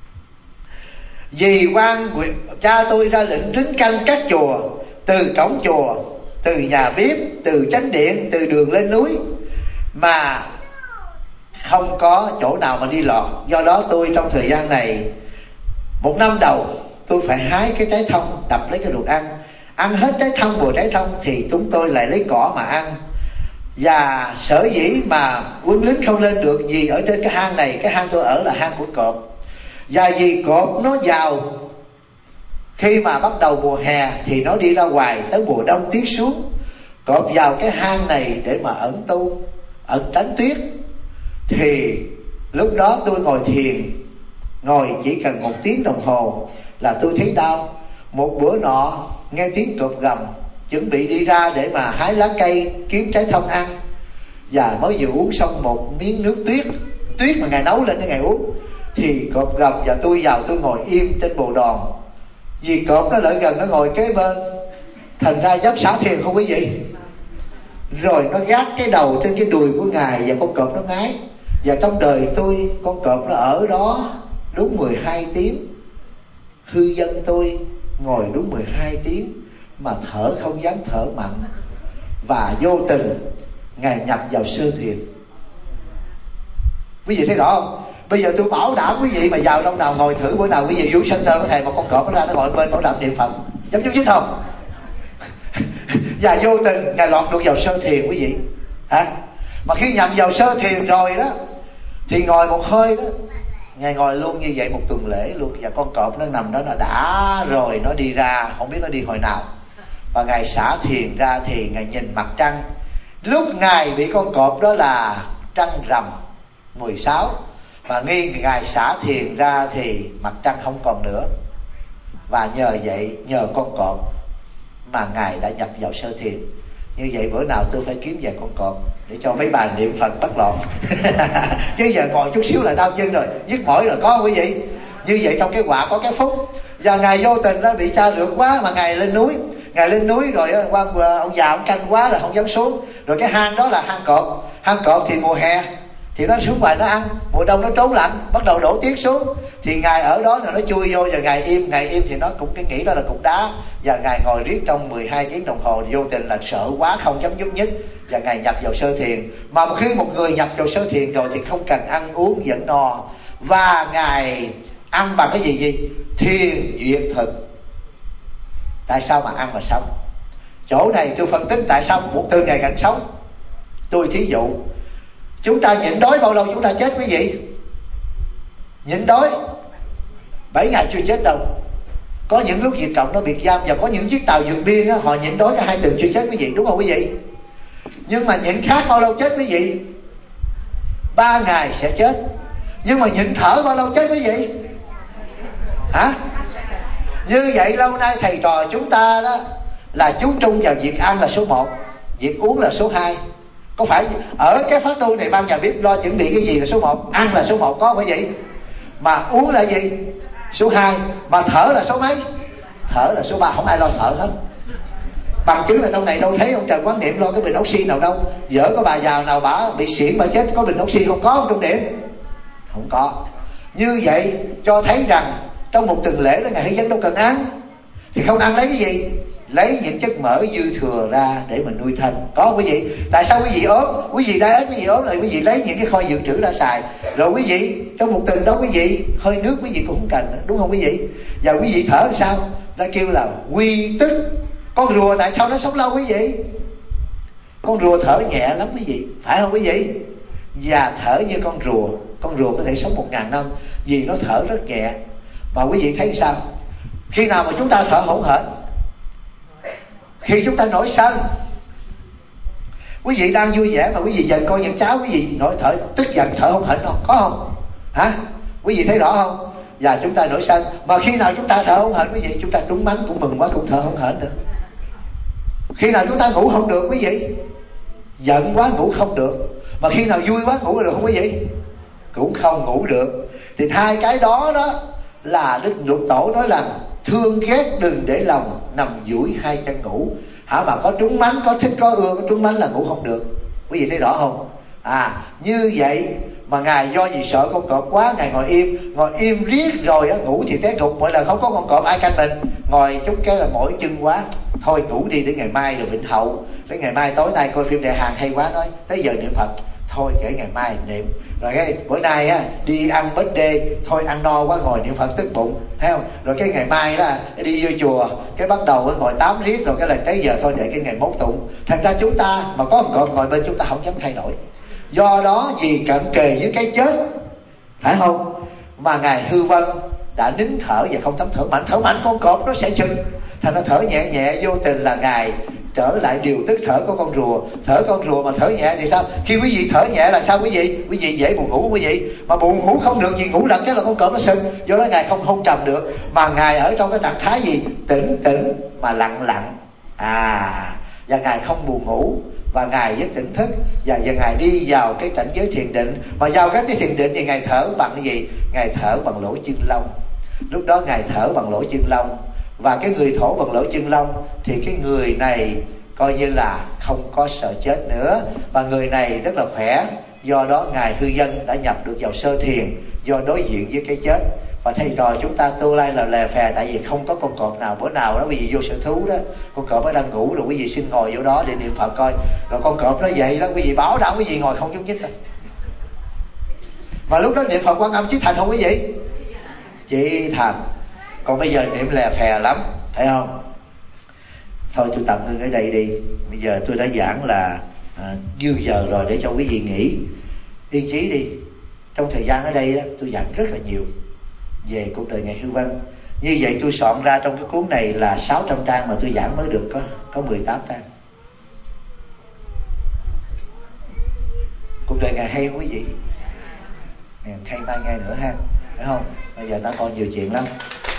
Vì quan cha tôi ra lệnh lính canh các chùa, từ cổng chùa, từ nhà bếp, từ chánh điện, từ đường lên núi, mà không có chỗ nào mà đi lọt. Do đó tôi trong thời gian này, một năm đầu tôi phải hái cái trái thông, đập lấy cái ruột ăn. Ăn hết trái thông, bùa trái thông thì chúng tôi lại lấy cỏ mà ăn. Và sở dĩ mà quân lính không lên được vì ở trên cái hang này, cái hang tôi ở là hang của cọp. Và vì cọp nó vào khi mà bắt đầu mùa hè thì nó đi ra ngoài, tới mùa đông tuyết xuống. Cọp vào cái hang này để mà ẩn tu, ẩn tránh tuyết. Thì lúc đó tôi ngồi thiền, ngồi chỉ cần một tiếng đồng hồ là tôi thấy đau. Một bữa nọ nghe tiếng cọp gầm, chuẩn bị đi ra để mà hái lá cây kiếm trái thông ăn. Và mới vừa uống xong một miếng nước tuyết, tuyết mà ngài nấu lên để ngài uống, thì cọp gầm và tôi vào tôi ngồi im trên bồ đòn. Vì cọp nó lại gần, nó ngồi kế bên, thành ra dám xả thiền không quý vị. Rồi nó gác cái đầu trên cái đùi của ngài, và con cọp nó ngái. Và trong đời tôi, con cọp nó ở đó đúng mười hai tiếng. Hư dân tôi ngồi đúng mười hai tiếng mà thở không dám thở mạnh. Và vô tình ngài nhập vào sơ thiền. Quý vị thấy rõ không? Bây giờ tôi bảo đảm quý vị mà vào trong nào ngồi thử, bữa nào quý vị vũ sanh tơ có thầy một con cọp nó ra, nó ngồi bên bảo đảm niệm Phật, giống chú chứ không? Và vô tình ngài lọt được vào sơ thiền quý vị hả? Mà khi nhập vào sơ thiền rồi đó thì ngồi một hơi đó, ngài ngồi luôn như vậy một tuần lễ luôn. Và con cọp nó nằm đó, nó đã rồi nó đi ra, không biết nó đi hồi nào. Và ngài xả thiền ra thì ngài nhìn mặt trăng. Lúc ngài bị con cọp đó là trăng rằm mười sáu, mà nghi ngài xả thiền ra thì mặt trăng không còn nữa. Và nhờ vậy, nhờ con cọp mà ngài đã nhập vào sơ thiền. Như vậy bữa nào tôi phải kiếm về con cọp để cho mấy bà niệm Phật bất loạn. Chứ giờ ngồi chút xíu là đau chân rồi, nhức mỏi rồi, có quý vị. Như vậy trong cái quả có cái phúc. Và ngài vô tình đó bị cha rượt quá mà ngài lên núi. Ngài lên núi rồi quan ông già ông canh quá là không dám xuống. Rồi cái hang đó là hang cọp. Hang cọp thì mùa hè thì nó xuống ngoài nó ăn, mùa đông nó trốn lạnh, bắt đầu đổ tuyết xuống. Thì ngài ở đó là nó chui vô, và ngài im, ngài im thì nó cũng cái nghĩ đó là cục đá. Và ngài ngồi riết trong mười hai tiếng đồng hồ, vô tình là sợ quá không dám nhúc nhích. Và ngài nhập vào sơ thiền. Mà khi một người nhập vào sơ thiền rồi thì không cần ăn uống vẫn no. Và ngài ăn bằng cái gì gì? Thiền duyệt thực. Tại sao mà ăn mà sống? Chỗ này tôi phân tích tại sao một từ ngày càng sống. Tôi thí dụ, chúng ta nhịn đói bao lâu chúng ta chết quý vị? Nhịn đói bảy ngày chưa chết đâu. Có những lúc Việt Cộng nó biệt giam, và có những chiếc tàu vượt biên á, họ nhịn đói cả hai tuần chưa chết quý vị, đúng không quý vị? Nhưng mà nhịn khát bao lâu chết quý vị? Ba ngày sẽ chết. Nhưng mà nhịn thở bao lâu chết quý vị? Hả? Như vậy lâu nay thầy trò chúng ta đó là chú trung vào việc ăn là số một, việc uống là số hai. Có phải ở cái pháp tu này ban nhà bếp lo chuẩn bị cái gì là số một, ăn là số một, có không phải vậy? Mà uống là gì? Số hai. Mà thở là số mấy? Thở là số ba, không ai lo thở hết. Bằng chứng là trong này đâu thấy ông Trần Quán Niệm lo cái bình oxy nào đâu. Vợ có bà già nào bả bị xỉn mà chết có bình oxy không? Có không trong điểm? Không có. Như vậy cho thấy rằng trong một tuần lễ đó Ngài Hư Dân đâu cần ăn, thì không ăn lấy cái gì? Lấy những chất mỡ dư thừa ra để mình nuôi thân. Có không quý vị? Tại sao quý vị ốm? Quý vị đai ếch, quý vị ốm rồi quý vị lấy những cái kho dự trữ ra xài. Rồi quý vị trong một tuần đó quý vị hơi nước quý vị cũng không cần nữa, đúng không quý vị? Và quý vị thở làm sao? Ta kêu là quy tức. Con rùa tại sao nó sống lâu quý vị? Con rùa thở nhẹ lắm quý vị, phải không quý vị? Và thở như con rùa. Con rùa có thể sống một ngàn năm vì nó thở rất nhẹ. Và quý vị thấy sao? Khi nào mà chúng ta thở hổn hển? Khi chúng ta nổi sân. Quý vị đang vui vẻ mà quý vị giận con giận cháu, quý vị nổi thở tức giận thở hổn hển không? Có không? Hả? Quý vị thấy rõ không? Và chúng ta nổi sân. Mà khi nào chúng ta thở hổn hển quý vị, chúng ta trúng mánh cũng mừng quá cũng thở hổn hển được. Khi nào chúng ta ngủ không được quý vị? Giận quá ngủ không được. Mà khi nào vui quá ngủ được không quý vị? Cũng không ngủ được. Thì hai cái đó đó là Đức Lục Tổ nói là thương ghét đừng để lòng, nằm duỗi hai chân ngủ. Hả? Mà có trúng mánh, có thích có ưa, có trúng mánh là ngủ không được. Quý vị thấy rõ không? À, như vậy mà Ngài do vì sợ con cọp quá, Ngài ngồi im. Ngồi im riết rồi á, ngủ thì té gục. Mỗi lần không có con cọp ai canh mình, ngồi chút cái là mỏi chân quá, thôi ngủ đi để ngày mai rồi bệnh hậu. Đến ngày mai tối nay coi phim Đại Hàn hay quá, nói tới giờ niệm Phật, thôi để ngày mai niệm. Rồi cái bữa nay á đi ăn bết đê, thôi ăn no quá ngồi niệm Phật tức bụng, thấy không? Rồi cái ngày mai đó đi vô chùa, cái bắt đầu á ngồi tám riết, rồi cái là tới giờ thôi để cái ngày mốt tụng. Thành ra chúng ta mà có một cọp ngồi bên chúng ta không dám thay đổi. Do đó vì cận kề với cái chết, phải không, mà Ngài Hư Vân đã nín thở và không dám thở mạnh. Thở mạnh con cọp nó sẽ chừng. Thành ra thở nhẹ nhẹ vô tình là Ngài trở lại điều tức thở của con rùa. Thở con rùa mà thở nhẹ thì sao? Khi quý vị thở nhẹ là sao quý vị? Quý vị dễ buồn ngủ quý vị. Mà buồn ngủ không được, vì ngủ lật cái là con cọp nó sưng. Do đó Ngài không hôn trầm được. Mà Ngài ở trong cái trạng thái gì? Tĩnh tĩnh mà lặng lặng. À, và Ngài không buồn ngủ. Và Ngài rất tỉnh thức. Và, và Ngài đi vào cái cảnh giới thiền định. Mà vào cái thiền định thì Ngài thở bằng cái gì? Ngài thở bằng lỗ chân lông. Lúc đó Ngài thở bằng lỗ chân lông. Và cái người thổ bằng lỗ chân lông thì cái người này coi như là không có sợ chết nữa, và người này rất là khỏe. Do đó Ngài Hư Dân đã nhập được vào sơ thiền, do đối diện với cái chết. Và thầy trò chúng ta tu lai là lè phè, tại vì không có con cọp nào. Bữa nào đó quý vị vô sở thú đó, con cọp nó đang ngủ rồi quý vị xin ngồi vô đó để niệm Phật coi. Rồi con cọp nó vậy đó, quý vị bảo đảm quý vị ngồi không nhúc nhích đâu. Mà lúc đó niệm Phật Quan Âm chí thành không quý vị? Chí thành. Còn bây giờ niệm lè phè lắm, phải không? Thôi tôi tạm ngưng ở đây đi. Bây giờ tôi đã giảng là à, dư giờ rồi, để cho quý vị nghỉ. Yên chí đi. Trong thời gian ở đây đó, tôi giảng rất là nhiều về cuộc đời Ngài Hư Vân. Như vậy tôi soạn ra trong cái cuốn này là sáu trăm trang, mà tôi giảng mới được có có mười tám trang. Cuộc đời Ngài hay không quý vị? Hay mai nghe nữa ha, phải không? Bây giờ nó còn nhiều chuyện lắm.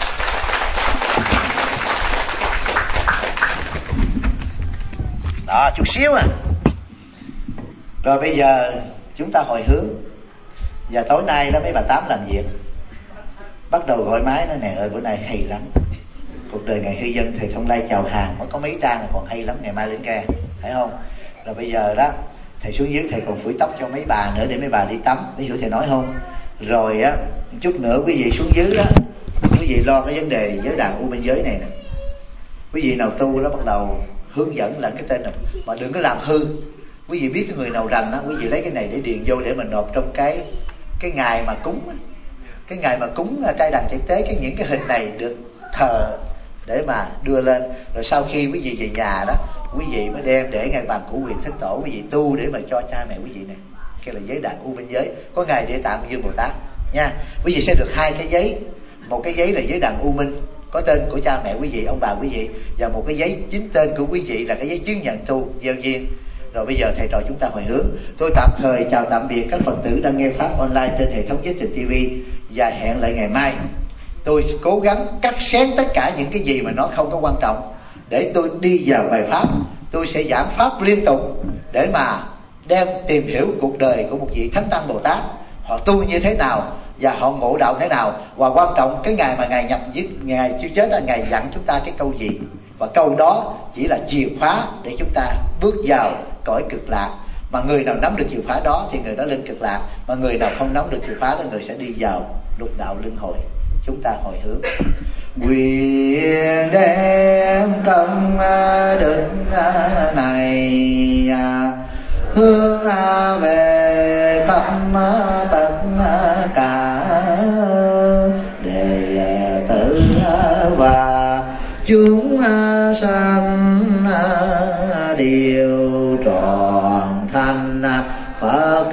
Đó, chút xíu à. Rồi bây giờ chúng ta hồi hướng. Và tối nay đó mấy bà Tám làm việc, bắt đầu gọi máy nói nè ơi bữa nay hay lắm, cuộc đời Ngài Hư Dân thầy Thông Lai chào hàng mới có mấy trang là còn hay lắm, ngày mai lên nghe, phải không? Rồi bây giờ đó thầy xuống dưới thầy còn phủi tóc cho mấy bà nữa để mấy bà đi tắm, ví dụ thầy nói không? Rồi á chút nữa quý vị xuống dưới đó, quý vị lo cái vấn đề giới đàn u bên giới này nè. Quý vị nào tu đó bắt đầu hướng dẫn là cái tên này, mà đừng có làm hư. Quý vị biết cái người nào rành á, quý vị lấy cái này để điền vô để mình nộp trong cái cái ngày mà cúng á. Cái ngày mà cúng trai đàn chạy tế, cái những cái hình này được thờ để mà đưa lên. Rồi sau khi quý vị về nhà đó, quý vị mới đem để ngay bàn của quyền thất tổ, quý vị tu để mà cho cha mẹ quý vị này. Cái là giới đàn u bên giới, có ngài Địa Tạng Dương Bồ Tát nha. Quý vị sẽ được hai cái giấy, một cái giấy là giới đàn u minh có tên của cha mẹ quý vị, ông bà quý vị, và một cái giấy chính tên của quý vị là cái giấy chứng nhận tu gieo duyên. Rồi bây giờ thầy trò chúng ta hồi hướng. Tôi tạm thời chào tạm biệt các Phật tử đang nghe pháp online trên hệ thống Giới Tình ti vi, và hẹn lại ngày mai. Tôi cố gắng cắt xén tất cả những cái gì mà nó không có quan trọng để tôi đi vào bài pháp. Tôi sẽ giảng pháp liên tục để mà đem tìm hiểu cuộc đời của một vị Thánh Tăng Bồ Tát, họ tu như thế nào và họ ngộ đạo thế nào, và quan trọng cái ngày mà ngài nhập với ngài chưa chết là ngài dặn chúng ta cái câu gì, và câu đó chỉ là chìa khóa để chúng ta bước vào cõi cực lạc. Mà người nào nắm được chìa khóa đó thì người đó lên cực lạc, mà người nào không nắm được chìa khóa là người sẽ đi vào lục đạo luân hồi. Chúng ta hồi hướng nguyện đem tâm đức này hướng về khắp tất cả đệ tử và chúng sanh đều trọn thành Phật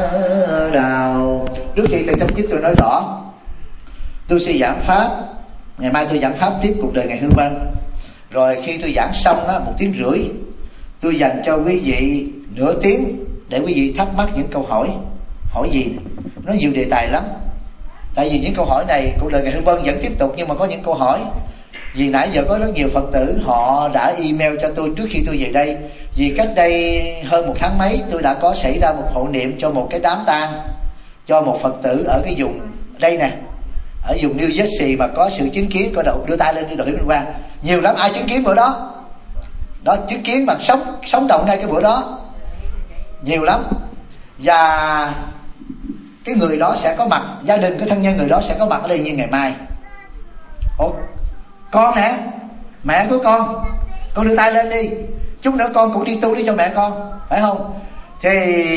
đạo. Trước khi tôi chấm dứt tôi nói rõ, tôi sẽ giảng pháp, ngày mai tôi giảng pháp tiếp cuộc đời Ngài Hư Vân. Rồi khi tôi giảng xong á, một tiếng rưỡi, tôi dành cho quý vị nửa tiếng để quý vị thắc mắc những câu hỏi. Hỏi gì? Nó nhiều đề tài lắm. Tại vì những câu hỏi này cuộc đời Ngài Hư Vân vẫn tiếp tục, nhưng mà có những câu hỏi vì nãy giờ có rất nhiều Phật tử họ đã email cho tôi trước khi tôi về đây. Vì cách đây hơn một tháng mấy tôi đã có xảy ra một hộ niệm cho một cái đám tang cho một Phật tử ở cái vùng đây nè, ở vùng New Jersey mà có sự chứng kiến. Có đầu đưa tay lên đi đội Minh Quang, nhiều lắm. Ai chứng kiến bữa đó? Đó, chứng kiến bằng sống sống động ngay cái bữa đó, nhiều lắm. Và cái người đó sẽ có mặt, gia đình của thân nhân người đó sẽ có mặt ở đây như ngày mai. Ủa, con nè, mẹ của con, con đưa tay lên đi, chút nữa con cũng đi tu đi cho mẹ con, phải không? Thì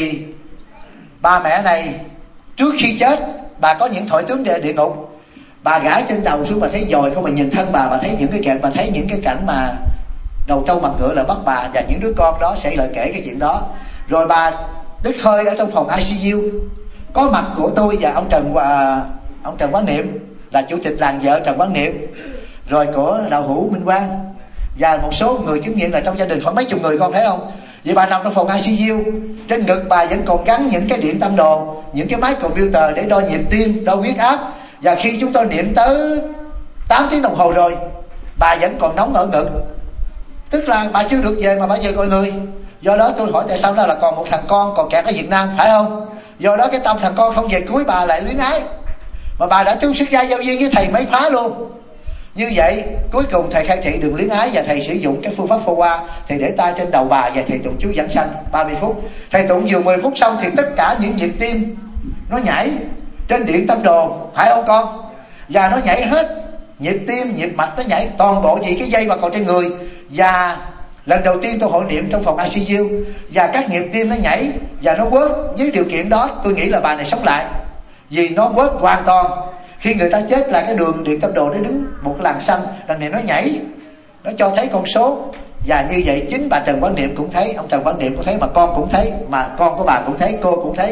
bà mẹ này trước khi chết, bà có những thổi tướng địa, địa ngục. Bà gãi trên đầu xuống, bà thấy dòi không, bà nhìn thân bà, bà thấy những cái cảnh, bà thấy những cái cảnh mà đầu trâu mặt ngựa là bắt bà và những đứa con đó sẽ lại kể cái chuyện đó. Rồi bà đứt hơi ở trong phòng I C U, có mặt của tôi và ông Trần và ông Trần Quán Niệm là chủ tịch làng vợ Trần Quán Niệm, rồi của đạo hữu Minh Quang và một số người chứng nghiệm là trong gia đình khoảng mấy chục người, con thấy không? Vậy bà nằm trong phòng I C U, trên ngực bà vẫn còn gắn những cái điện tâm đồ, những cái máy computer để đo nhịp tim, đo huyết áp. Và khi chúng tôi niệm tới tám tiếng đồng hồ rồi, bà vẫn còn nóng ở ngực, tức là bà chưa được về mà bà về coi người. Do đó tôi hỏi tại sao đó là còn một thằng con còn kẹt ở Việt Nam, phải không? Do đó cái tâm thằng con không về cưới bà lại luyến ái, mà bà đã chung sức gia giao duyên với thầy mấy khóa luôn. Như vậy cuối cùng thầy khai thị đừng luyến ái, và thầy sử dụng cái phương pháp phô qua. Thầy để tay trên đầu bà và thầy tụng chú giảng sanh ba mươi phút. Thầy tụng vừa mười phút xong thì tất cả những nhịp tim nó nhảy trên điện tâm đồ, phải không con? Và nó nhảy hết, nhịp tim, nhịp mạch nó nhảy toàn bộ vì cái dây mà còn trên người. Và lần đầu tiên tôi hội niệm trong phòng I C U, và các nhịp tim nó nhảy và nó quớt. Với điều kiện đó tôi nghĩ là bà này sống lại, vì nó quớt hoàn toàn. Khi người ta chết là cái đường điện tâm đồ nó đứng một làn xanh, đằng này nó nhảy, nó cho thấy con số. Và như vậy chính bà Trần Quán Niệm cũng thấy, ông Trần Quán Niệm cũng thấy, mà con cũng thấy, mà con của bà cũng thấy, cô cũng thấy.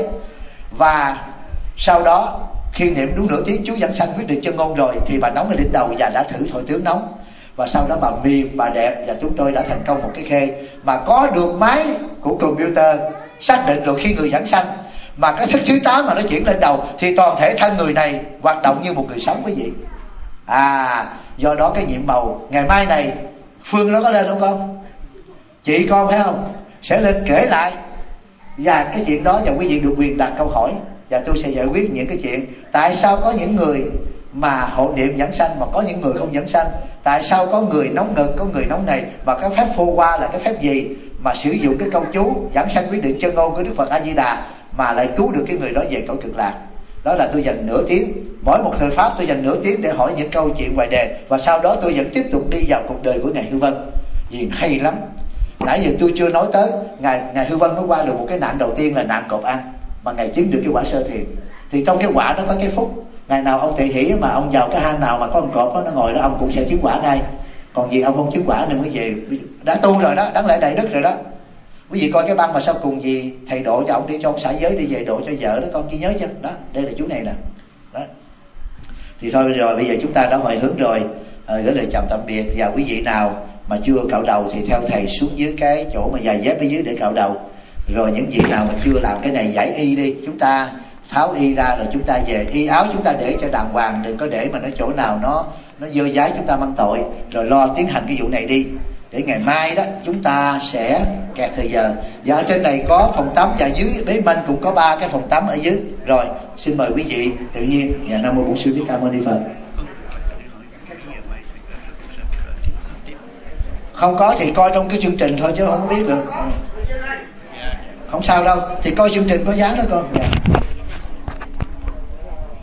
Và sau đó khi niệm đúng nửa tiếng chú giảng sanh quyết định chân ngôn rồi thì bà nóng ở đỉnh đầu và đã thử thổi tướng nóng. Và sau đó bà mềm, bà đẹp, và chúng tôi đã thành công một cái khê mà có được máy của computer xác định được khi người giảng sanh. Mà cái thức thứ tám mà nó chuyển lên đầu thì toàn thể thân người này hoạt động như một người sống, quý vị. À, do đó cái nhiệm màu ngày mai này Phương nó có lên không con? Chị con phải không? Sẽ lên kể lại. Và cái chuyện đó và quý vị được quyền đặt câu hỏi, và tôi sẽ giải quyết những cái chuyện tại sao có những người mà hộ niệm giảng sanh mà có những người không giảng sanh. Tại sao có người nóng ngực, có người nóng này, và cái phép phô qua là cái phép gì mà sử dụng cái câu chú giảng sanh quyết định chân ngôn của Đức Phật A Di Đà mà lại cứu được cái người đó về cõi cực lạc. Đó là tôi dành nửa tiếng, mỗi một thời pháp tôi dành nửa tiếng để hỏi những câu chuyện ngoài đề, và sau đó tôi vẫn tiếp tục đi vào cuộc đời của Ngài Hư Vân. Vì hay lắm. Nãy giờ tôi chưa nói tới Ngài, Ngài Hư Vân nó qua được một cái nạn đầu tiên là nạn cọp ăn, mà Ngài chứng được cái quả sơ thiền. Thì trong cái quả đó có cái phúc. Ngày nào ông Thị Hỷ mà ông vào cái hang nào mà có con cọp đó, nó ngồi đó, ông cũng sẽ chứng quả ngay. Còn vì ông không chứng quả nên mới về, đã tu rồi đó, đáng lẽ đại đức rồi đó. Quý vị coi cái băng mà sau cùng gì thầy độ cho ông đi cho ông xả giới, đi về độ cho vợ đó, con chỉ nhớ chứ. Đó, đây là chú này nè. Đó. Thì thôi rồi, bây giờ chúng ta đã hồi hướng rồi, à, gửi lời chào tạm biệt. Và quý vị nào mà chưa cạo đầu thì theo thầy xuống dưới cái chỗ mà giày dép ở dưới để cạo đầu. Rồi những vị nào mà chưa làm cái này giải y đi, chúng ta tháo y ra rồi chúng ta về. Y áo chúng ta để cho đàng hoàng, đừng có để mà nó chỗ nào nó nó dơ dái chúng ta mang tội. Rồi lo tiến hành cái vụ này đi, để ngày mai đó chúng ta sẽ kẹt thời giờ. Và ở trên này có phòng tắm, và dưới bế minh cũng có ba cái phòng tắm ở dưới. Rồi xin mời quý vị tự nhiên. Và Nam Mô Bổn Sư Thích Ca Mâu Ni Phật. Không có thì coi trong cái chương trình thôi chứ không biết được. không sao đâu, thì coi chương trình có dáng đó con. Dạ.